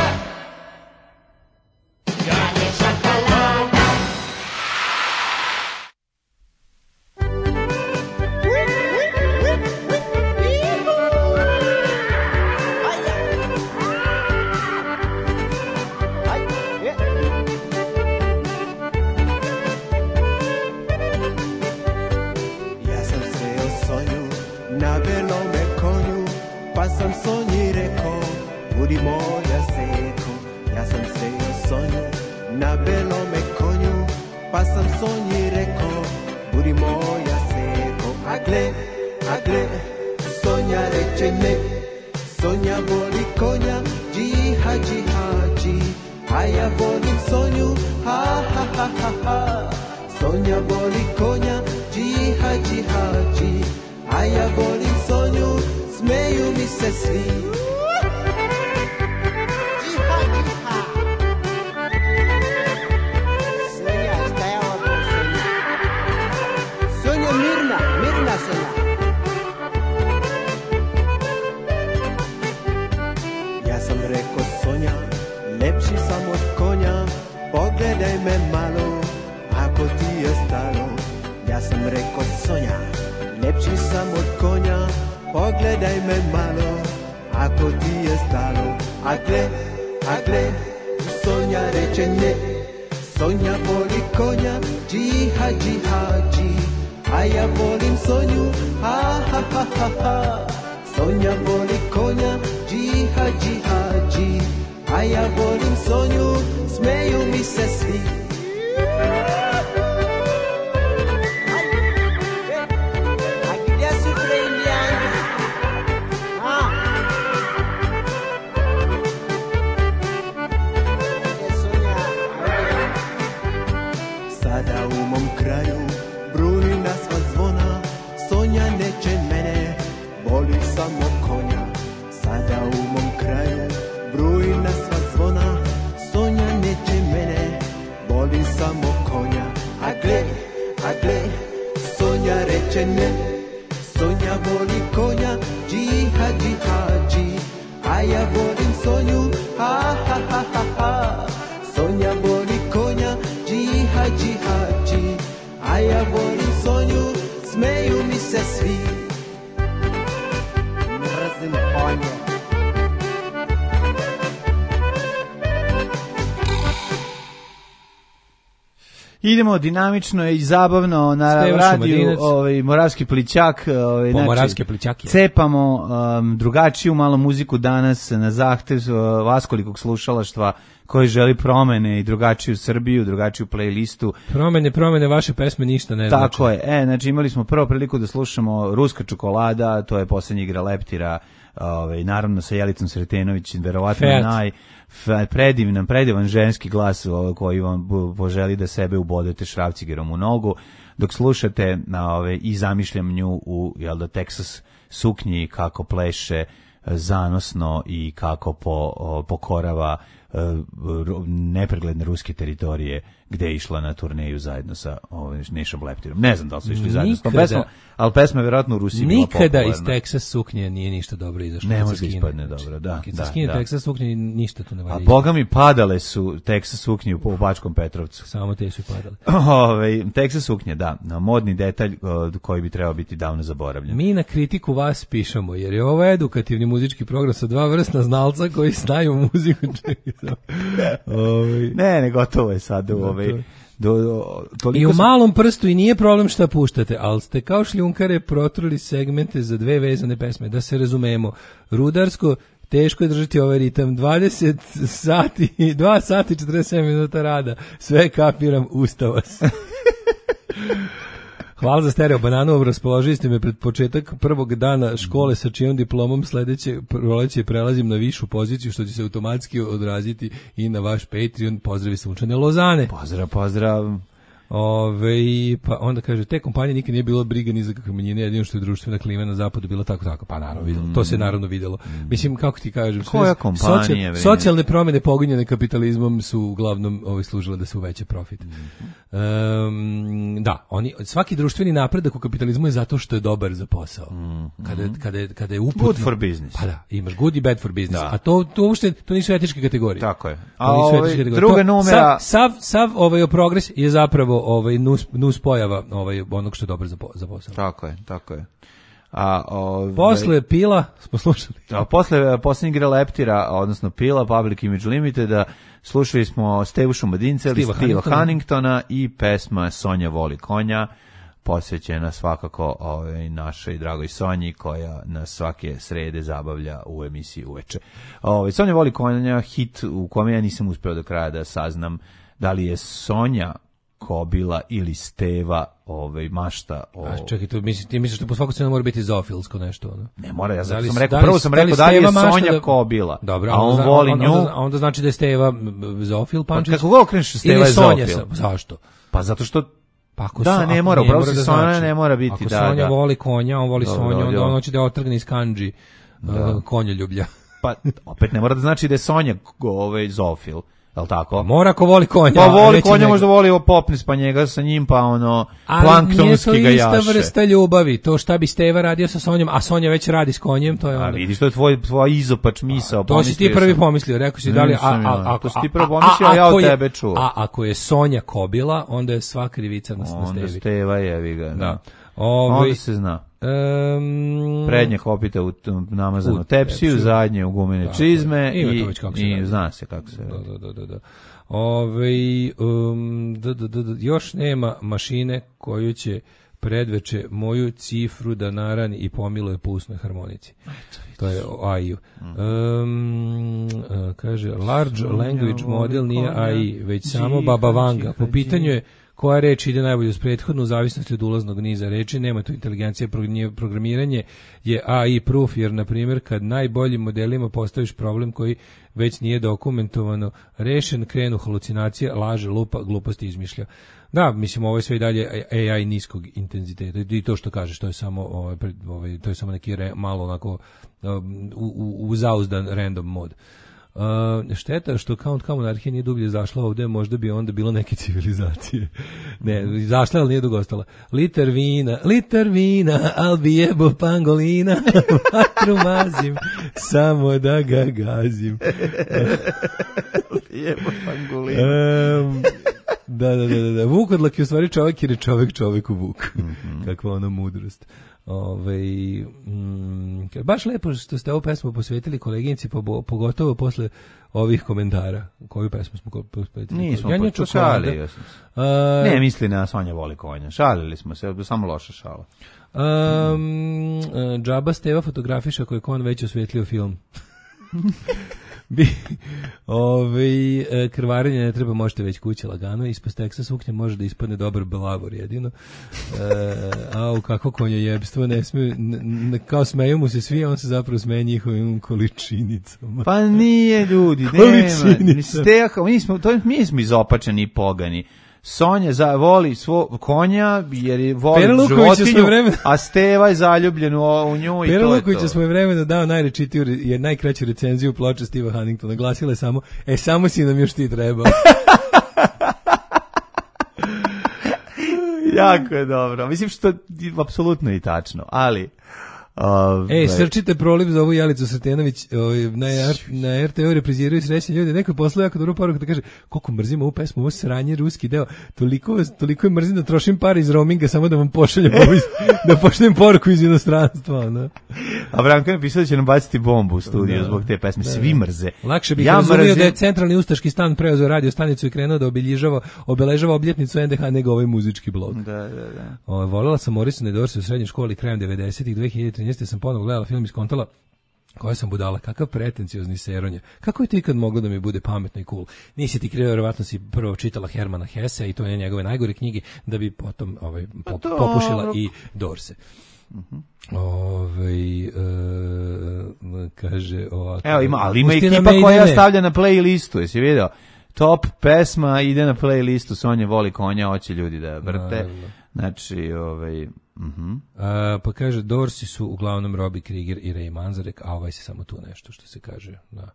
ja nje šokolada. Ja sam sreo Sonju na belome konju, pa sam Sonji rekao, budi moja seko. Ja sam sreo Sonju na belome konju, pa sam Sonji rekao, budi moja seko. A gle, Sonja reče ne, Sonja voli konja, džiha, džiha, dži. A ja volim Sonju, ha, ha, ha, ha, ha. Sonja voli konja, džiha, džiha, dži. A ja volim Sonju, smeju mi se svi. Džiha, džiha. Sonja, šta je ovo Sonja? Sonja mirna, mirna Sonja. Ja sam rekao Sonja, lepši sam od konja, pogledaj me malo, ako ti je stalo. Ja sam rekao Sonja, lepši sam od konja, pogledaj me malo, ako ti je stalo. A gle, Sonja reče ne, Sonja voli konja, džiha, džiha, dži. A ja volim Sonju, ha, ha, ha, ha, ha. Sonja voli konja, džiha, džiha, dži. A ja volim Sonju, smeju mi se svi. A gdje su tre Indijani? Gdje su pečenje. Sonja voli konja, džiha, džiha, dži. A ja volim Sonju, ha, ha, ha, ha, ha. Sonja voli konja, džiha, džiha, dži. A ja volim Sonju, smeju mi se svi. Mrzim konje. Idemo dinamično i zabavno na radiju, Moravski plićak, Moravske plićake. Cepamo drugačiju malo muziku danas na zahtev vaskolikog slušalaštva koji želi promene i drugačiju Srbiju, drugačiju playlistu. Promene, vaše pesme ništa ne znači. Tako je. Znači imali smo prvo priliku da slušamo Ruska čokolada, to je poslednja igra Leptira, naravno sa Jelicom Sretenović, verovatno predivan ženski glas koji vam poželi da sebe ubodete šrafcigerom u nogu, dok slušate i zamišljam nju u Texas suknji kako pleše zanosno i kako pokorava nepregledne ruske teritorije gde je išla na turneju zajedno sa Nešom Leptirom. Ne znam da li su išli zajedno s tom pesmom, ali pesma je vjerojatno u Rusiji bila popularna. Nikada iz Texas suknje nije ništa dobro izašlo. Ne može ispadne dobro, da. Kad se skine Texas suknje, ništa tu ne valja. A boga mi padale su Texas suknje u Bačkom Petrovcu. Samo te su padale. Texas suknje, da. Modni detalj koji bi trebao biti davno zaboravljen. Mi na kritiku vas pišemo, jer je ovo edukativni muzički program sa dva vrstna znalca koji znaju muziku. Ne, gotovo je sad I u malom prstu i nije problem šta puštate, ali ste kao šljunkare protruli segmente za dve vezane pesme. Da se razumemo, rudarsko, teško je držati ovaj ritam, 2 sati 47 minuta rada, sve kapiram, usta vas. Hvala za stereo bananu, raspoložili ste me pred početak prvog dana škole sa čijom diplomom sledeće proleće prelazim na višu poziciju, što će se automatski odraziti i na vaš Patreon. Pozdravi Sunčane Lozane. Pozdrav. Pa onda kaže, te kompanije nikad nije bilo briga ni za kakve manjine, jedino što je društvena klima na zapadu bila tako, pa naravno, to se naravno videlo. Mislim, kako ti kažem, socijalne promjene pogonjene kapitalizmom su uglavnom služile da se uveća profit. Da, svaki društveni napredak u kapitalizmu je zato što je dobar za posao. Kada je uputno, good for business. Pa da, imaš good i bad for business. Da. A to uopšte, to nisu etičke kategorije. Tako je. A druga numera... Sav progres je zapravo nus pojava onog što je dobro za posao. Tako je. Posle Pila smo slušali. Posle posljednjeg igra Leptira, odnosno Pila, Public Image Limiteda, slušali smo Stevu Šumadinca ili Steva Hanningtona i pesma Sonja voli konja, posvećena svakako našoj dragoj Sonji koja nas svake srede zabavlja u emisiji uveče. Sonja voli konja, hit u kome ja nisam uspeo do kraja da saznam da li je Sonja Kobila ili Steva mašta čekaj, ti misliš da po svaku cenu mora biti zoofilsko nešto, ono? Ne mora, ja sam rekao, prvo sam rekao da li je Sonja Kobila, dobro, a on voli nju. Onda znači da je Steva zoofil, Pančić? Pa kako ga okreneš, Steva je zoofil. Zašto? Pa zato što ne mora, upravo si Sonja ne mora biti. Ako Sonja voli konja, on voli Sonju, onda on hoće da otrgne iz kandži konjoljublja. Pa opet ne mora da znači da je Sonja zoofil. Jel tako? Mora ako voli konja. Pa voli konja, možda voli popnis pa njega sa njim, pa planktonski ga jaše. Ali nije to ista vrsta ljubavi. To šta bi Steva radio sa Sonjom, a Sonja već radi s konjem, to je onda. A vidiš, to je tvoj izopač misao. To si ti prvi pomislio, rekao si da li... To si ti prvi pomislio, a ja od tebe čuo. A ako je Sonja Kobila, onda je sva krivica na Stevi. Onda Steva jevi ga. Da. Onda se zna. Prednje hopite u namazanu tepsiju, zadnje u gumene čizme i zna se kako se da. Još nema mašine koju će predveče moju cifru da narani i pomiluje po usnoj harmonici. To je AI. Kaže, large language model nije AI, već samo Baba Vanga. Po pitanju je koja reč ide najbolje uz prethodnu, u zavisnosti od ulaznog niza reči, nema tu inteligencija, programiranje je AI proof, jer, na primjer, kad najboljim modelima postaviš problem koji već nije dokumentovano rešen, krenu halucinacije, laže, lupa, gluposti izmišlja. Da, mislim, ovo je sve i dalje AI niskog intenziteta i to što kažeš, to je samo, to je samo neki malo onako uzauzdan random mod. Šteta što Count monarhija nije dublje zašla ovde, možda bi onda bilo neke civilizacije. Ne, zašla, ali nije dugo ostala. Liter vina, al bi jebo pangolina, vatru mazim, samo da ga gazim. Jebo pangolina. Da. Vukodlak je u stvari čovjek jer je čovjeku vuk. Kakva ono mudrost. Baš lepo što ste ovu pesmu posvetili koleginici, pogotovo posle ovih komentara. Koju pesmu smo posvetili? Nismo počali. Ne misli na Sonja voli konja. Šalili smo se, samo loša šala. Džaba Steva fotografiša koji kon već osvetlio film. Krvarenje ne treba, možete već kući lagano, ispod teksta suknje može da ispadne dobar blavor jedino. Kako konjojebstvo, ne smiju, kao smeju mu se svi, on se zapravo smeje njihovim količinicama. Pa nije ljudi, mi smo izopačeni i pogani. Sonja voli svog konja jer je voli životinju, a Steva je zaljubljen u nju i Pera to je Luković to. je svojevremeno dao najkraću recenziju ploče Steva Huntingtona. Glasila je samo, samo si nam još ti trebao. Jako je dobro. Mislim što je apsolutno i tačno, ali... Srčite proliv za ovu Jelicu Sretenović, na RTO repriziraju srećni ljudi. Neko je poslao jako dobro poruku da kaže koliko mrzim ovu pesmu, ovo sranje, ruski deo, toliko je mrzim da trošim par iz roaminga samo da vam pošaljem da pošaljem poruku iz inostranstva. No. A Branko je napisao da će nam baciti bombu u studiju zbog te pesme, svi mrze. Lakše bih razumio da je centralni ustaški stan preuzeo radio stanicu i krenuo da obeležava obljetnicu NDH nego ovaj muzički blog. Da. Volela sam Morrisona i Dorse u srednjoj školi krajem 90-ih, 2013 sam ponovo gledala film iz Kontala, koja sam budala, kakav pretenciozni seronja. Kako je to ikad moglo da mi bude pametno i cool? Nisi ti krivo, verovatno si prvo čitala Hermana Hesse i to je njegove najgore knjige, da bi potom popušila i Dorse. Kaže ovako. Evo ima ekipa koja stavlja na playlistu, jesi vidio? Top pesma ide na playlistu, Sonja voli konja, hoće ljudi da vrte. Znači, pa kaže, Dorsi su uglavnom Robbie Krieger i Ray Manzarek, a ovaj se samo tu nešto što se kaže. Da.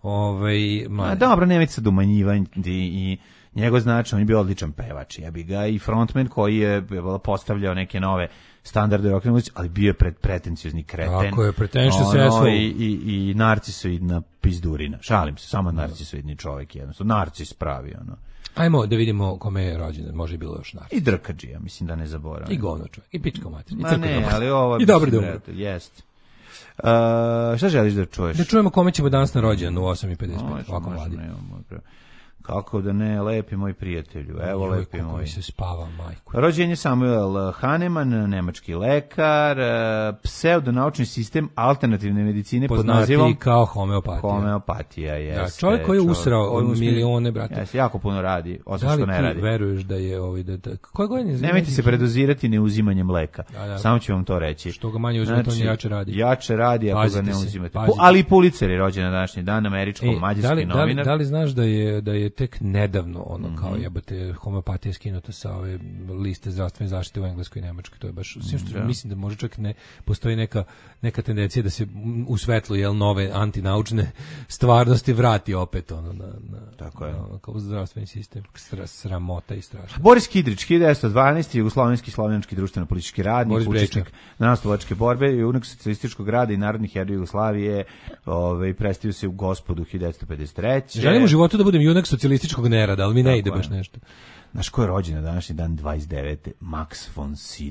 Dobro, nemojte se domanjivati i njegov znači, on je bio odličan pevač, ja bi ga i frontman koji je postavljao neke nove standarde rock muzici, ali bio je pretenciozni kreten. Tako je, pretentious asshole. I narcisoidna pizdurina. Šalim se, samo narcisoidni čovjek jednostavno. Narcis pravi, ono. Ajmo da vidimo kome je rođendan, može je bilo još narcis. I drkađija, mislim da ne zaboravim. I govno čovjek, i pička mater. Ali ovo... I dobro da umre. Jest. Šta želiš da čuješ? Da čujemo kome ćemo danas na rođendan u 8:55, ovako mladi. Kako da ne, lepi moj prijatelju. Evo, lepi moj. Kako se spava, majku. Rođen je Samuel Hahnemann, nemački lekar, pseudonaučni sistem alternativne medicine pod nazivom kao homeopatija. Homeopatija, jeste. Da, čovjek koji je usrao milione, brate. Jeste, jako puno radi, osim što ne radi. Da li ti veruješ da je koje godine? Nemojte se predozirati neuzimanjem leka. Samo ću vam to reći. Što ga manje uzimate, on jače radi. Jače radi ako ga ne uzimate. Ali Pulitzer je rođen na današnji dan, američko-mađarski novinar. Da li znaš da je tek nedavno kao jebate homeopatija skinuta sa ove liste zdravstvene zaštite u Engleskoj i Nemačkoj, to je baš mislim da može čak ne postoji neka tendencija da se u svetlu nove antinaučne stvarnosti vrati opet tako je kao zdravstveni sistem, sramota i strašno. Boris Kidrić, 1912, jugoslovenski slovenski društveno-politički radnik, učesnik narodnooslobodilačke borbe i unik socijalističkog rada i narodnih heroja Jugoslavije, predstavio se u Gospodu 1953. Želim u životu da budem junak socijalističkog nerada, ali mi ne ide baš nešto. Znaš ko je rođen na današnji dan 29. Max von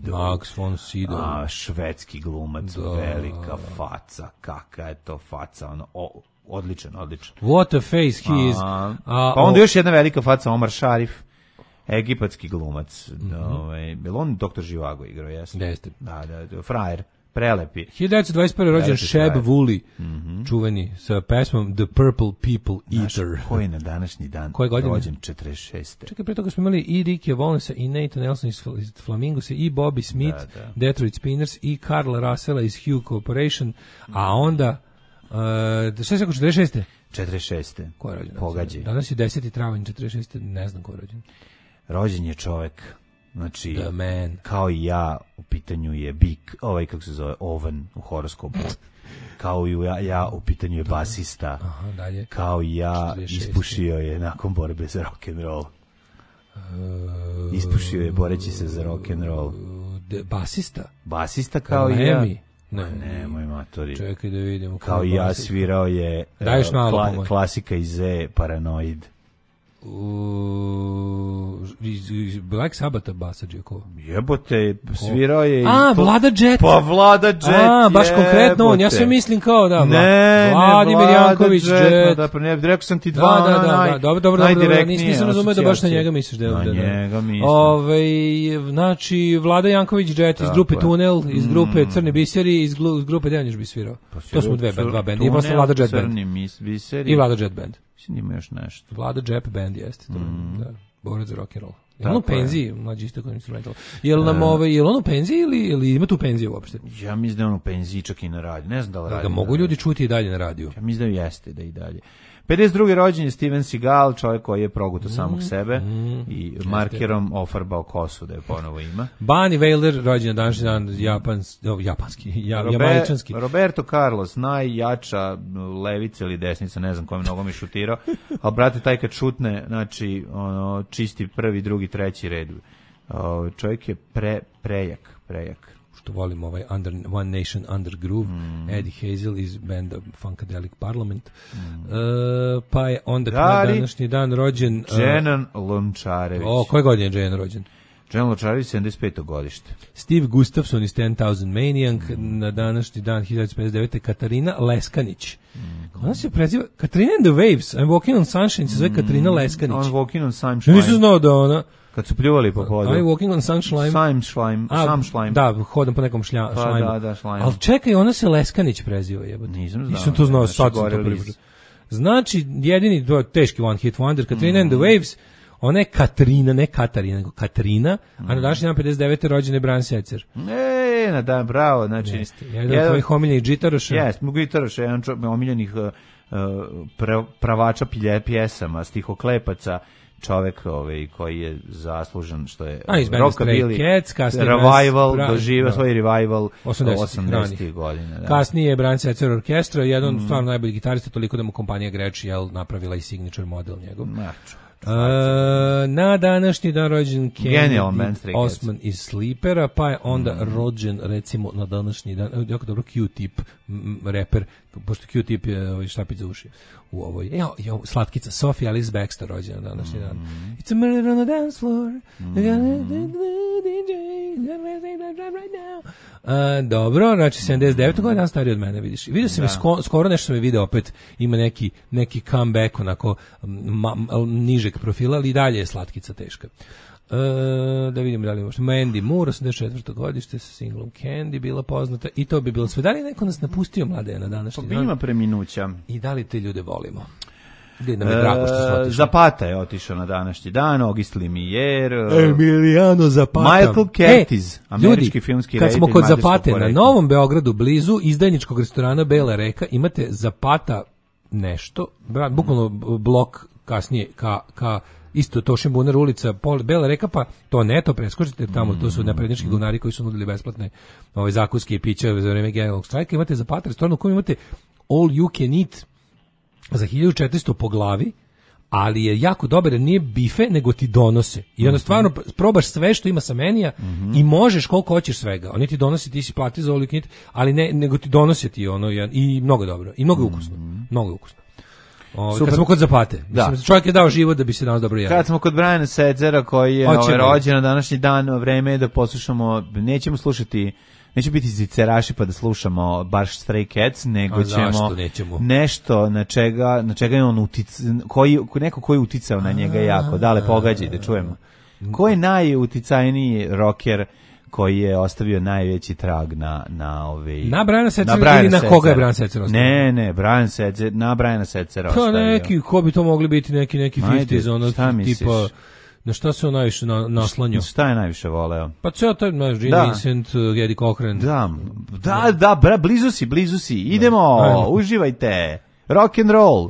Sydow. Švedski glumac, velika faca. Kaka je to faca, odličan. What a face he is. Pa onda još jedna velika faca, Omar Sharif, egipatski glumac. Bilo on Dr. Živago igrao, jeste? Da, frajer. Prelepi. 1921. rođen Sheb Woolley, čuveni sa pesmom The Purple People Eater. Ko je na današnji dan rođen 46. Čekaj, pre toga smo imali i Ricky Valnesa i Nathan Nelson iz Flamingosa i Bobby Smith, Detroit Spinners i Carla Russella iz Hugh Corporation, a onda šta je rekao, 46. 46. Ko je rođen? Pogađaj. Danas je 10. travanj 46. Ne znam ko je rođen. Rođen je čovek Znači, The man. kao i ja, u pitanju je bik, kako se zove, ovan u horoskopu. Kao i ja, u pitanju je basista. Aha, dalje. Kao i ja, 46. ispušio je nakon borbe za rock'n'roll. Ispušio je boreći se za rock'n'roll. Basista? Basista kao i ja. Ne, moj matori. Čekaj da vidimo. Kao i ja svirao je klasika iz Z, Paranoid. Iz Black Sabbatha basa Đekova. Jebote, svirao je... Vlada Jet. Pa Vlada Jet, baš konkretno on. Ja sve mislim kao da... Vladimir Janković, Jet. Rekao sam ti dva dobro, najdirektnije. Nisam razumeo da baš na njega misliš. Na njega mislim. Znači, Vlada Janković, Jet iz grupe Tunel, iz grupe Crni biseri, iz grupe Dejan još bi svirao. To smo dva benda. I posle Vlada Jet band. I Vlada Jet band. Mislim, ima još nešto. Vlada Jet band jeste. Da, borac za rock'n'roll. Je on u penziji, mlađi isto kao instrumental. Je li on u penziji ili ima tu penziju uopšte? Ja mislim da je on u penziji čak i na radiju. Ne znam da li radi. Da mogu ljudi čuti i dalje na radiju. Ja mislim da jeste da i dalje. 52. rođen je Steven Seagal, čovjek koji je progutao samog sebe i markerom ofarbao kosu da je ponovo ima. Bunny Wailer, rođen na današnji dan, jamajčanski. Roberto Carlos, najjača levica ili desnica, ne znam kojim nogom je šutirao, ali brate, taj kad šutne, znači, čisti prvi, drugi, treći red. Čovjek je prejak. Što volim One Nation Under Groove, Eddie Hazel iz benda Funkadelic Parliament. Pa je onda na današnji dan rođen... Dženan Lončarević. Koje godine je Dženan rođen? Dženan Lončarević, 75. godište. Steve Gustafson iz 10,000 Maniac, na današnji dan 1959. Katarina Leskanić. Ona se preziva Katarina and the Waves, I'm Walking on Sunshine, se zove Katarina Leskanić. I'm Walking on Sunshine. Nisam znao da ona... Kad su pljuvali po podu. I'm walking on some slime. Some slime. Da, hodam po nekom šljajmu. Da, slime. Ali čekaj, ona se Leskanić preziva, jebote. Nisam to znao, sad sam to prvi. Znači, jedini teški one hit wonder, Katrina and the Waves, ona je Katrina, ne Katarina, nego Katrina, a na današnji dan 59. rođen je Brian Setzer. Bravo, znači... Jedan od tvojih omiljenih džitaroša. Gitaroša, jedan omiljenih pravača pjesama, stihoklepaca, čovek koji je zaslužen što je rockabilly revival, doživio svoj revival 80. godina. Kasnije je Brian Setzer orkestra, jedan od stvarno najboljih gitarista, toliko da mu kompanija Gretsch napravila i signature model njegov. Na današnji dan rođen Kennedy Osman iz Sleepera, pa je onda rođen recimo na današnji dan jako dobro Q-Tip reper, pošto Q-Tip je štapić za uši u ovoj slatkica Sophie Alice Baxter rođena na današnji dan. It's a murder on the dance floor. Dobro, znači 79. godina stariji od mene, vidiš. Vidio sam skoro nešto sam je video opet, ima neki comeback onako nižeg profila, ali i dalje je slatkica teška. Da vidimo da li možda Mandy Moore, 84. godište sa singlom Candy bila poznata i to bi bilo sve. Da li neko nas napustio, mlade, na današnji dan? Ima preminuća. I da li te ljude volimo? Nam je drago što su otišli. Zapata je otišao na današnji dan, Auguste Lumière, Emiliano Zapata, Michael Curtiz, američki filmski reditelj. Kad smo kod Zapate, na Novom Beogradu, blizu izdajničkog restorana Bela Reka, imate Zapata nešto, bukvalno blok kasnije ka isto Tošin Bunar ulica, Bela Reka, pa to neto preskočite tamo, to su naprednjački govnari koji su nudili besplatne zakuske i piće za vreme generalnog štrajka. Imate Zapata restoran u kojem imate all you can eat za 1400 po glavi, ali je jako dobar jer nije bife, nego ti donose. I onda stvarno probaš sve što ima sa menija i možeš koliko hoćeš svega. Oni ti donose, ti si plati za all you can eat, ali ne, nego ti donose ti ono i mnogo dobro. I mnogo ukusno. Mnogo ukusno. Kad smo kod Zapate. Mislim, čovjek je dao život da bi se danas dobro jeli. Kad smo kod Briana Setzera koji je rođen na današnji dan, vreme je da poslušamo, nećemo slušati, neće biti ziceraši pa da slušamo baš Stray Cats, nego ćemo nešto na čega je on neko koji je uticao na njega jako. Dale, pogađaj da čujemo. Ko je najuticajniji rocker koji je ostavio najveći trag na Briana Setzera ili na koga je Brian Setzer ostavio? Ne, Brian Setzer, na Briana Setzera ostavio. Pa neki, ko bi to mogli biti neki 50s, ono tipa, na šta se on najviše naslanjao? Šta je najviše voleo? Pa ceo taj, Gene Vincent, Eddie Cochran. Da, blizu si, idemo, uživajte, rock and roll.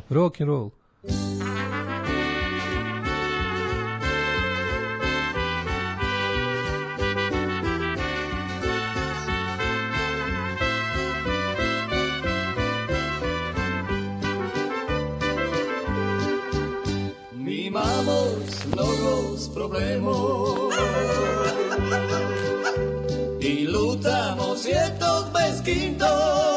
vamos mnogos problemov i lutamo svijetom bez kintos.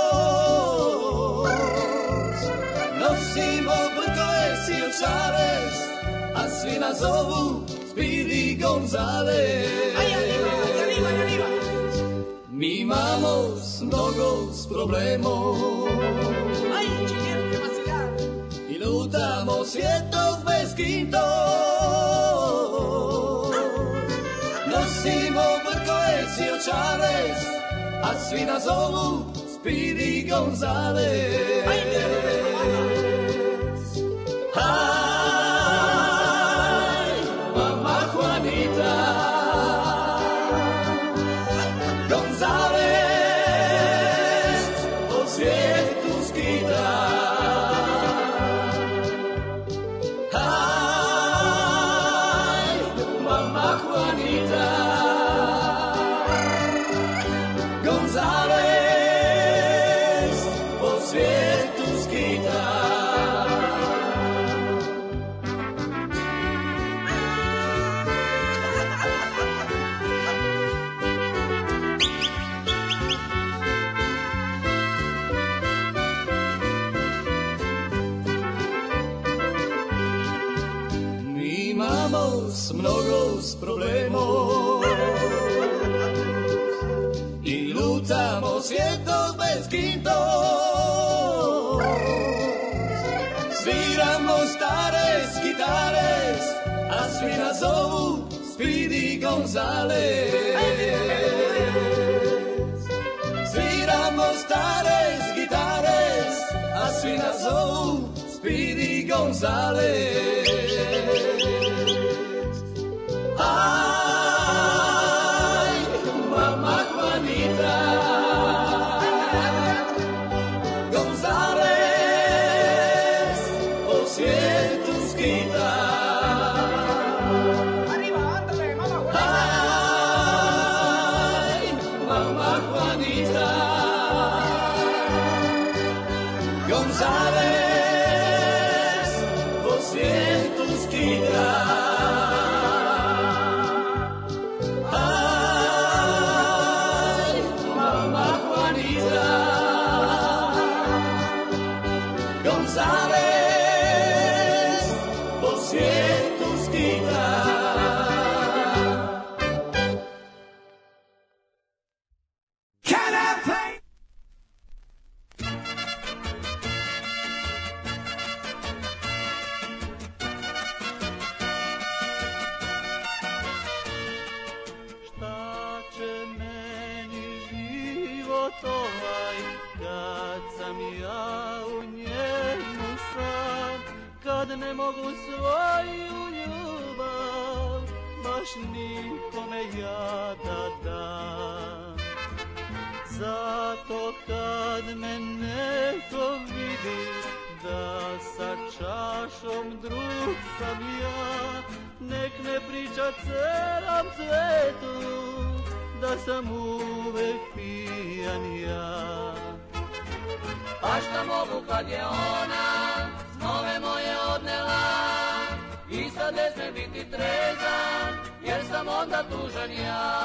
Nosimo brkoje Silčares, a svi nas zovu Speedy Gonzales. Mi imamo mnogos problemov i lutamo svijetom bez kintos. Nosimo brkoje Silčares, a svi nas zovu Speedy Gonzales. Aj, mama Juanita, Gonzales po svijetu skita. Aj, mama Juanita, Gonzales po svijetu skita. Mi imamos mnogos problemov i lutamo svijetom bez kintos. Sviramo stare gitares, a svi nas zovu Speedy Gonzales. Sviramo stare gitares, a svi nas zovu Speedy Gonzales. Ay, mama Juanita, Gonzales po svijetu skita. Ay, mama Juanita, Gonzales po svijetu skita. Gonzales po svijetu skita. Can I play? Šta će meni život ovaj kad sam ja u njemu sam, kad ne mogu svoju ljubav baš nikome ja da dam. Zato kad me neko vidi da sa čašom drug sam ja, nek ne priča celom svetu da sam uvek pijan ja. A šta mogu kad je ona snove moje odnela i sad ne sme biti trezan jer sam onda tužan ja.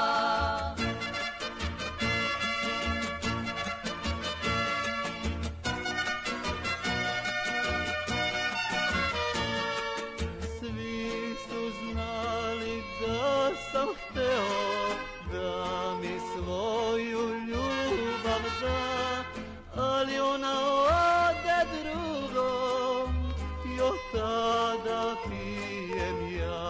Svi su znali da sam hteo da mi svoju ljubav da, ali ona ode drugom i od tada pijem ja.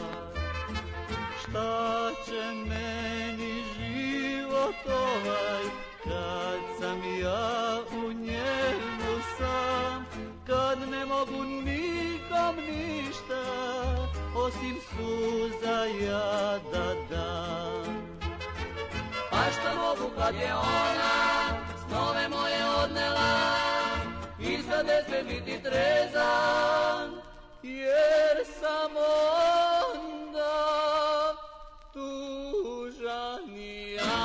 Šta će meni život ovaj kad sam ja u njemu sam, kad ne mogu nikom ništa osim suza ja da dam. A šta mogu kad je ona snove moje odnela i sad ne sme biti trezan jer sam onda tužan ja.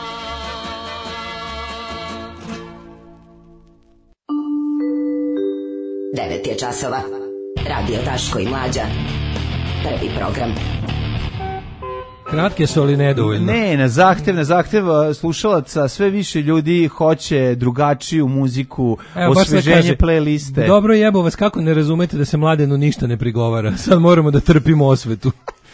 9 je časova. Radio Daško i Mlađa. prvi program. Kratke su, ali nedovoljno. Ne, na zahtev slušalaca sve više ljudi hoće drugačiju muziku, osveženje playliste. Dobro jebo vas, kako ne razumete da se Mladenu ništa ne prigovara. Sad moramo da trpimo osvetu.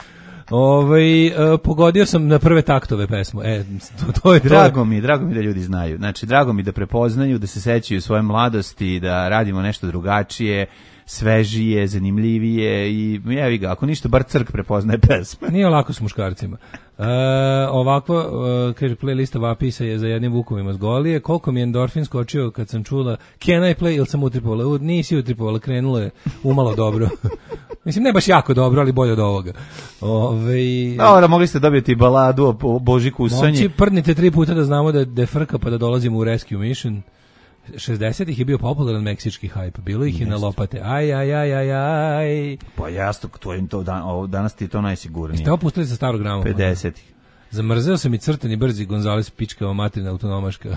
Pogodio sam na prve taktove pesmu. To je drago mi da ljudi znaju. Znači, drago mi da prepoznaju, da se sećaju svoje mladosti, da radimo nešto drugačije, svežije, zanimljivije i jevi ga, ako ništa, bar crk prepoznaje pesme. Nije lako s muškarcima. Ovako, kaže, playlista vapisa je za jednim vukovima s Golije. Koliko mi je endorfin skočio kad sam čula Can I Play ili sam utripovala? Nisi utripovala, krenulo je umalo dobro. Mislim, ne baš jako dobro, ali bolje od ovoga. Mogli ste dobiti baladu o Božiku u Sonji. Momci, prdnite 3 puta da znamo da je frka pa da dolazimo u Rescue Mission. 60-ih je bio popularan meksički hype. Bilo ih i na lopate. Aj. Pa jasno, danas ti je to najsigurnije. Ste opustili sa starog gramofona? 50-ih. Zamrzeo sam i crteni brzi Gonzales pičkava materina autonomaška.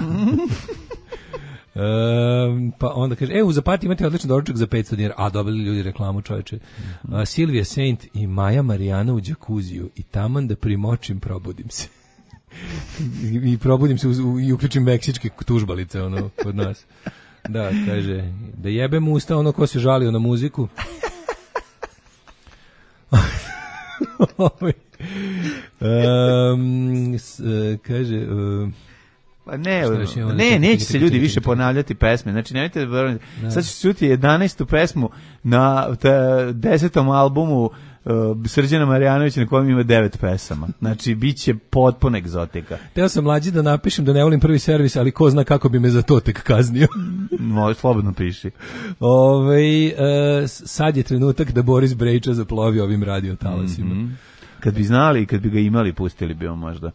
Pa onda kaže, u Zapati imate odličan doručak za 500 dinara. A, dobili ljudi reklamu, čoveče. Silvija Saint i Maja Marijana u džakuziju i taman da primočim, probudim se. I probudim se i uključim meksičke tužbalice kod nas. Da, kaže, da jebem usta ko se žalio na muziku. Kaže... neće se ljudi više ponavljati pesme. Znači, nemojte sad ću čuti 11. pesmu na 10. albumu Srđana Marjanovića na kojem ima 9 pesama. Znači, bit će potpuno egzotika. Teo sam mlađi da napišem da ne volim prvi servis, ali ko zna kako bi me za to tek kaznio. Može, slobodno piši. Sad je trenutak da Boris Brejča zaplovi ovim radiotalasima. Kad bi znali i kad bi ga imali, pustili bi on možda.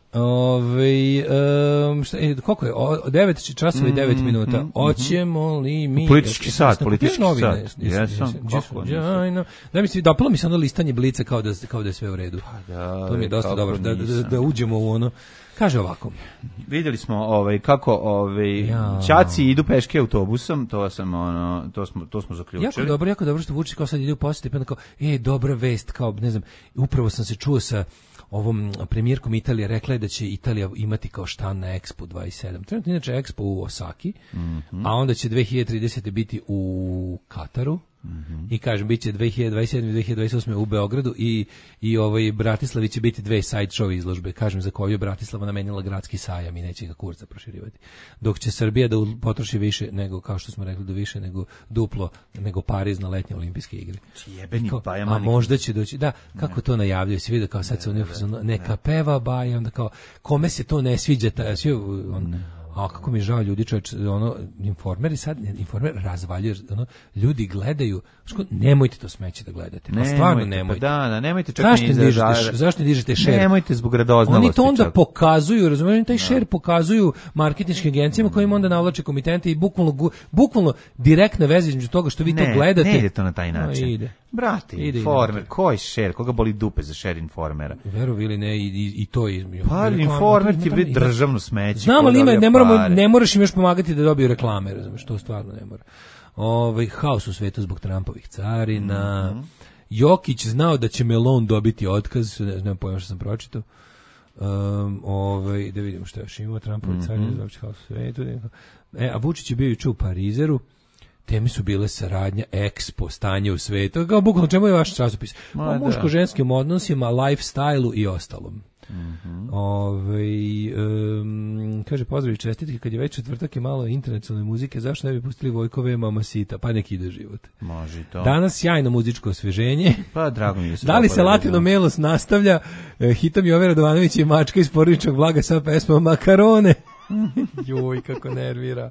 Koliko je? 9 časova i 9 minuta. Oćemo li mi... Politički sat. Jesam. Dopalo mi se ono listanje Blica kao da je sve u redu. To mi je dosta dobro. Da uđemo u ono... Kaže ovako. Vidjeli smo kako ćaci idu peške autobusom, to smo zaključili. Jako dobro što Vučić kao sad ide u posjeti, pa kao, dobra vest, kao, ne znam, upravo sam se čuo sa ovom premijerkom Italije, rekla je da će Italija imati kao štan na Expo 27. Trenutno inače Expo u Osaki, a onda će 2030. biti u Kataru. I kažem, bit će 2027. i 2028. u Beogradu i Bratislavi će biti 2 side show izložbe. Kažem, za koju je Bratislava namenila gradski sajam i neće ga kurca proširivati. Dok će Srbija da potroši više nego, kao što smo rekli, više nego duplo, nego Pariz na letnje olimpijske igre. A možda će doći, kako to najavljaju, se vidi kao sad se neka peva Baja, onda kao, kome se to ne sviđa, a kako mi žao ljudi, čovječ, Informer razvaljuje, ljudi gledaju, nemojte to smeće da gledate, pa stvarno nemojte. Nemojte čak ni zašto dižete share? Nemojte zbog radoznalosti. Oni to onda pokazuju, razumiješ, taj share pokazuju marketinškim agencijama kojim onda navlače komitente i bukvalno direktna veza između toga što vi to gledate. Ne ide to na taj način. Ide. Brate, Informer, koji share? Koga boli dupe za share Informera? Verovi ili ne, i to je... Pa Informer ti je državno smeće. Znam, ali ne moraš im još pomagati da dobiju reklame, razumiješ, to stvarno ne mora. Haos u svetu zbog Trumpovih carina. Jokić znao da će Melon dobiti otkaz, ne pojma što sam pročitao. Da vidimo što još imamo, Trumpovi carina, znači haos u svetu. A Vučić je bio juče u Parizeru. Teme su bile saradnja, Expo, stanje u svetu. Kao bukvalno, čemu je vaš časopis? O muško-ženskim odnosima, lifestyle-u i ostalom. Kaže, pozdrav i čestitke, kad je već četvrtak i malo internacionalne muzike, zašto ne bi pustili Vojkove Mamacita, pa nek ide život. Može to. Danas sjajno muzičko osveženje. Pa drago mi je se. Da li se Latino Melos nastavlja? Hitam Jove Radovanović i Mačka iz porodičnog blaga sa pesmom Makarone. Joj, kako nervira.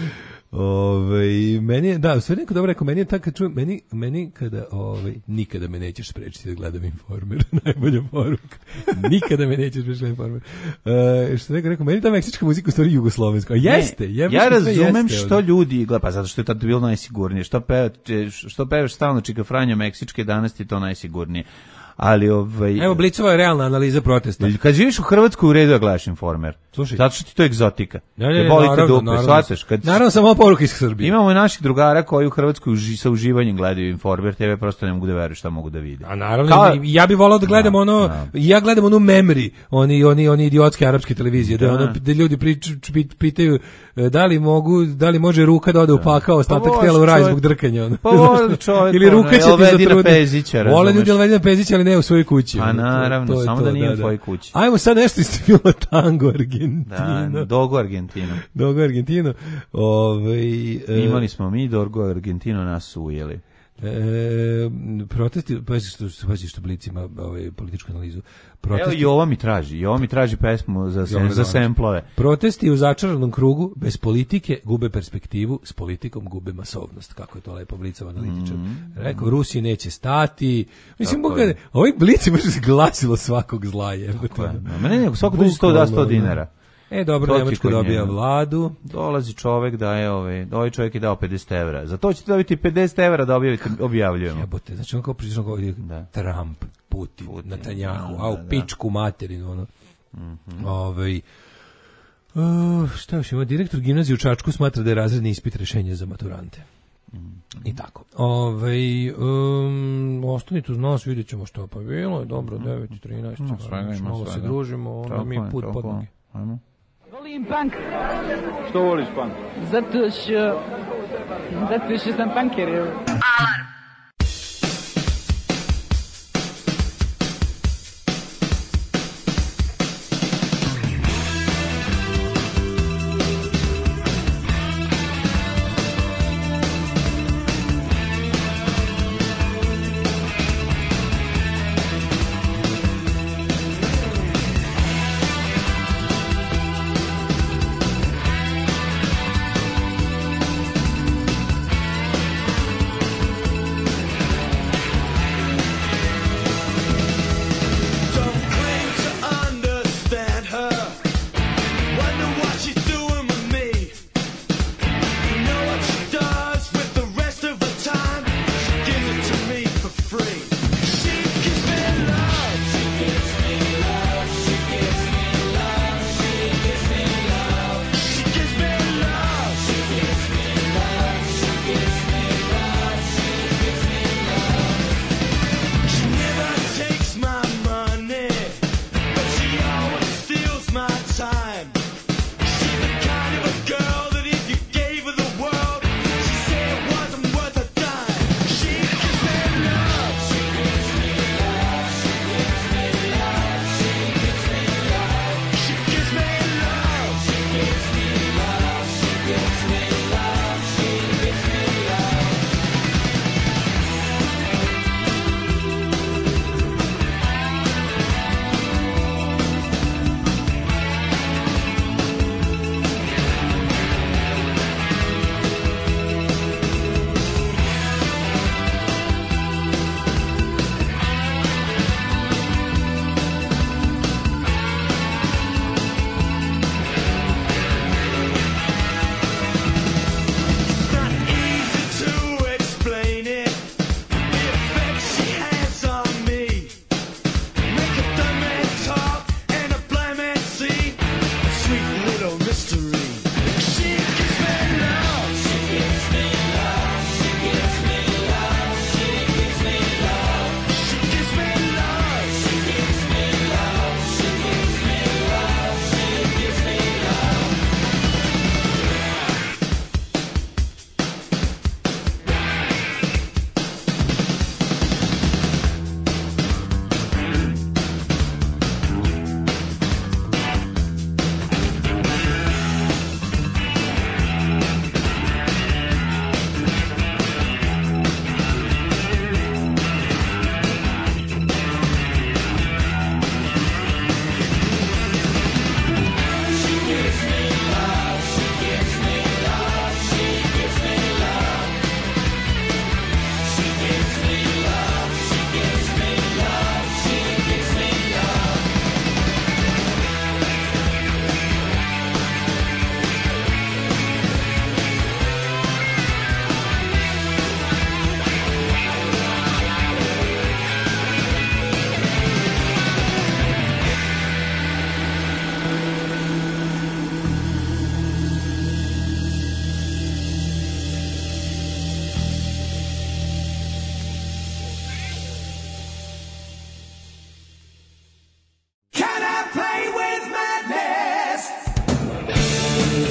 Meni je, da, sve neko dobro rekao, meni je tako, meni kada, nikada me nećeš sprečiti da gledam Informer, najbolja poruka. Nikada me nećeš sprečiti da Informer. Što neko rekao, meni je ta meksička muzika u stvari jugoslovenska. Jeste, ja razumem što ljudi gleda, pa zato što je tad bilo najsigurnije. Što pevaš stalno Čika Franjo meksičke, danas ti to najsigurnije. Ali Evo, Blicova je realna analiza protesta. kad živiš u Hrvatskoj, u redu da gledaš Informer. Slušaj. Zato što ti to je egzotika. Ne, Boli te naravno, dupe, naravno. shvataš? Naravno, samo poruka iz Srbije. Imamo i naših drugara koji u Hrvatskoj sa uživanjem gledaju Informer TV, prosto ne mogu da veruju šta mogu da vide. A naravno, ja bih volao da gledam ja gledam onu Memri, oni idiotske arapske televizije, da ljudi pitaju da li može ruka da ode u pakao, ostatak tela u raj zbog drkanja. Pa voli čovjek, ili ruka će ti Pezića, razumeš. Vole ljudi Elvedina Pezića, ali ne u svojoj kući. A naravno, samo da nije u tvojoj kući. Ajmo sad nešto iz filma Tango Argentino. Dogo Argentino. Dogo Argentino. Imali smo mi Dogo Argentino, nas su ujeli. Protesti, pazi što Blic ima političku analizu. Evo Jova mi traži pesmu za semplove. Protesti u začaranom krugu, bez politike gube perspektivu, s politikom gube masovnost. Kako je to lepo Blicov analitičar. Rekao, Rusiji neće stati. Mislim, ovaj Blic je baš glasilo svakog zla. Ne, svako dođe 100 da 100 dinara. Dobro, Nemačka dobija vladu. Dolazi čovek daje ovaj čovjek je dao 50 evra. Za to ćete dobiti 50 evra da objavljujemo. Jebote, znači on kao pričao Trump, Putin, Netanjahu, u pičku materinu, šta još ima? Direktor gimnazije u Čačku smatra da je razredni ispit rešenje za maturante. I tako. Ostanite uz nas, vidjet ćemo što pa bilo. Dobro, 9:13. Malo se družimo, onda mi put pod noge. Ajmo. Volim punk. Što voliš punk? Zato što sam punker. Alarm.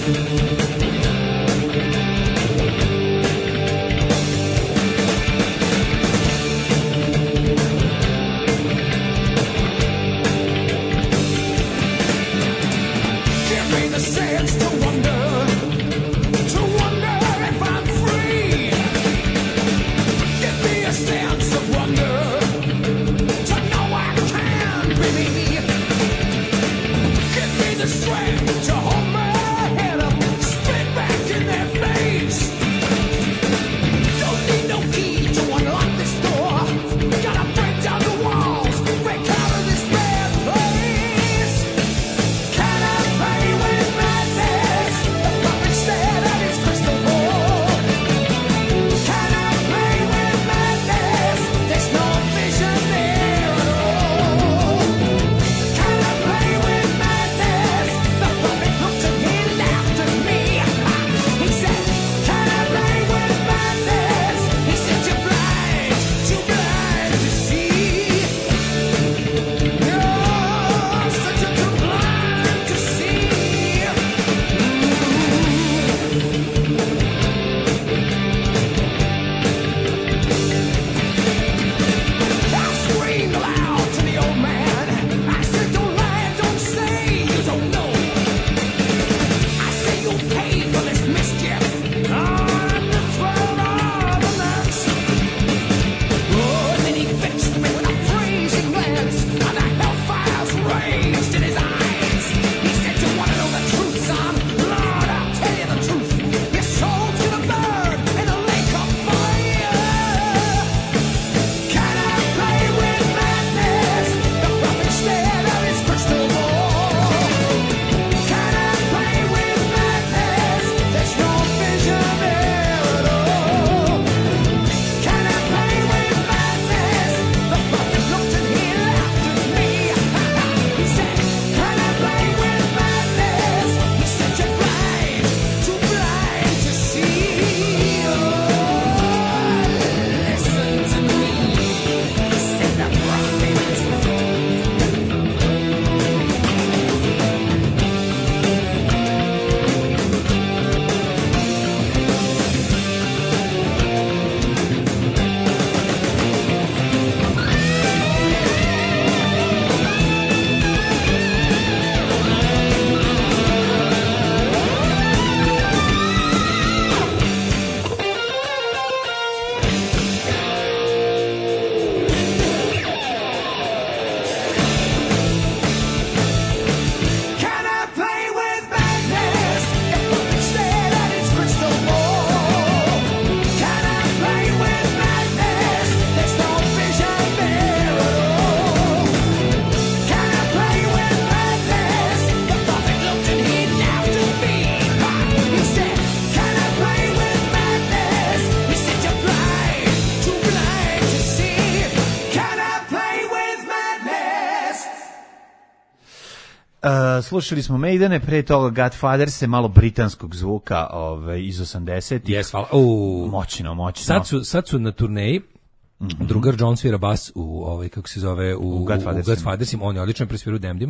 Slušali smo Maidene, pre toga Godfathers, malo britanskog zvuka iz 80-ih. Yes, moćno. Sad su na turneji. Drugar John svira bas u kako se zove u Godfathersima, on je odlično presvirao u Damnedima.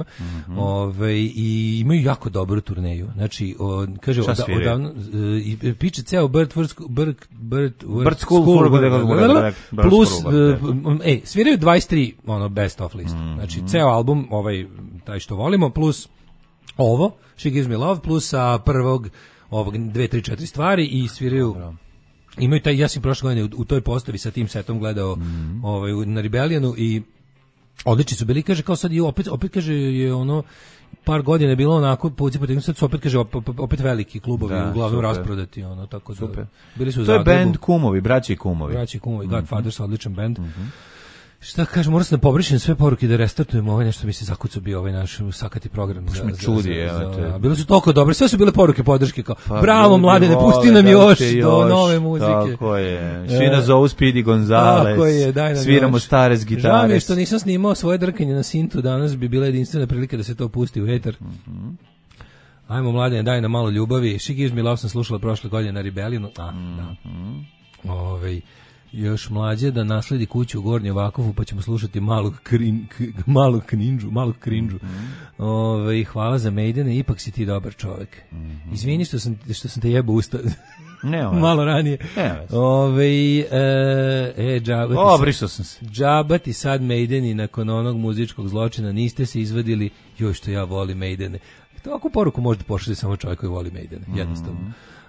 I imaju jako dobru turneju. Znači kaže odavno piče ceo Bird School plus sviraju 23 best of list. Znači ceo album taj što volimo plus ovo She Gives Me Love plus sa prvog 2, 3, 4 stvari i sviraju. Imaju taj, ja sam prošle godine u toj postavi sa tim setom gledao na Rebellionu i odlični su bili, kaže kao sad opet kaže je par godina je bilo onako poticati, sad su opet kaže opet veliki klubovi uglavnom rasprodati tako da super. Bili su u Zagrebu. To je bend Kumovi, braći Kumovi, Godfathers, odličan bend. Šta kažem, moram se da pobrišem sve poruke da restartujemo nešto mi se zakucao bio naš sakati program. Bile su toliko dobre, sve su bile poruke podrške kao bravo mladene, pusti nam još do nove muzike. Tako je, svi nas zovu Speedy Gonzales, sviramo stare s gitare. Žao mi je što nisam snimao svoje drkanje na sintu, danas bi bila jedinstvena prilika da se to pusti u etar. Ajmo mladene, daj nam malo ljubavi. She Gives Me Love sam slušala prošle godine na Rebellionu. još mlađe da nasledi kuću u Gornjem Vakovu, pa ćemo slušati malog krinđu. Hvala za Maidene, ipak si ti dobar čovjek. Izvini što sam te jebao usta. Malo ranije. Brišao sam se. Džabati sad Maideni nakon onog muzičkog zločina, niste se izvadili, joj što ja volim Maidene. Ovakvu poruku možete pošaljati samo čovjek koji voli Maidene, jednostavno.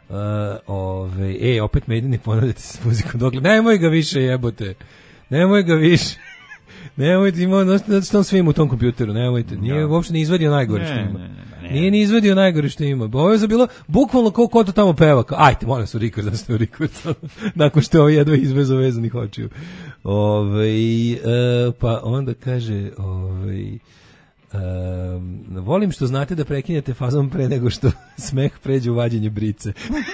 Opet Maideni ponavljate se s muzikom dokle. Nemoj ga više jebote. Nemoj ga više. Nemojte, ima svim u tom kompjuteru, nemojte. Nije uopšte ni izvadio najgore što ima. Nije ni izvadio najgore što ima. Ovo je bilo bukvalno kao ko to tamo peva. Ajte, molim se u record, nakon što je ovo jedva izvezo vezanih očiju. Pa onda kaže... volim što znate da prekinjate fazom pre nego što smeh pređe u vađenje brice.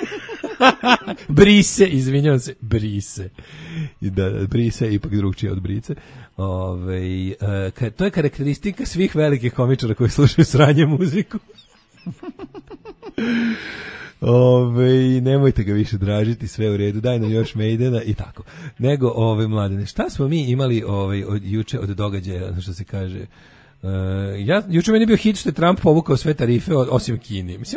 Brise, izvinjavam se, brise. Da, brise je ipak drugčije od brice. To je karakteristika svih velikih komičara koji slušaju sranje muziku. Nemojte ga više dražiti, sve u redu, daj nam još Maidena i tako. Nego, mladene, šta smo mi imali juče od događaja, što se kaže... juče meni bio hit što je Trump povukao sve tarife osim Kini. Mislim,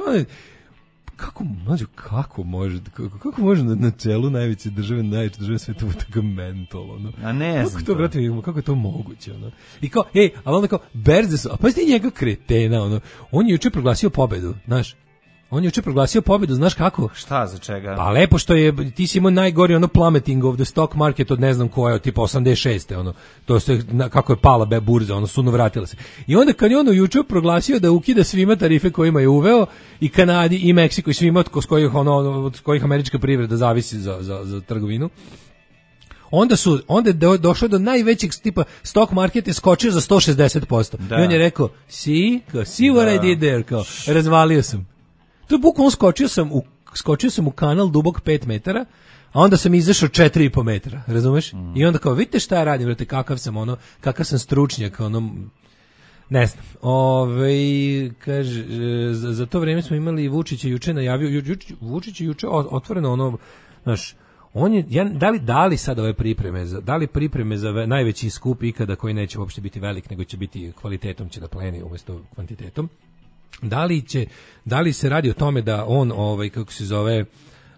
kako može na čelu najveće države sveta tako mentol, ono. A ne znam. Kako je to moguće, ono. I kao, ali onda kao, berze su, a pa ti njega kretena, ono. On je juče proglasio pobedu, znaš. Znaš kako? Šta, za čega? Pa lepo što je, ti si imao najgori ono plummeting of the stock market od ne znam koje, od tipa 86. ono, to se, kako je pala burza, ono, suno vratila se. I onda kad je ono juče proglasio da ukida svima tarife kojima je uveo, i Kanadi, i Meksiku, i svima od kojih američka privreda zavisi za trgovinu, onda je došlo do najvećeg tipa stock market je skočio za 160%. Da. I on je rekao, see what I did there, kao, razvalio sam. To je bukvalno skočio sam u kanal dubok 5 metara, a onda sam izašao 4,5 metra, razumeš? I onda kao, vidite šta ja radim, vrate, kakav sam stručnjak, ne znam. Kaže, za to vrijeme smo imali Vučića juče najavio, Vučić je juče otvoreno znaš, on je, da li sad ove pripreme za najveći skup ikada koji neće uopšte biti velik, nego će biti kvalitetom, će da pleni umjesto kvantitetom. Da li se radi o tome da on, kako se zove,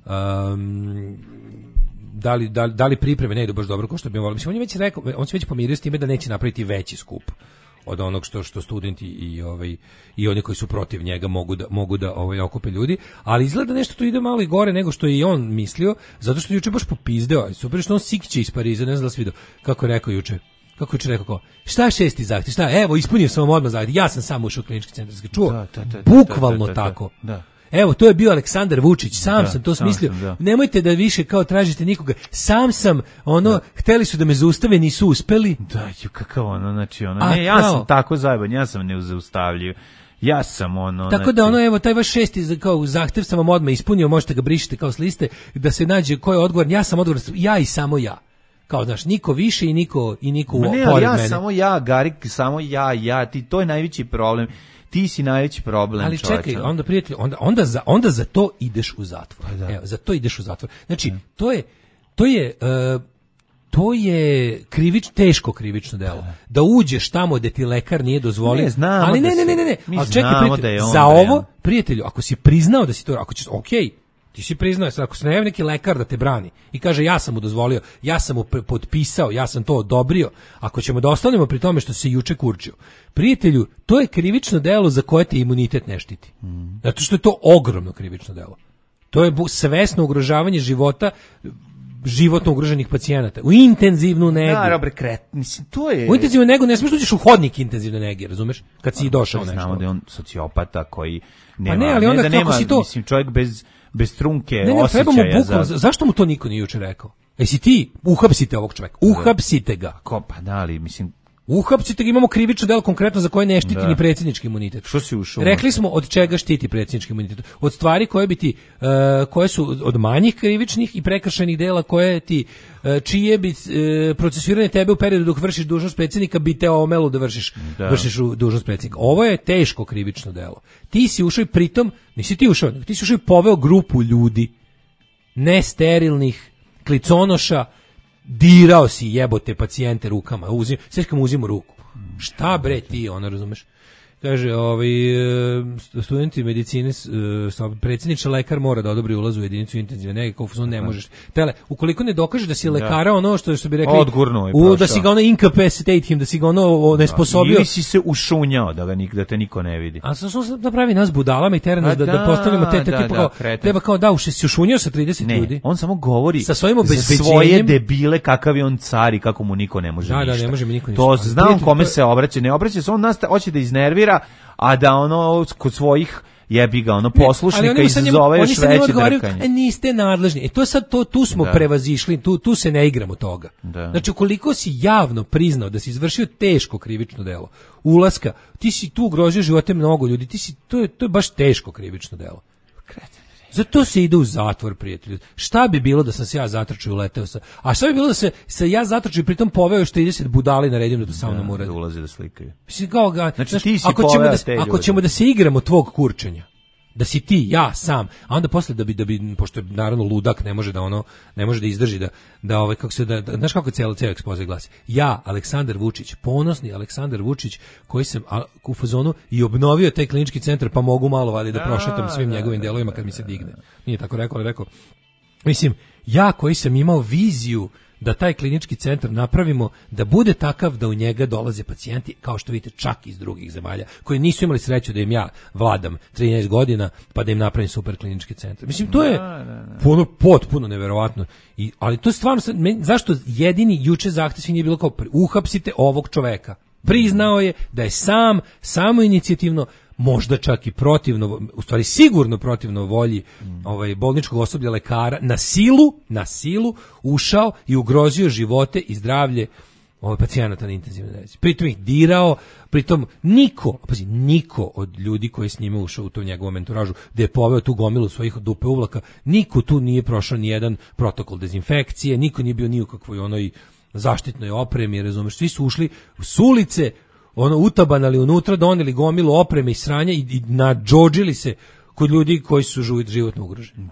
da li pripreme ne idu baš dobro kao što bi volio. Mislim, on je već rekao, on se već pomirio s time da neće napraviti veći skup od onog što studenti i oni koji su protiv njega mogu da okupe ljudi, ali izgleda nešto to ide malo i gore nego što je i on mislio, zato što juče baš popizdeo, super što on sikće iz Pariza, ne znam da li si vidio kako je rekao juče. Kako je rekao, šta je 6. zahtjev, evo, ispunio sam vam odmah zahtjev, ja sam samo ušao u klinički centar, čuo, bukvalno tako. Evo, to je bio Aleksandar Vučić, sam sam to smislio, nemojte da više kao tražite nikoga, sam sam, hteli su da me zaustave, nisu uspeli. Da, kakav znači ja sam tako zajeban, ja sam neuzaustavljiv. Ja sam tako da evo taj vaš 6. kao zahtev sam vam odmah ispunio, možete ga brišite kao s liste da se nađe ko je odgovor, ja sam odgovor, ja i samo ja. Kao, znaš, niko više i niko pored mene. Samo ja, Garik, samo ja, ti, to je najveći problem. Ti si najveći problem, ali čovječe. Čekaj, onda prijatelj, onda za to ideš u zatvor. Evo, za to ideš u zatvor. Znači, to je teško krivično delo. Da uđeš tamo gde ti lekar nije dozvolio. Ne, znamo ali ne. Ali čekaj, prijatelj, za ovo, prijatelju, ako si priznao da si to, ako ćeš, okej, ti si priznao, ako se najavi neki lekar da te brani i kaže ja sam mu dozvolio, ja sam mu potpisao, ja sam to odobrio, ako ćemo da ostanemo pri tome što se juče kurčio, prijatelju, to je krivično delo za koje te imunitet ne štiti. Zato što je to ogromno krivično delo. To je svesno ugrožavanje životno ugroženih pacijenata. U intenzivnu negu. Mislim, to je... U intenzivnu negu ne smiješ da uđeš u hodnik intenzivne nege, razumeš? Kad si i došao nešto. Znamo da je on sociopata koji nema... Pa ne, ali onda kako si to... Mislim, čovjek bez trunke osjećaja za... Zašto mu to niko nije juče rekao? Jesi ti, uhapsite ovog čovjeka, uhapsite ga. Pa da, ali mislim... Uhapsite ga, imamo krivično delo konkretno za koje ne štiti ni predsjednički imunitet. Što si ušao? Rekli smo od čega štiti predsjednički imunitet. Od stvari koje bi ti, koje su od manjih krivičnih i prekršajnih dela koje ti, čije bi procesuiranje tebe u periodu dok vršiš dužnost predsjednika bi te omelo da vršiš dužnost predsjednika. Ovo je teško krivično delo. Ti si ušao i pritom, nisi ti ušao, ti si ušao i poveo grupu ljudi, nesterilnih, kliconoša, dirao si jebote pacijente rukama, sječkam uzimu ruku. Šta bre ti, ono, razumeš? Kaže, studenti medicine, predsjednički lekar mora da odobri ulaz u jedinicu intenzivne nege, kao ne možeš. Ukoliko ne dokažeš da si lekara, ono što bi rekli, da si ga ono incapacitate him, da si ga ono nesposobio. Ili si se ušunjao da te niko ne vidi. A sam da pravi nas budalama i tera nas da postavimo te tipa kao, treba kao da si ušunjao sa 30 ljudi. On samo govori sa svojim obezbeđenjem, svoje debile kakav je on car i kako mu niko ne može ništa. Da, ne može mi niko ništa. To znam kome se obraća, ne obraća se, on nas hoće da iznervira, a da ono kod svojih jebi ga ono poslušnika izazove još veće drkanje. Niste nadležni. To sad tu smo prevazišli, tu se ne igramo toga. Znači ukoliko si javno priznao da si izvršio teško krivično delo ulaska, ti si tu ugrozio živote mnogo ljudi, to je baš teško krivično delo. Zato se ide u zatvor, prijatelju. Šta bi bilo da sam se ja zatrčao i uleteo sa... A šta bi bilo da se ja zatrčao i pritom poveo još 30 budali na redim da to sa mnom uradi? Da ulazi da slikaju. Mislim, kao ga... Znači, ti si ako ćemo da se igramo tvog kurčenja, da si ti, ja, sam, a onda posle da bi pošto je naravno ludak, ne može da izdrži znaš kako cijelo ekspoze glasi. Ja, Aleksandar Vučić, ponosni Aleksandar Vučić, koji sam u fazonu i obnovio taj klinički centar, pa mogu malo vali da prošetam svim njegovim delovima kad mi se digne. Nije tako rekao, ali rekao, mislim, ja koji sam imao viziju da taj klinički centar napravimo da bude takav da u njega dolaze pacijenti, kao što vidite, čak iz drugih zemalja, koji nisu imali sreću da im ja vladam 13 godina, pa da im napravim super klinički centar. Mislim, to je potpuno neverovatno. Ali to je stvarno, zašto jedini juče zahtev svi nije bilo kao uhapsite ovog čoveka. Priznao je da je samoinicijativno, možda čak i protivno, u stvari sigurno protivno volji bolničkog osoblja, lekara, na silu ušao i ugrozio živote i zdravlje pacijenata na intenzivnoj nezi. Pritom ih dirao, pritom niko od ljudi koji s njime ušao u tu njegovu enturažu, gde je poveo tu gomilu svojih dupe uvlaka, niko tu nije prošao ni jedan protokol dezinfekcije, niko nije bio ni u kakvoj onoj zaštitnoj opremi, razumeš, svi su ušli s ulice, utabanali unutra, doneli gomilu opreme i sranja i nadžodžili se kod ljudi koji su životno ugroženi.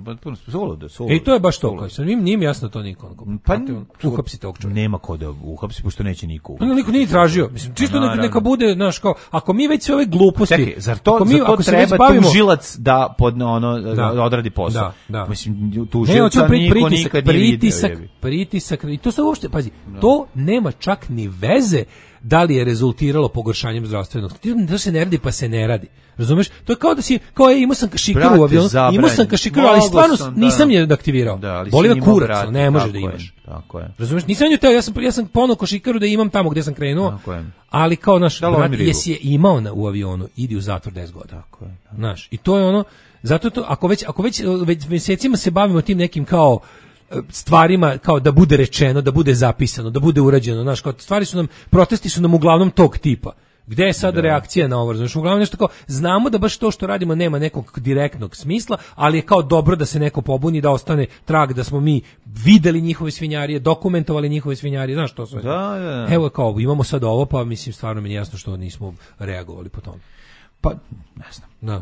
I to je baš to. Nije mi jasno to niko. Pa uhapsite ovog čovjeka. Nema ko da uhapsi, pošto neće niko. Niko nije tražio. Mislim, čisto neka bude, znaš, kao, ako mi već sve ove gluposti... Čekaj, zar to treba tužilac da odradi posao? Da. Mislim, tužilca niko nikad nije vidio. Pritisak, i to se uopšte, pazi, to nema čak ni veze da li je rezultiralo pogoršanjem zdravstvenog. To se ne radi, pa se ne radi. Razumeš? To je kao da si, imao sam kašikaru u avionu, ali stvarno nisam je aktivirao. Boli me kurac, ne može da imaš. Tako je. Razumeš? Nisam nju teo, ja sam ponuo kašikaru da imam tamo gdje sam krenuo, ali kao naš brat, jesi je imao u avionu, idi u zatvor 10 godina. Tako je. Znaš, i to je ono, zato to, ako već mjesecima se bavimo tim nekim kao stvarima, kao da bude rečeno, da bude zapisano, da bude urađeno, znaš, kao protesti su nam uglavnom tog tipa. Gde je sad reakcija na ovo? Znači, uglavnom nešto kao, znamo da baš to što radimo nema nekog direktnog smisla, ali je kao dobro da se neko pobuni, da ostane trag, da smo mi videli njihove svinjarije, dokumentovali njihove svinjarije, znaš to sve. Da. Evo kao, imamo sad ovo, pa mislim, stvarno mi je jasno što nismo reagovali po tome. Pa, ne znam. Da.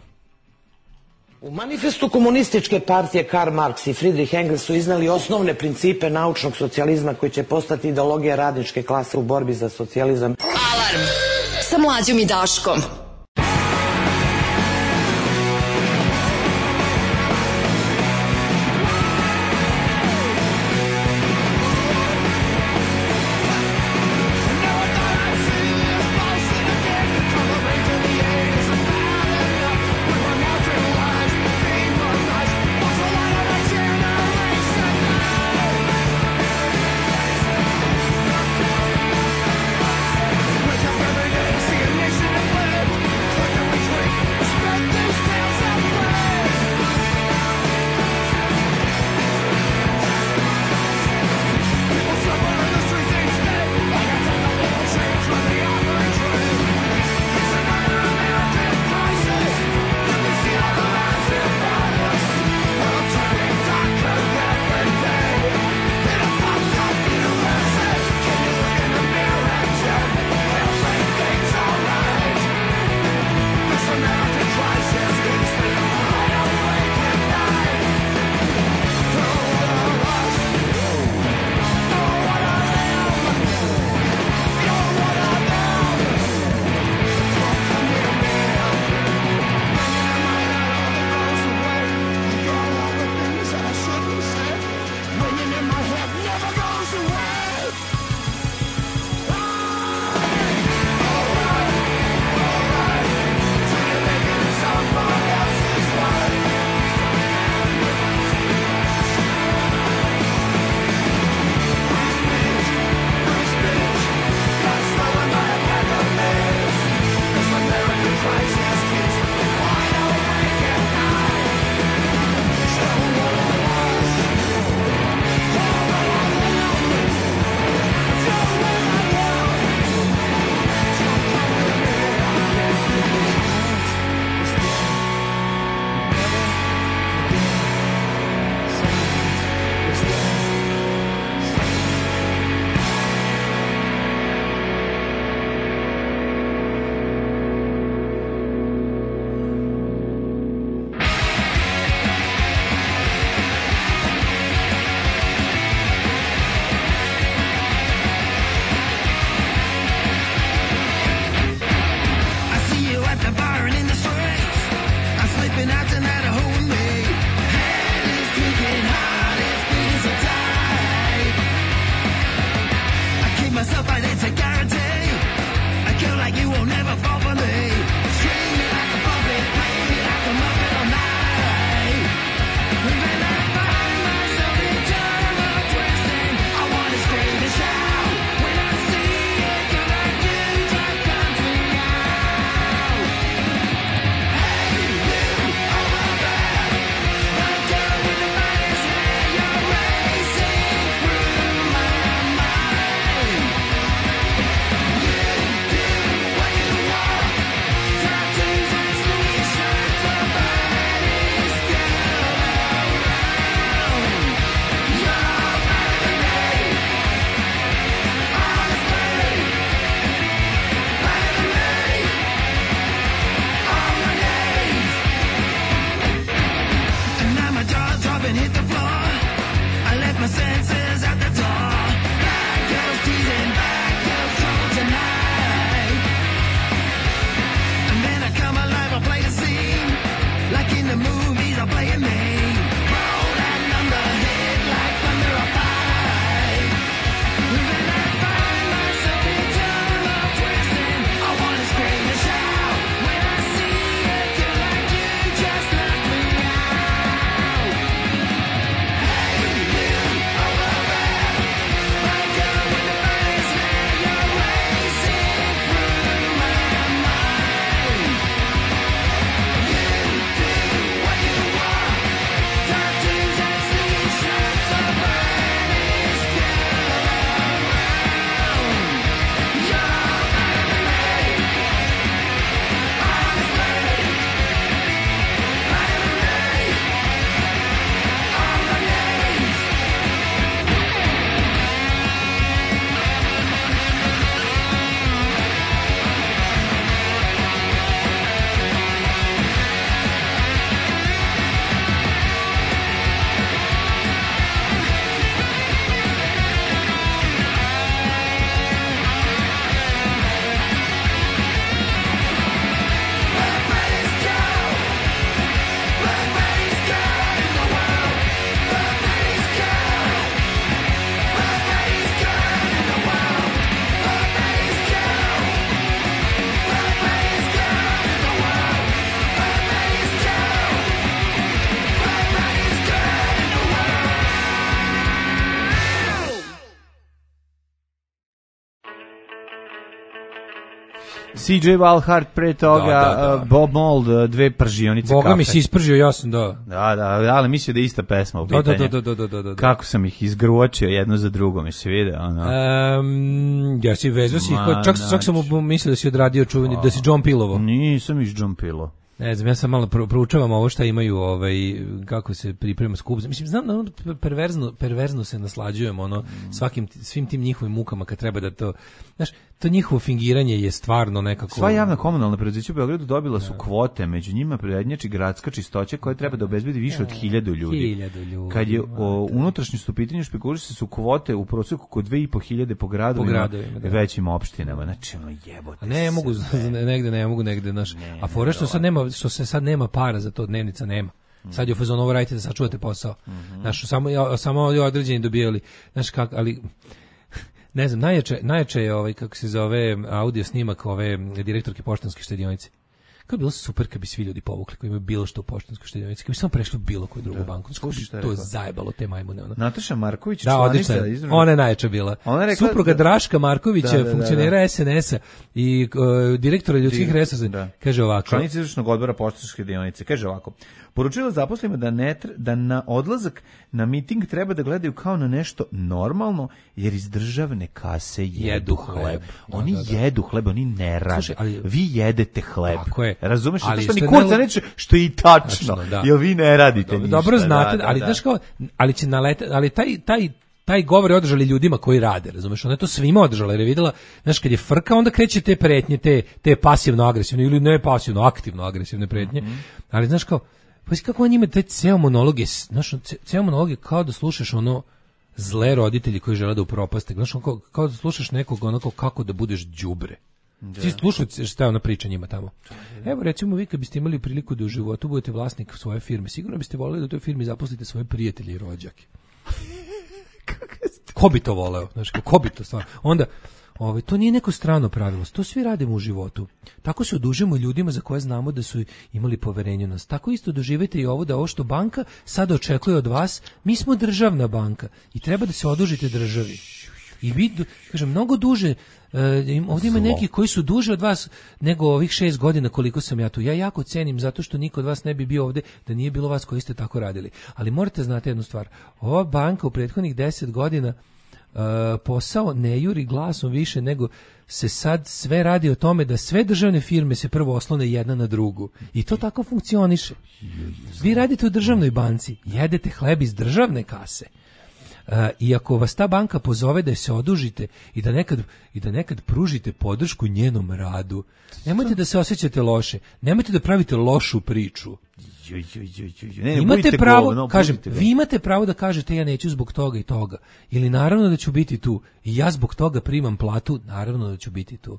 U manifestu komunističke partije Karl Marx i Friedrich Engels su iznali osnovne principe naučnog socijalizma koji će postati ideologija radničke klase u borbi za socijalizam. Alarm sa Mlađom i Daškom. CJ Walhart pre toga, Bob Mould, dve pržionice kafe. Boga mi si ispržio, ja sam Da, ali mislio da je ista pesma u pitanju. Da. Kako sam ih izgruočio jedno za drugo, mi se vide. Ja si vezao si, čak sam mislio da si odradio čuveni, da si John Pilovo. Nisam iz John Pilo. Ne znam, ja sam malo proučavam ovo šta imaju, kako se priprema skup. Mislim, znam da perverzno se naslađujemo, svim tim njihovim mukama kad treba da to, znaš, to njihovo fingiranje je stvarno nekako... Sva javna komunalna preduzeća u Beogradu dobila su kvote, među njima prednjači gradska čistoća koja treba da obezbedi više od 1000 ljudi. Kad je unutrašnjost u pitanju, špekuliše su kvote u proseku oko 2500 po gradovima, većim opštinama. Znači, jebote. Ne mogu negde, znaš. A fora što se sad nema para za to, dnevnica nema. Sad je u fazonu, ovo radite da sačuvate posao. Znaš, samo određeni dobijali. Znaš kako, ali... Ne znam, najjače je kako se zove, audio snimak ove direktorke Poštanske štedionice. Kako bi bilo super kad bi svi ljudi povukli koji imaju bilo što u Poštanskoj štedionici, kad bi samo prešli u bilo koju drugu banku. To je zajebalo te majmune. Nataša Marković, članica. Ona je najjača bila. Supruga Draška Markovića, funkcionera SNS-a i direktora ljudskih resursa, kaže ovako. Članica izvršnog odbora Poštanske štedionice, kaže ovako. Poručila zaposlenima da na odlazak na miting treba da gledaju kao na nešto normalno, jer iz državne kase jedu hleb. Oni jedu hleb, oni ne rade. Slušaj, vi jedete hleb. Razumeš? Što ni kurca neće, što je i tačno. Jer vi ne radite ništa. Dobro znate, ali znaš kao, ali će naletati, ali taj govor je održali ljudima koji rade, razumeš? Ona je to svima održala jer je videla, znaš, kad je frka, onda kreće te pretnje, te pasivno-agresivne ili ne pasivno-aktivno-agresivne pretnje, ali znaš kao, pa kako on ima taj ceo monolog je, znaš, ceo monolog je kao da slušaš zle roditelji koji žele da upropaste, znaš, kao da slušaš nekog onako kako da budeš đubre. Ti slušaj šta je ona priča njima tamo. Evo recimo vi kad biste imali priliku da u životu budete vlasnik svoje firme, sigurno biste voleli da u toj firmi zaposlite svoje prijatelje i rođake. Ko bi to voleo? Znaš, ko bi to stvarno? Onda, to nije neko strano pravilo, to svi radimo u životu. Tako se odužimo ljudima za koje znamo da su imali poverenje u nas. Tako isto doživite i ovo da ovo što banka sad očekuje od vas, mi smo državna banka i treba da se odužite državi. I vi, kažem, mnogo duže, ovdje ima neki koji su duže od vas nego ovih 6 godina koliko sam ja tu. Ja jako cenim zato što niko od vas ne bi bio ovdje da nije bilo vas koji ste tako radili. Ali morate znati jednu stvar, ova banka u prethodnih 10 godina posao ne juri glasom više nego se sad sve radi o tome da sve državne firme se prvo oslone jedna na drugu. I to tako funkcioniše. Vi radite u državnoj banci, jedete hleb iz državne kase. I ako vas ta banka pozove da se odužite i da nekad pružite podršku njenom radu, nemojte da se osjećate loše, nemojte da pravite lošu priču. Imate pravo, vi imate pravo da kažete ja neću zbog toga i toga, ili naravno da ću biti tu i ja zbog toga primam platu, naravno da ću biti tu.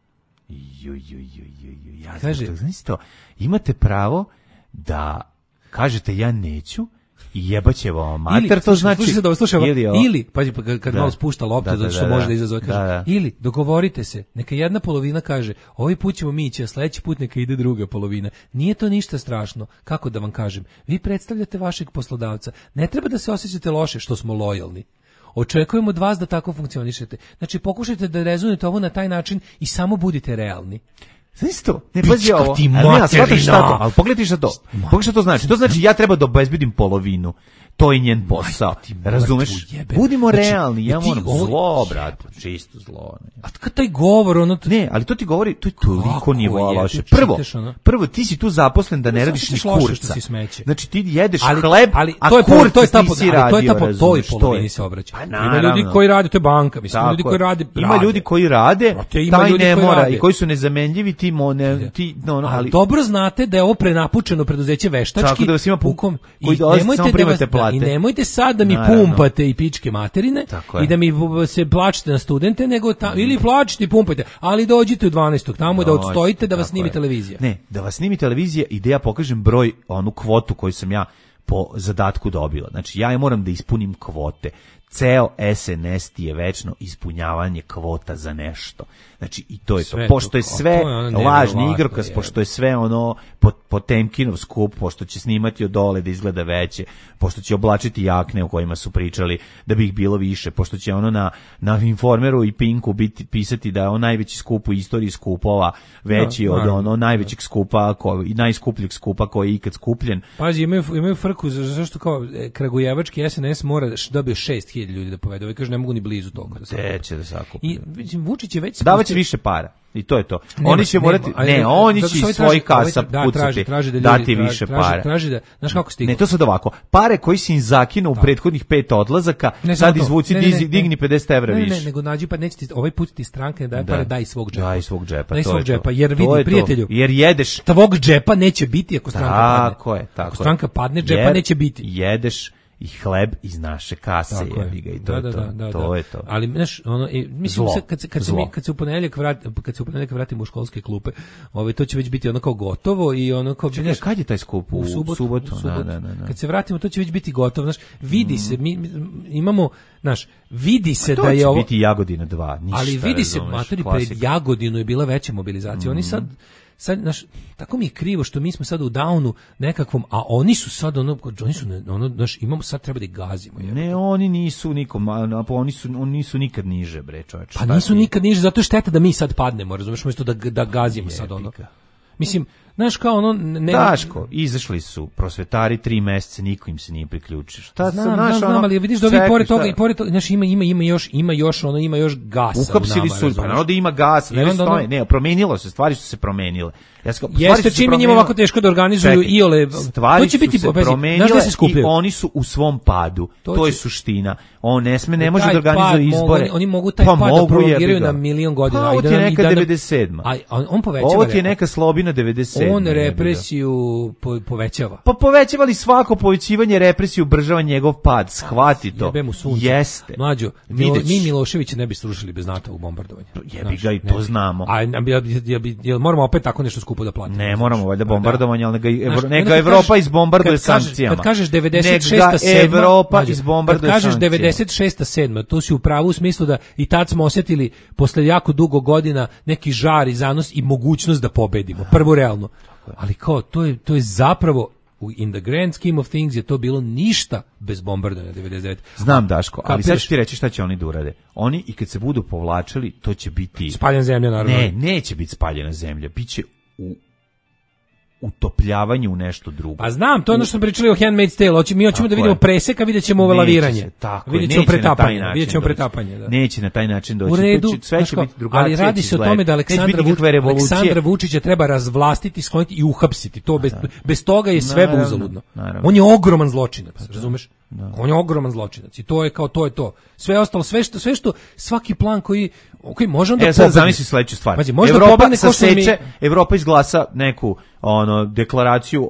Kaže, imate pravo da kažete ja neću i jebaće vam mater, to znači ili pazi, kad malo spušta loptu zato što može da izazove, kaže, ili dogovorite se, neka jedna polovina kaže ovaj put ćemo mi ići, a sledeći put neka ide druga polovina. Nije to ništa strašno, kako da vam kažem, vi predstavljate vašeg poslodavca, ne treba da se osjećate loše što smo lojalni. Očekujemo od vas da tako funkcionišete. Znači pokušajte da rezonujete ovo na taj način i samo budite realni. Znaš to? Ne, pazi ovo. Ali pogledaj šta to. Pogledaj šta to znači. To znači ja treba da obezbedim polovinu. To je njen posao. Razumeš? Budimo realni. Ja moram zlo, brate. Čisto zlo. A kad taj govor, Ne, ali to ti govori, to je toliko nivoa loše. Prvo, ti si tu zaposlen da ne radiš ni kurca. Znači ti jedeš hleb, a kurca nisi radio. To je polovini se obraća. Ima ljudi koji rade, to je banka. Ljudi koji rade. Ima ljudi koji rade, taj ne mora. I koji su nezamenljivi, ali dobro znate da je ovo prenapučeno preduzeće veštački. Tako da vas ima pukom koji dolazi samo primate plate. I nemojte sad da mi pumpate i pičke materine i da mi se plačete na studente, nego ili plačite i pumpajte, ali dođite u 12. tamo da odstojite da vas snimi televizija. Ne, da vas snimi televizija i da ja pokažem broj, onu kvotu koju sam ja po zadatku dobila. Znači ja moram da ispunim kvote. ceo SNS ti je večno ispunjavanje kvota za nešto. Znači, i to je Sve to. Pošto je to, sve to je ono lažni neverovatno, igrokaz, je. pošto je sve ono po Temkinov skup, pošto će snimati od dole da izgleda veće, pošto će oblačiti jakne o kojima su pričali da bi ih bilo više, pošto će ono na Informeru i Pinku pisati da je on najveći skup u istoriji skupova, veći od ono najvećeg skupa i najskupljeg skupa koji je ikad skupljen. Pazi, imaju frku zašto kao kragujevački SNS mora dobio 6.000 ljudi da povede. Ovaj kaže ne mogu ni blizu toga da se će da sakupi. I Vučić je već davaće više para. I to je to. Oni će morati, oni će iz svojih kasa pucati, dati više para. Traži da, znaš kako stiglo? Ne, to sad ovako. Pare koji si im zakinu u prethodnih 5 odlazaka, sad izvuci, digni 50 evra više. Ne, nego nađi pa neće ti, ovaj put ti stranka ne daje pare, daj svog džepa. Daj svog džepa, daj to svog je džepa, to. jer vidi, prijatelju, jer jedeš. Tvog džepa neće biti ako stranka padne. Tako je. Ako stranka padne, džepa neće biti. Jedeš i hleb iz naše kase, jebi ga, i to je to. To je to. Ali znaš, ono, mislim kad se u ponedeljak vratimo u školske klupe, to će već biti ono kao gotovo i ono kao kad je taj skup? U subotu. Kad se vratimo, to će već biti gotovo, znaš, vidi se, mi imamo, znaš, vidi se da je ovo... To će biti Jagodina 2, ništa. Ali vidi se, matori, pred Jagodinu je bila veća mobilizacija. Oni sad, znaš, tako mi je krivo što mi smo sad u downu nekakvom, a oni su sad znaš, imamo sad treba da ih gazimo. Ne, oni nisu nikom, oni nisu nikad niže, bre, čoveče. Pa nisu nikad niže, zato je šteta da mi sad padnemo, razumeš, umjesto da gazimo sad ono. Mislim, znaš kao ono... Daško, izašli su prosvetari 3 meseca, niko im se nije priključio. Znam, ali vidiš da ovi pored toga, znaš, ima još gasa. Uhapsili su, pa naravno da ima gasa, ne, promenilo se, stvari su se promenile. Jeste, čim je njima ovako teško da organizuju iole... Stvari su se promenile i oni su u svom padu. To je suština. On ne može da organizuje izbore. Oni mogu taj pad da prolongiraju na milion godina. Ovo ti je neka 97. Ovo ti je neka slobina 97. On represiju povećava. Pa povećavali svako povećivanje represiju, ubržava njegov pad, shvati to. Jebe mu sunce. Jeste. Mlađo, mi Miloševića ne bi srušili bez NATO u bombardovanju. Jebi ga, i to znamo. Jel moramo opet tako nešto skupo da platimo? Ne moramo, valjda bombardovanje, ali neka Evropa izbombarduje sankcijama. Kad kažeš 96. Evropa izbombarduje sankcijama. Kad kažeš 96. 7. to si u pravu u smislu da i tad smo osjetili posle jako dugo godina neki žar i zanos i mogućnost da pobedimo. Prvo realno. Ali kao, to je zapravo in the grand scheme of things je to bilo ništa bez bombardovanja 99. Znam, Daško, ali sad ću ti reći šta će oni da urade. Oni i kad se budu povlačili, to će biti... Spaljena zemlja, naravno. Ne, neće biti spaljena zemlja. Biće u utopljavanje u nešto drugo. Pa znam, to je ono što smo pričali o Handmaid's Tale. Mi hoćemo da vidimo presek, a vidjet ćemo laviranje. Vidjet ćemo pretapanje. Da. Neće na taj način doći. U redu, sve će biti drugačije. Ali radi se o tome da Aleksandra Vučića treba razvlastiti, skloniti i uhapsiti. To bez toga je sve uzaludno. On je ogroman zločinac, razumeš? On je ogroman zločinac i to je kao to je to. Sve ostalo, sve što svaki plan koji možemo da sad zamisli sledeću stvar. Pazi, Evropa saseče, Evropa izglasa neku deklaraciju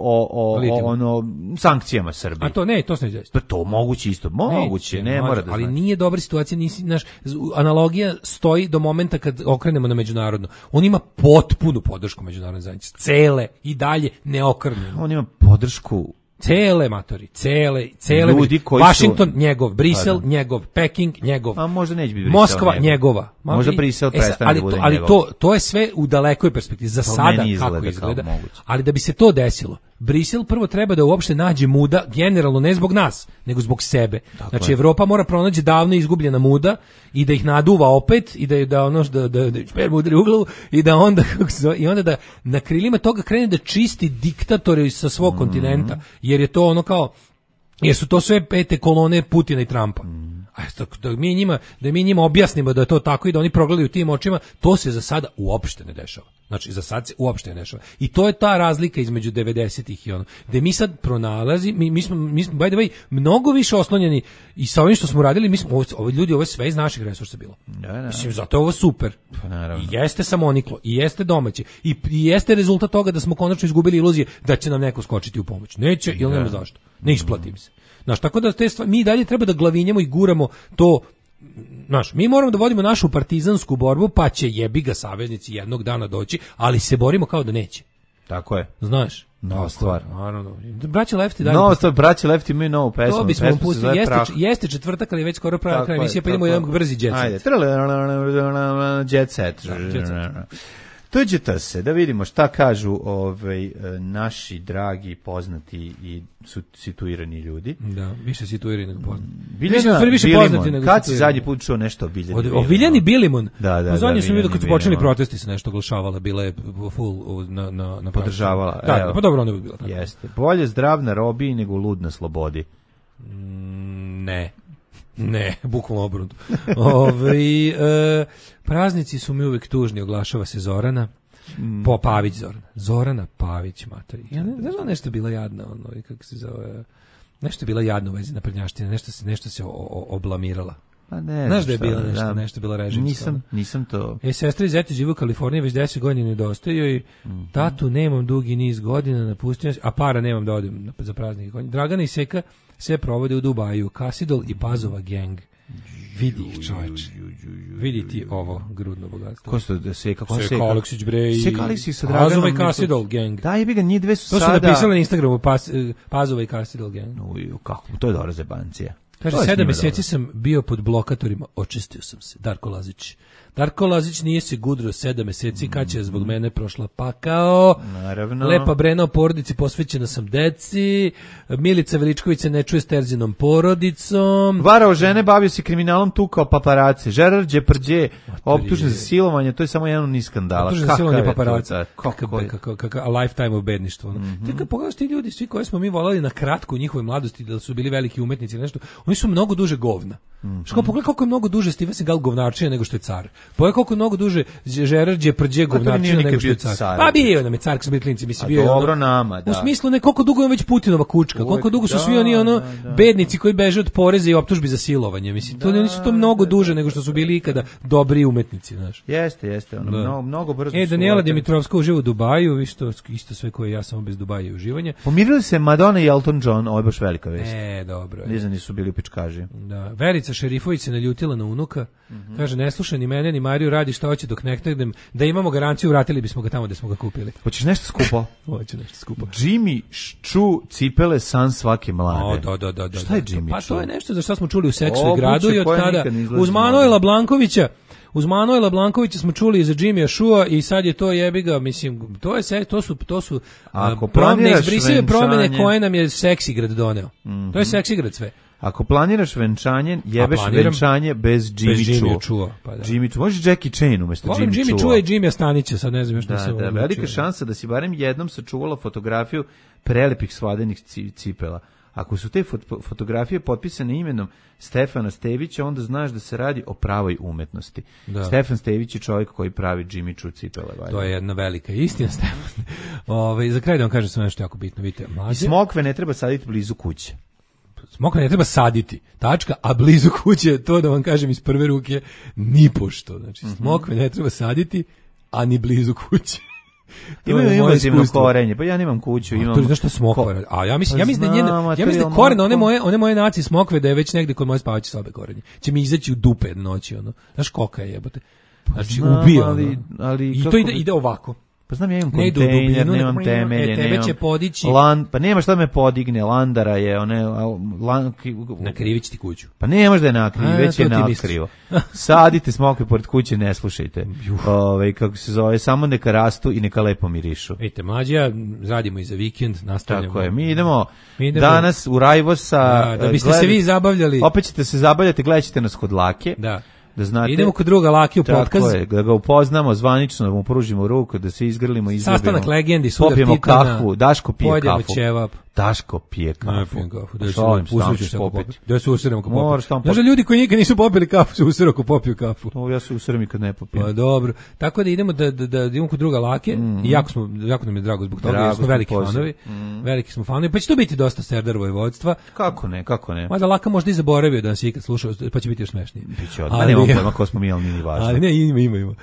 o sankcijama Srbiji. A to ne, to se ne. Pa to moguće isto. Moguće, ne mora da. Ali nije dobra situacija, naš analogija stoji do momenta kad okrenemo na međunarodno. On ima potpunu podršku međunarodne zajednice. Cele i dalje neokrnjeno. On ima podršku cele matori, cele ljudi koji Washington njegov, Brisel njegov, Peking njegov. A možda neće biti Brisel Moskva njegova. Možda Brisel prestane da bude njegov. Ali to je sve u dalekoj perspektivi. Za sada kako izgleda. Ali da bi se to desilo, Brisel prvo treba da uopšte nađe muda, generalno ne zbog nas, nego zbog sebe. Znači Evropa mora pronaći davno izgubljena muda i da ih naduva opet i da ono da spermu udari u glavu i da onda da na krilima toga krene da čisti diktatore sa svog kontinenta, jer je to ono kao, jer su to sve pete kolone Putina i Trumpa. Da mi njima objasnimo da je to tako i da oni progledaju tim očima, to se za sada uopšte ne dešava. Znači, za sad se uopšte ne dešava. I to je ta razlika između 90-ih i ono. Gde mi sad pronalazi, mi smo by the way, mnogo više oslonjeni i sa ovim što smo radili, ovi ljudi, ovo je sve iz naših resursa bilo. Mislim, zato je ovo super. I jeste samoniklo, i jeste domaće, i jeste rezultat toga da smo konačno izgubili iluzije da će nam neko skočiti u pomoć. Neće, ili nema zašto. Ne isplatim se. Znaš, tako da mi dalje treba da glavinjamo i guramo to. Znaš, mi moramo da vodimo našu partizansku borbu, pa će jebi ga saveznici jednog dana doći, ali se borimo kao da neće. Tako je. Znaš, Nova stvar. Naravno. Braća Lefty dalje. Nova stvar, braća Lefty imaju novu pesmu. To bismo pesmu pustili. Jeste četvrtak, ali već skoro kraj emisije, pa idemo jedan brzi jet set. Ajde. Jet set. Tuđite se, da vidimo šta kažu naši dragi, poznati i situirani ljudi. Da, više situirani nego poznati. Više poznati nego kad si zadnji put čuo nešto o Biljani Bilimon? O Biljani Bilimon? Da. Zadnje sam vidio kad su počeli protesti se nešto oglašavala, bila je full na podržavala. Da, pa dobro, onda bi bila tako. Jeste. Bolje zdrav na robiji nego lud na slobodi. Ne, bukvalno obrnuto. Praznici su mi uvek tužni, oglašava se Zorana. Pavić Zorana. Zorana Pavić, matori. Ja ne znam, nešto bila jadna, kako se zove, nešto bila jadna u vezi naprednjaštine, nešto se oblamirala. Pa ne, znaš da je bila nešto bila režimska. Nisam to. Sestra i zeti žive u Kaliforniji, već 10 godina nedostaju i tatu nemam dugi niz godina, napustio, a para nemam da odem za praznike. Dragana i Seka sve provode u Dubaju, Kasidol i Pazova gang. Vidi ih, čoveč. Vidi ti ovo grudno bogatstvo. Ko su da Seka Aleksić bre i Seka Aleksić sa Draganom. Pazova i Kasidol gang. Da, jebi ga, njih dve su sada. To su napisali na Instagramu, Pazova i Kasidol gang. Kako, to je dobra zebancija. Kaže, 7 meseci sam bio pod blokatorima, očistio sam se. Darko Lazić. Darko Lazić nije se gudro 7 meseci, kad će zbog mene prošla pakao. Naravno. Lepa Brena o porodici, posvećena sam deci. Milica Veličković se ne čuje s Terzinom porodicom. Varao žene, bavio se kriminalom, tukao paparace. Žerar Đeprđe, optužen za silovanje, to je samo jedan niz skandala. Optužen za silovanje paparaca. A lifetime of bedništvo. Ti kad pogledaš ti ljudi, svi koje smo mi volali na kratko u njihovoj mladosti, da su bili veliki umetnici ili nešto, oni su mnogo duže govna. Što pogledaj koliko je mnogo duže Steven Seagal govnarčina nego što je car. Pogledaj koliko je mnogo duže Žerar Đeprđe govnarčina nego što je car. Pa bio nam je car kad smo bili klinci, mislim bio. Dobro nama, da. U smislu ne koliko dugo je već Putinova kučka, koliko dugo su svi oni bednici koji beže od poreza i optužbi za silovanje. Mislim to nisu to mnogo duže nego što su bili ikada dobri umetnici, znaš. Jeste, mnogo brzo. Daniela Dimitrovska uživa u Dubaju, isto sve koje ja samo bez Dubaja i uživanja. Pomirili se Madonna i Elton John, ovo je baš velika vest. Dobro. Nisu su bili pičkaži. Da, Verica Šerifović se naljutila na unuka. Kaže, ne slušaj ni mene, ni Mariju, radi šta hoće dok ne ktegnem. Da imamo garanciju, vratili bismo ga tamo gde smo ga kupili. Hoćeš nešto skupo? Hoće nešto skupo. Jimmy Choo cipele san svake mlade. Da. Šta je Jimmy Choo? Pa to je nešto za što smo čuli u Seksu i gradu i od tada uz Manojla Blankovića. Uz Manojla Blankovića smo čuli za Jimmya Chua i sad je to jebiga, mislim, to su neizbrisive promene koje nam je Seksigrad doneo. To je Seksigrad sve. Ako planiraš venčanje, jebeš venčanje bez Jimmy Chua. Pa da. Jimmy Chua, može Jackie Chan umesto Jimmy Chua. Volim Jimmy Chua i Jimmy Stanića, sad ne znam još da, velika šansa da si barem jednom sačuvala fotografiju prelepih svadenih cipela. Ako su te fotografije potpisane imenom Stefana Stevića, onda znaš da se radi o pravoj umetnosti. Da. Stefan Stević je čovjek koji pravi Jimmy Choo cipele. To je jedna velika istina, Stefan. Za kraj da vam kažem sve nešto jako bitno. Vidite, i smokve ne treba saditi blizu kuće. Smokve ne treba saditi, tačka, a blizu kuće, to da vam kažem iz prve ruke, nipošto. Znači, smokve ne treba saditi, a ni blizu kuće. Imaju invazivno korenje, pa ja nemam kuću, imam. To je zašto smokva. A ja mislim da koren one moje nacije smokve da je već negde kod moje spavaće sobe korenje. Će mi izaći u dupe noći ono. Znaš koka je jebote. Znači ubija. Ali i to ide ovako. Pa znam, ja imam kontejner, nemam temelje, tebe će podići. Pa nema šta me podigne, landara je, nakrivić ti kuću. Pa nemaš da je nakrivi, već je nakrivo. Sadite smokve pored kuće, ne slušajte. Kako se zove, samo neka rastu i neka lepo mirišu. Vidite, mlađi, ja radimo i za vikend, nastavljamo. Tako je, mi idemo danas u Rajvosa. Da biste se vi zabavljali. Opet ćete se zabavljati, gledat ćete nas kod Lake. Da. Da znate, idemo kod druga Laki u podcast. Tako je, da ga upoznamo zvanično, da mu pružimo ruku, da se izgrlimo i izabimo. Sastanak legendi, sudar popijemo Titana. Kafu, Daško pije kafu. Ćevap. Daško pije kafu. Da se usiramo ako popiju. Znaš da ljudi koji nikad nisu popili kafu se usiramo ako popiju kafu. Ja se usiram i kad ne popijem. Pa dobro. Tako da idemo da idemo kod druga Lake i jako nam je drago zbog toga, jer smo veliki fanovi. Veliki smo fanovi, pa će to biti dosta Serdar Vojvodstva. Kako ne. Mada Laka možda i zaboravio da nas je ikad slušao, pa će biti još smešnije. Biće odmah, nemam pojma ko smo mi, ali nije važno. Ali ne, ima.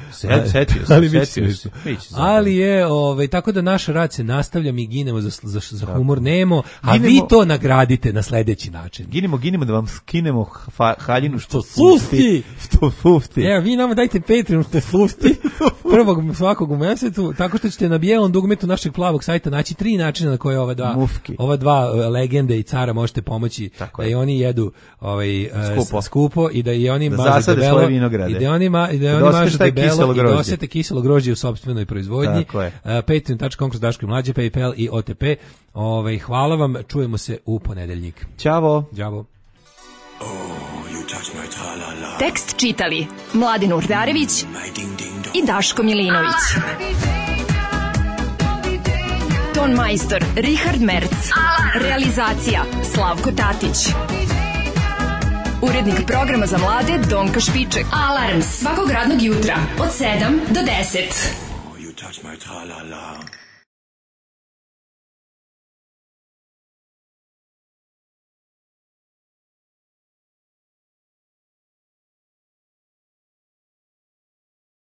Setio se. Ali je, tako da naš rad se nastavlja, mi ginemo za humor, ginemo, a vi to nagradite na sledeći način. Ginemo da vam skinemo haljinu što fufti. Evo, vi nama dajte Patreon što fufti prvog svakog u mesecu, tako što ćete na bijelom dugmetu našeg plavog sajta naći 3 načina na koje ova dva legende i cara možete pomoći da i oni jedu skupo i da i oni mažu debelo i da oni mažu debelo i da osjete kiselo grožđe u sopstvenoj proizvodnji. Patreon.com/Daško i Mlađa, PayPal i OTP. Hvala vam, čujemo se u ponedeljnik. Ćao. Tekst čitali Mladin Urdarević i Daško Milinović. Ton majstor Richard Merc. Realizacija Slavko Tatić. Urednik programa za mlade Donka Špiček. Alarms svakog radnog jutra od 7 do 10. You touch my tra-la-la.